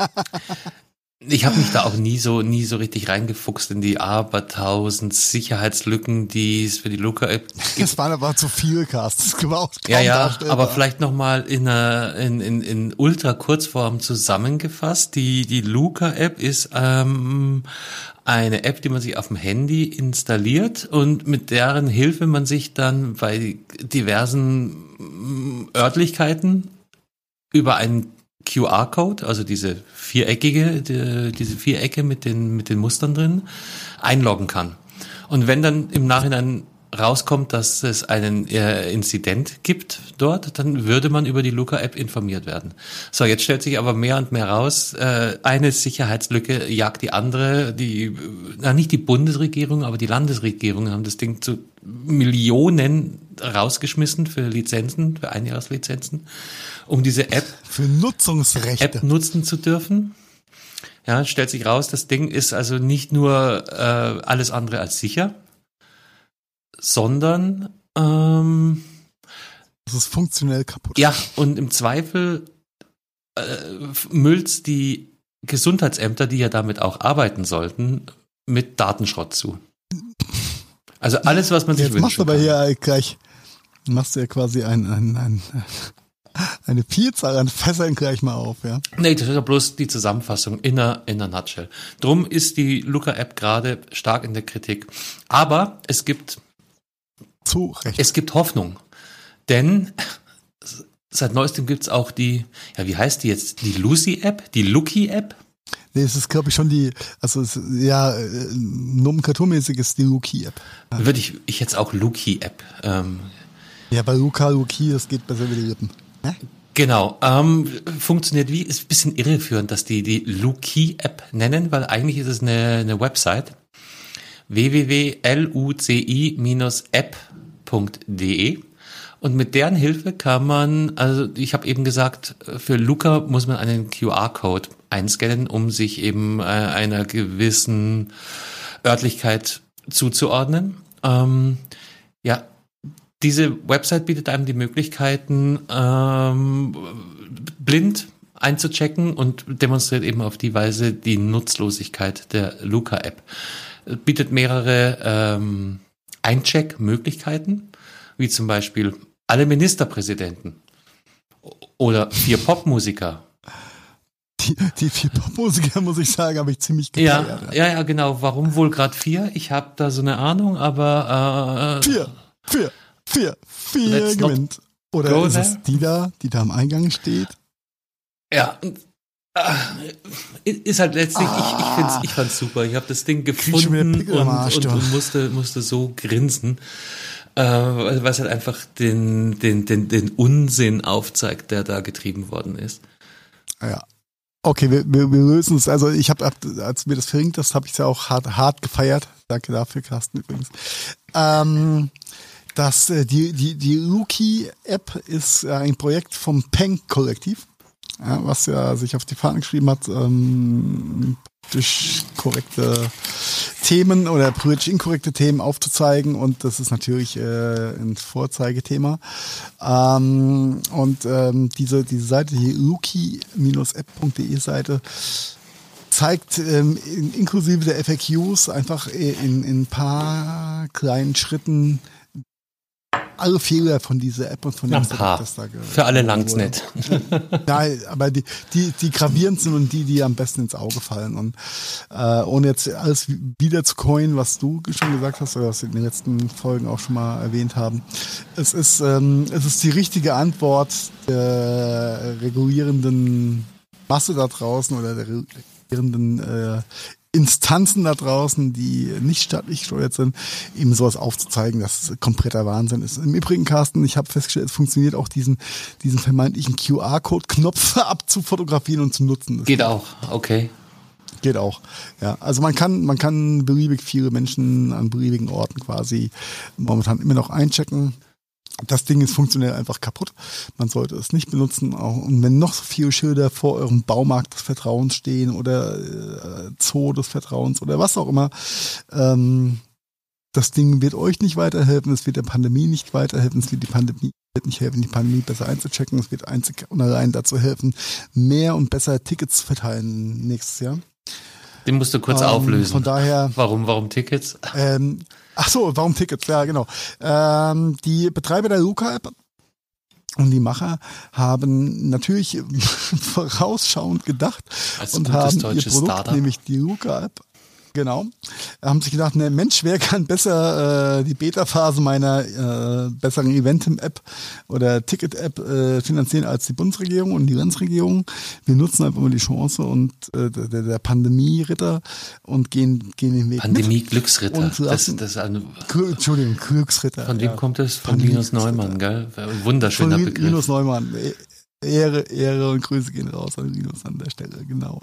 Ich habe mich da auch nie so nie so richtig reingefuchst in die abertausend Sicherheitslücken, die es für die Luca-App gibt. Das waren aber zu viel, Cast. Das war auch kaum Ja, ja, darstellbar. aber vielleicht nochmal in, einer- in, in, in Ultra-Kurzform zusammengefasst. Die, die Luca-App ist ähm, eine App, die man sich auf dem Handy installiert und mit deren Hilfe man sich dann bei diversen mm, Örtlichkeiten über einen Q R-Code, also diese viereckige, die, diese Vierecke mit den, mit den Mustern drin, einloggen kann. Und wenn dann im Nachhinein rauskommt, dass es einen äh, Inzident gibt dort, dann würde man über die Luca-App informiert werden. So, jetzt stellt sich aber mehr und mehr raus, äh, eine Sicherheitslücke jagt die andere, die, na nicht die Bundesregierung, aber die Landesregierungen haben das Ding zu Millionen rausgeschmissen für Lizenzen, für Einjahreslizenzen, um diese App Für Nutzungsrechte. App nutzen zu dürfen. Ja, stellt sich raus, das Ding ist also nicht nur äh, alles andere als sicher, sondern ähm, Das ist funktionell kaputt. ja, und im Zweifel äh, müllt's die Gesundheitsämter, die ja damit auch arbeiten sollten, mit Datenschrott zu. Also alles, was man sich Jetzt machst du wünschen aber kann. hier gleich, machst du ja quasi ein, ein, ein, eine Vielzahl an Fässern gleich mal auf, ja. Nee, das ist ja bloß die Zusammenfassung in einer, in einer Nutshell. Drum ist die Luca-App gerade stark in der Kritik. Aber es gibt Zu Recht. Es gibt Hoffnung, denn seit neuestem gibt's auch die, ja, wie heißt die jetzt? Die Lucy-App? Die Lucky-App? Nee, es ist, glaube ich, schon die, also es, ja, äh, nomenklaturmäßig ist die Luki-App. Ja. Würde ich, ich jetzt auch Lucky-App. Ähm, ja, bei Luca, Luki, das geht besser wie die Lippen. Ja? genau, ähm, funktioniert wie, ist ein bisschen irreführend, dass die die Lucky-App nennen, weil eigentlich ist es eine, eine Website. w w w punkt luci dash app punkt de und mit deren Hilfe kann man, also ich habe eben gesagt, für Luca muss man einen Q R-Code einscannen, um sich eben äh, einer gewissen Örtlichkeit zuzuordnen. Ähm, ja, diese Website bietet einem die Möglichkeiten, ähm, blind einzuchecken und demonstriert eben auf die Weise die Nutzlosigkeit der Luca-App. Bietet mehrere ähm, Eincheck-Möglichkeiten, wie zum Beispiel alle Ministerpräsidenten oder vier Popmusiker. Die, die vier Popmusiker, muss ich sagen, habe ich ziemlich gefeiert. Ja, ja, ja, genau. Warum wohl gerade vier? Ich habe da so eine Ahnung, aber... Äh, vier, vier, vier, vier gewinnt. Oder ist es die da, die da am Eingang steht? Ja, äh, ist halt letztlich, ah. ich, ich, find's, ich fand's super. Ich habe das Ding gefunden und, und, und musste, musste so grinsen, äh, weil es halt einfach den, den, den, den Unsinn aufzeigt, der da getrieben worden ist. Ja. Okay, wir, wir, wir lösen es. Also ich habe, als mir das verringt ist, habe ich es ja auch hart, hart gefeiert. Danke dafür, Carsten, übrigens. Ähm, das, die, die, die Rookie-App ist ein Projekt vom Peng-Kollektiv, ja, was ja sich auf die Fahne geschrieben hat, ähm, durch korrekte Themen oder politisch inkorrekte Themen aufzuzeigen, und das ist natürlich äh, ein Vorzeigethema. Ähm, und ähm, diese diese Seite hier, rookie Bindestrich app Punkt de Seite, zeigt ähm, in, inklusive der F A Qs einfach in, in ein paar kleinen Schritten alle Fehler von dieser App und von dem Produkt, das da für alle langt's nicht. Ja, aber die, die, die gravierend sind und die, die am besten ins Auge fallen. Und äh, ohne jetzt alles wieder zu coinen, was du schon gesagt hast oder was wir in den letzten Folgen auch schon mal erwähnt haben. Es ist, ähm, es ist die richtige Antwort der regulierenden Masse da draußen oder der regulierenden äh, Instanzen da draußen, die nicht staatlich gesteuert sind, eben sowas aufzuzeigen, dass es kompletter Wahnsinn ist. Im Übrigen, Carsten, ich habe festgestellt, es funktioniert auch, diesen diesen vermeintlichen Q R-Code-Knopf abzufotografieren und zu nutzen. Das geht auch, okay. Geht auch, ja. Also man kann man kann beliebig viele Menschen an beliebigen Orten quasi momentan immer noch einchecken. Das Ding ist funktionell einfach kaputt. Man sollte es nicht benutzen. Auch, und wenn noch so viele Schilder vor eurem Baumarkt des Vertrauens stehen oder äh, Zoo des Vertrauens oder was auch immer, ähm, das Ding wird euch nicht weiterhelfen. Es wird der Pandemie nicht weiterhelfen. Es wird die Pandemie wird nicht helfen, die Pandemie besser einzuchecken. Es wird einzig und allein dazu helfen, mehr und besser Tickets zu verteilen nächstes Jahr. Den musst du kurz ähm, auflösen. Von daher. Warum, warum Tickets? Ähm, ach so, warum Tickets? Ja, genau. Ähm, die Betreiber der Luca-App und die Macher haben natürlich vorausschauend gedacht als und haben ihr Produkt, Startup. nämlich die Luca-App, genau, haben sich gedacht, ne Mensch, wer kann besser äh, die Beta-Phase meiner äh, besseren Eventim-App oder Ticket-App äh, finanzieren als die Bundesregierung und die Landesregierung. Wir nutzen einfach mal die Chance und äh, der, der Pandemie-Ritter und gehen, gehen den Weg Pandemie-Glücksritter. Und lassen, das, das eine, Entschuldigung, Glücksritter. Von wem ja. kommt es? Von Linus Neumann, gell? Wunderschöner Von Begriff. Linus Neumann. Ehre, Ehre und Grüße gehen raus an Linus an der Stelle, genau.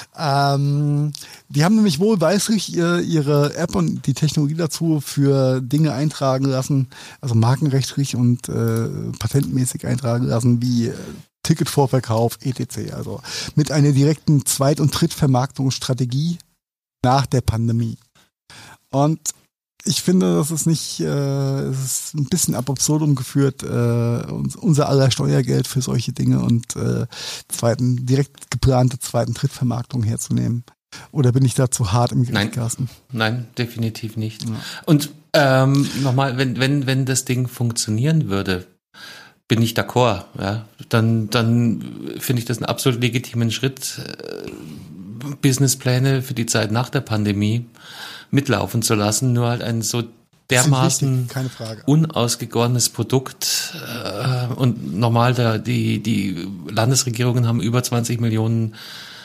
Ähm, die haben nämlich wohlweislich ihr, ihre App und die Technologie dazu für Dinge eintragen lassen, also markenrechtlich und äh, patentmäßig eintragen lassen, wie äh, Ticketvorverkauf, et cetera. Also mit einer direkten Zweit- und Drittvermarktungsstrategie nach der Pandemie. Und ich finde, das ist nicht, äh, es ist ein bisschen ab absurdum geführt, äh, unser aller Steuergeld für solche Dinge und äh, zweiten, direkt geplante zweiten Drittvermarktung herzunehmen. Oder bin ich da zu hart im Gericht, Carsten? Nein, definitiv nicht. Ja. Und ähm, nochmal, wenn, wenn, wenn das Ding funktionieren würde, bin ich d'accord, ja, dann, dann finde ich das einen absolut legitimen Schritt, äh, Businesspläne für die Zeit nach der Pandemie mitlaufen zu lassen, nur halt ein so dermaßen unausgegorenes Produkt äh, und normal da die die Landesregierungen haben über zwanzig Millionen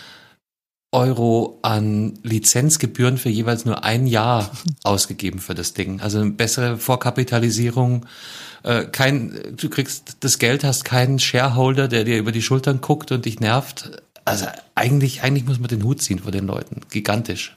Euro an Lizenzgebühren für jeweils nur ein Jahr ausgegeben für das Ding. Also eine bessere Vorkapitalisierung. Äh, kein, du kriegst das Geld, hast keinen Shareholder, der dir über die Schultern guckt und dich nervt. Also eigentlich eigentlich muss man den Hut ziehen vor den Leuten. Gigantisch.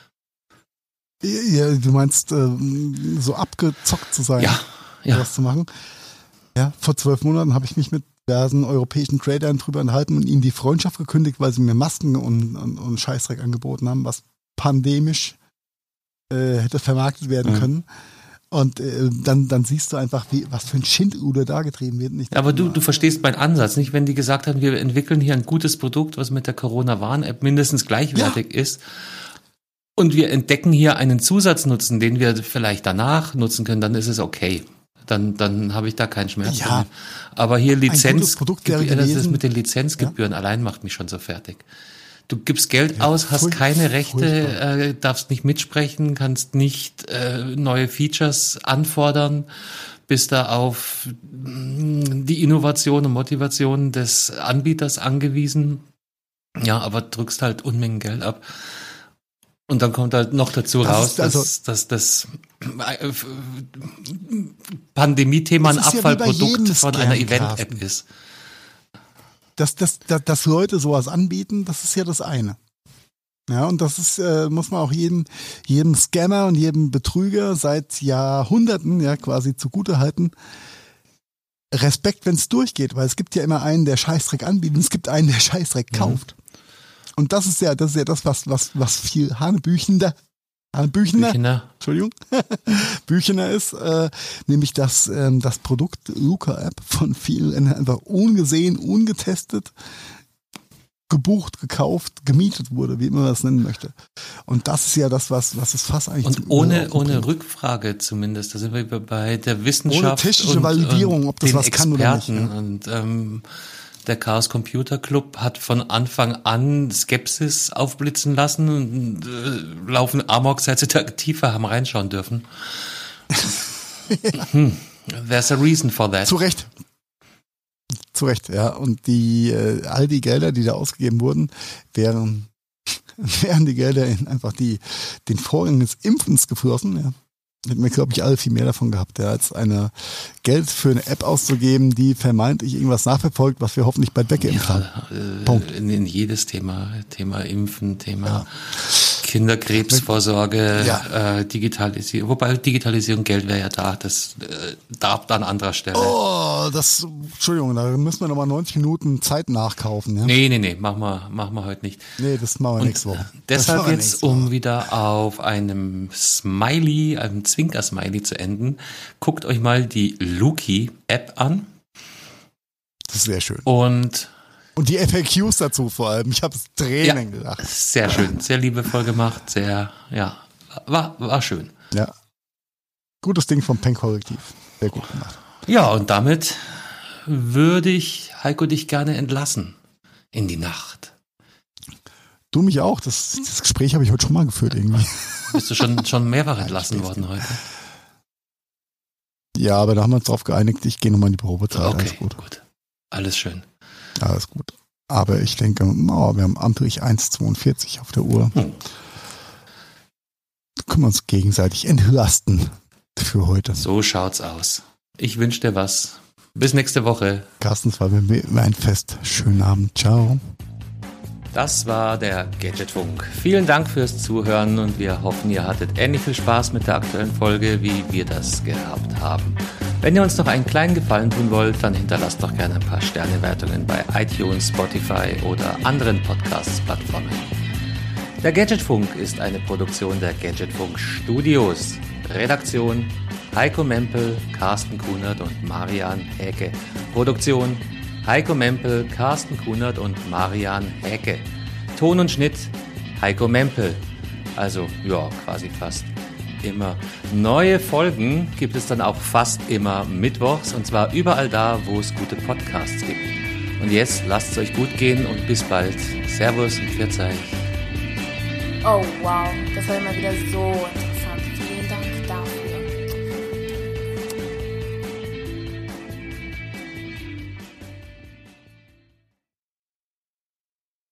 Ja, du meinst, äh, so abgezockt zu sein, ja, ja. was zu machen. Ja, vor zwölf Monaten habe ich mich mit diversen europäischen Tradern drüber enthalten und ihnen die Freundschaft gekündigt, weil sie mir Masken und, und, und Scheißdreck angeboten haben, was pandemisch äh, hätte vermarktet werden mhm. können. Und äh, dann, dann siehst du einfach, wie, was für ein Schindluder da getrieben wird. Nicht aber du, du verstehst meinen Ansatz, nicht? Wenn die gesagt haben, wir entwickeln hier ein gutes Produkt, was mit der Corona-Warn-App mindestens gleichwertig ja. ist, und wir entdecken hier einen Zusatznutzen, den wir vielleicht danach nutzen können, dann ist es okay. Dann, dann habe ich da keinen Schmerz Ja. mehr. Aber hier Lizenz, Ein gutes Produkt wäre das ist gewesen. mit den Lizenzgebühren allein macht mich schon so fertig. Du gibst Geld aus, hast furch- keine Rechte, furchtbar. äh, darfst nicht mitsprechen, kannst nicht äh, neue Features anfordern, bist da auf mh, die Innovation und Motivation des Anbieters angewiesen. Ja, aber drückst halt Unmengen Geld ab. Und dann kommt halt noch dazu Das raus, ist also- dass, dass das äh, Pandemie-Thema ein Das ist ja wie bei Abfallprodukt jedem von Scam, einer Event-App Carsten. ist. Dass, dass, dass, dass Leute sowas anbieten, das ist ja das eine. Ja, und das ist, äh, muss man auch jedem, jedem Scammer und jedem Betrüger seit Jahrhunderten ja quasi zugutehalten. Respekt, wenn es durchgeht, weil es gibt ja immer einen, der Scheißdreck anbietet und es gibt einen, der Scheißdreck kauft. Und das ist ja, das ist ja das, was, was, was viel Hanebüchender, Hanebüchender, Büchener. Entschuldigung, Büchener ist, äh, nämlich das, ähm, das Produkt Luca-App von vielen einfach ungesehen, ungetestet, gebucht, gekauft, gemietet wurde, wie immer man das nennen möchte. Und das ist ja das, was, was es fast eigentlich Und zum ohne, Überlaufen ohne bringt. Rückfrage zumindest, da sind wir bei der Wissenschaft Ohne technische und, Validierung, und ob das den was kann oder nicht, Experten. ja. Und ähm, der Chaos Computer Club hat von Anfang an Skepsis aufblitzen lassen und äh, laufen Amok, seit sie da tiefer haben reinschauen dürfen. hm. There's a reason for that. Zu Recht. Zu Recht, ja. Und die, äh, all die Gelder, die da ausgegeben wurden, wären, wären die Gelder in einfach die, den Vorgang des Impfens geflossen, ja. Hätten wir, glaube ich, alle viel mehr davon gehabt, ja, als eine Geld für eine App auszugeben, die vermeintlich irgendwas nachverfolgt, was wir hoffentlich bald weggeimpft haben. Ja, äh, Punkt. in, in jedes Thema, Thema Impfen, Thema ja. Kinderkrebsvorsorge, Ja. äh, Digitalisierung. Wobei Digitalisierung, Geld wäre ja da, das äh, darf an anderer Stelle. Oh, das, Entschuldigung, da müssen wir nochmal neunzig Minuten Zeit nachkaufen, ja. Nee, nee, nee, machen wir, machen wir heute nicht. Nee, das machen wir Und nächste Woche. Das deshalb machen wir jetzt, nächste Woche. um wieder auf einem Smiley, einem Zwinker-Smiley zu enden, guckt euch mal die Luki-App an Das ist sehr schön. und Und die F A Qs dazu vor allem. Ich habe Tränen Ja. gelacht. sehr schön, sehr liebevoll gemacht, sehr, ja, war, war schön. Ja. Gutes Ding vom Pen-Kollektiv. Sehr gut gemacht. Ja, und damit würde ich, Heiko, dich gerne entlassen in die Nacht. Du mich auch. Das, das Gespräch habe ich heute schon mal geführt irgendwie. Bist du schon, schon mehrfach entlassen worden heute? Ja, aber da haben wir uns drauf geeinigt, ich gehe nochmal in die Probezeit. Okay, Alles gut. gut. Alles schön. Alles gut. Aber ich denke, oh, wir haben amtlich eins Komma zweiundvierzig auf der Uhr. Hm. Da können wir uns gegenseitig entlasten für heute. So schaut's aus. Ich wünsche dir was. Bis nächste Woche. Carsten, es war mir immer ein Fest. Schönen Abend. Ciao. Das war der Gadgetfunk. Vielen Dank fürs Zuhören und wir hoffen, ihr hattet ähnlich viel Spaß mit der aktuellen Folge, wie wir das gehabt haben. Wenn ihr uns noch einen kleinen Gefallen tun wollt, dann hinterlasst doch gerne ein paar Sternewertungen bei iTunes, Spotify oder anderen Podcast-Plattformen. Der Gadgetfunk ist eine Produktion der Gadgetfunk Studios. Redaktion Heiko Mempel, Carsten Kunert und Marian Häke. Produktion Heiko Mempel, Carsten Kunert und Marian Häke. Ton und Schnitt Heiko Mempel. Also, ja, quasi fast immer. Neue Folgen gibt es dann auch fast immer mittwochs und zwar überall da, wo es gute Podcasts gibt. Und jetzt lasst es euch gut gehen und bis bald. Servus und Pfiat euch. Oh wow, das war immer wieder so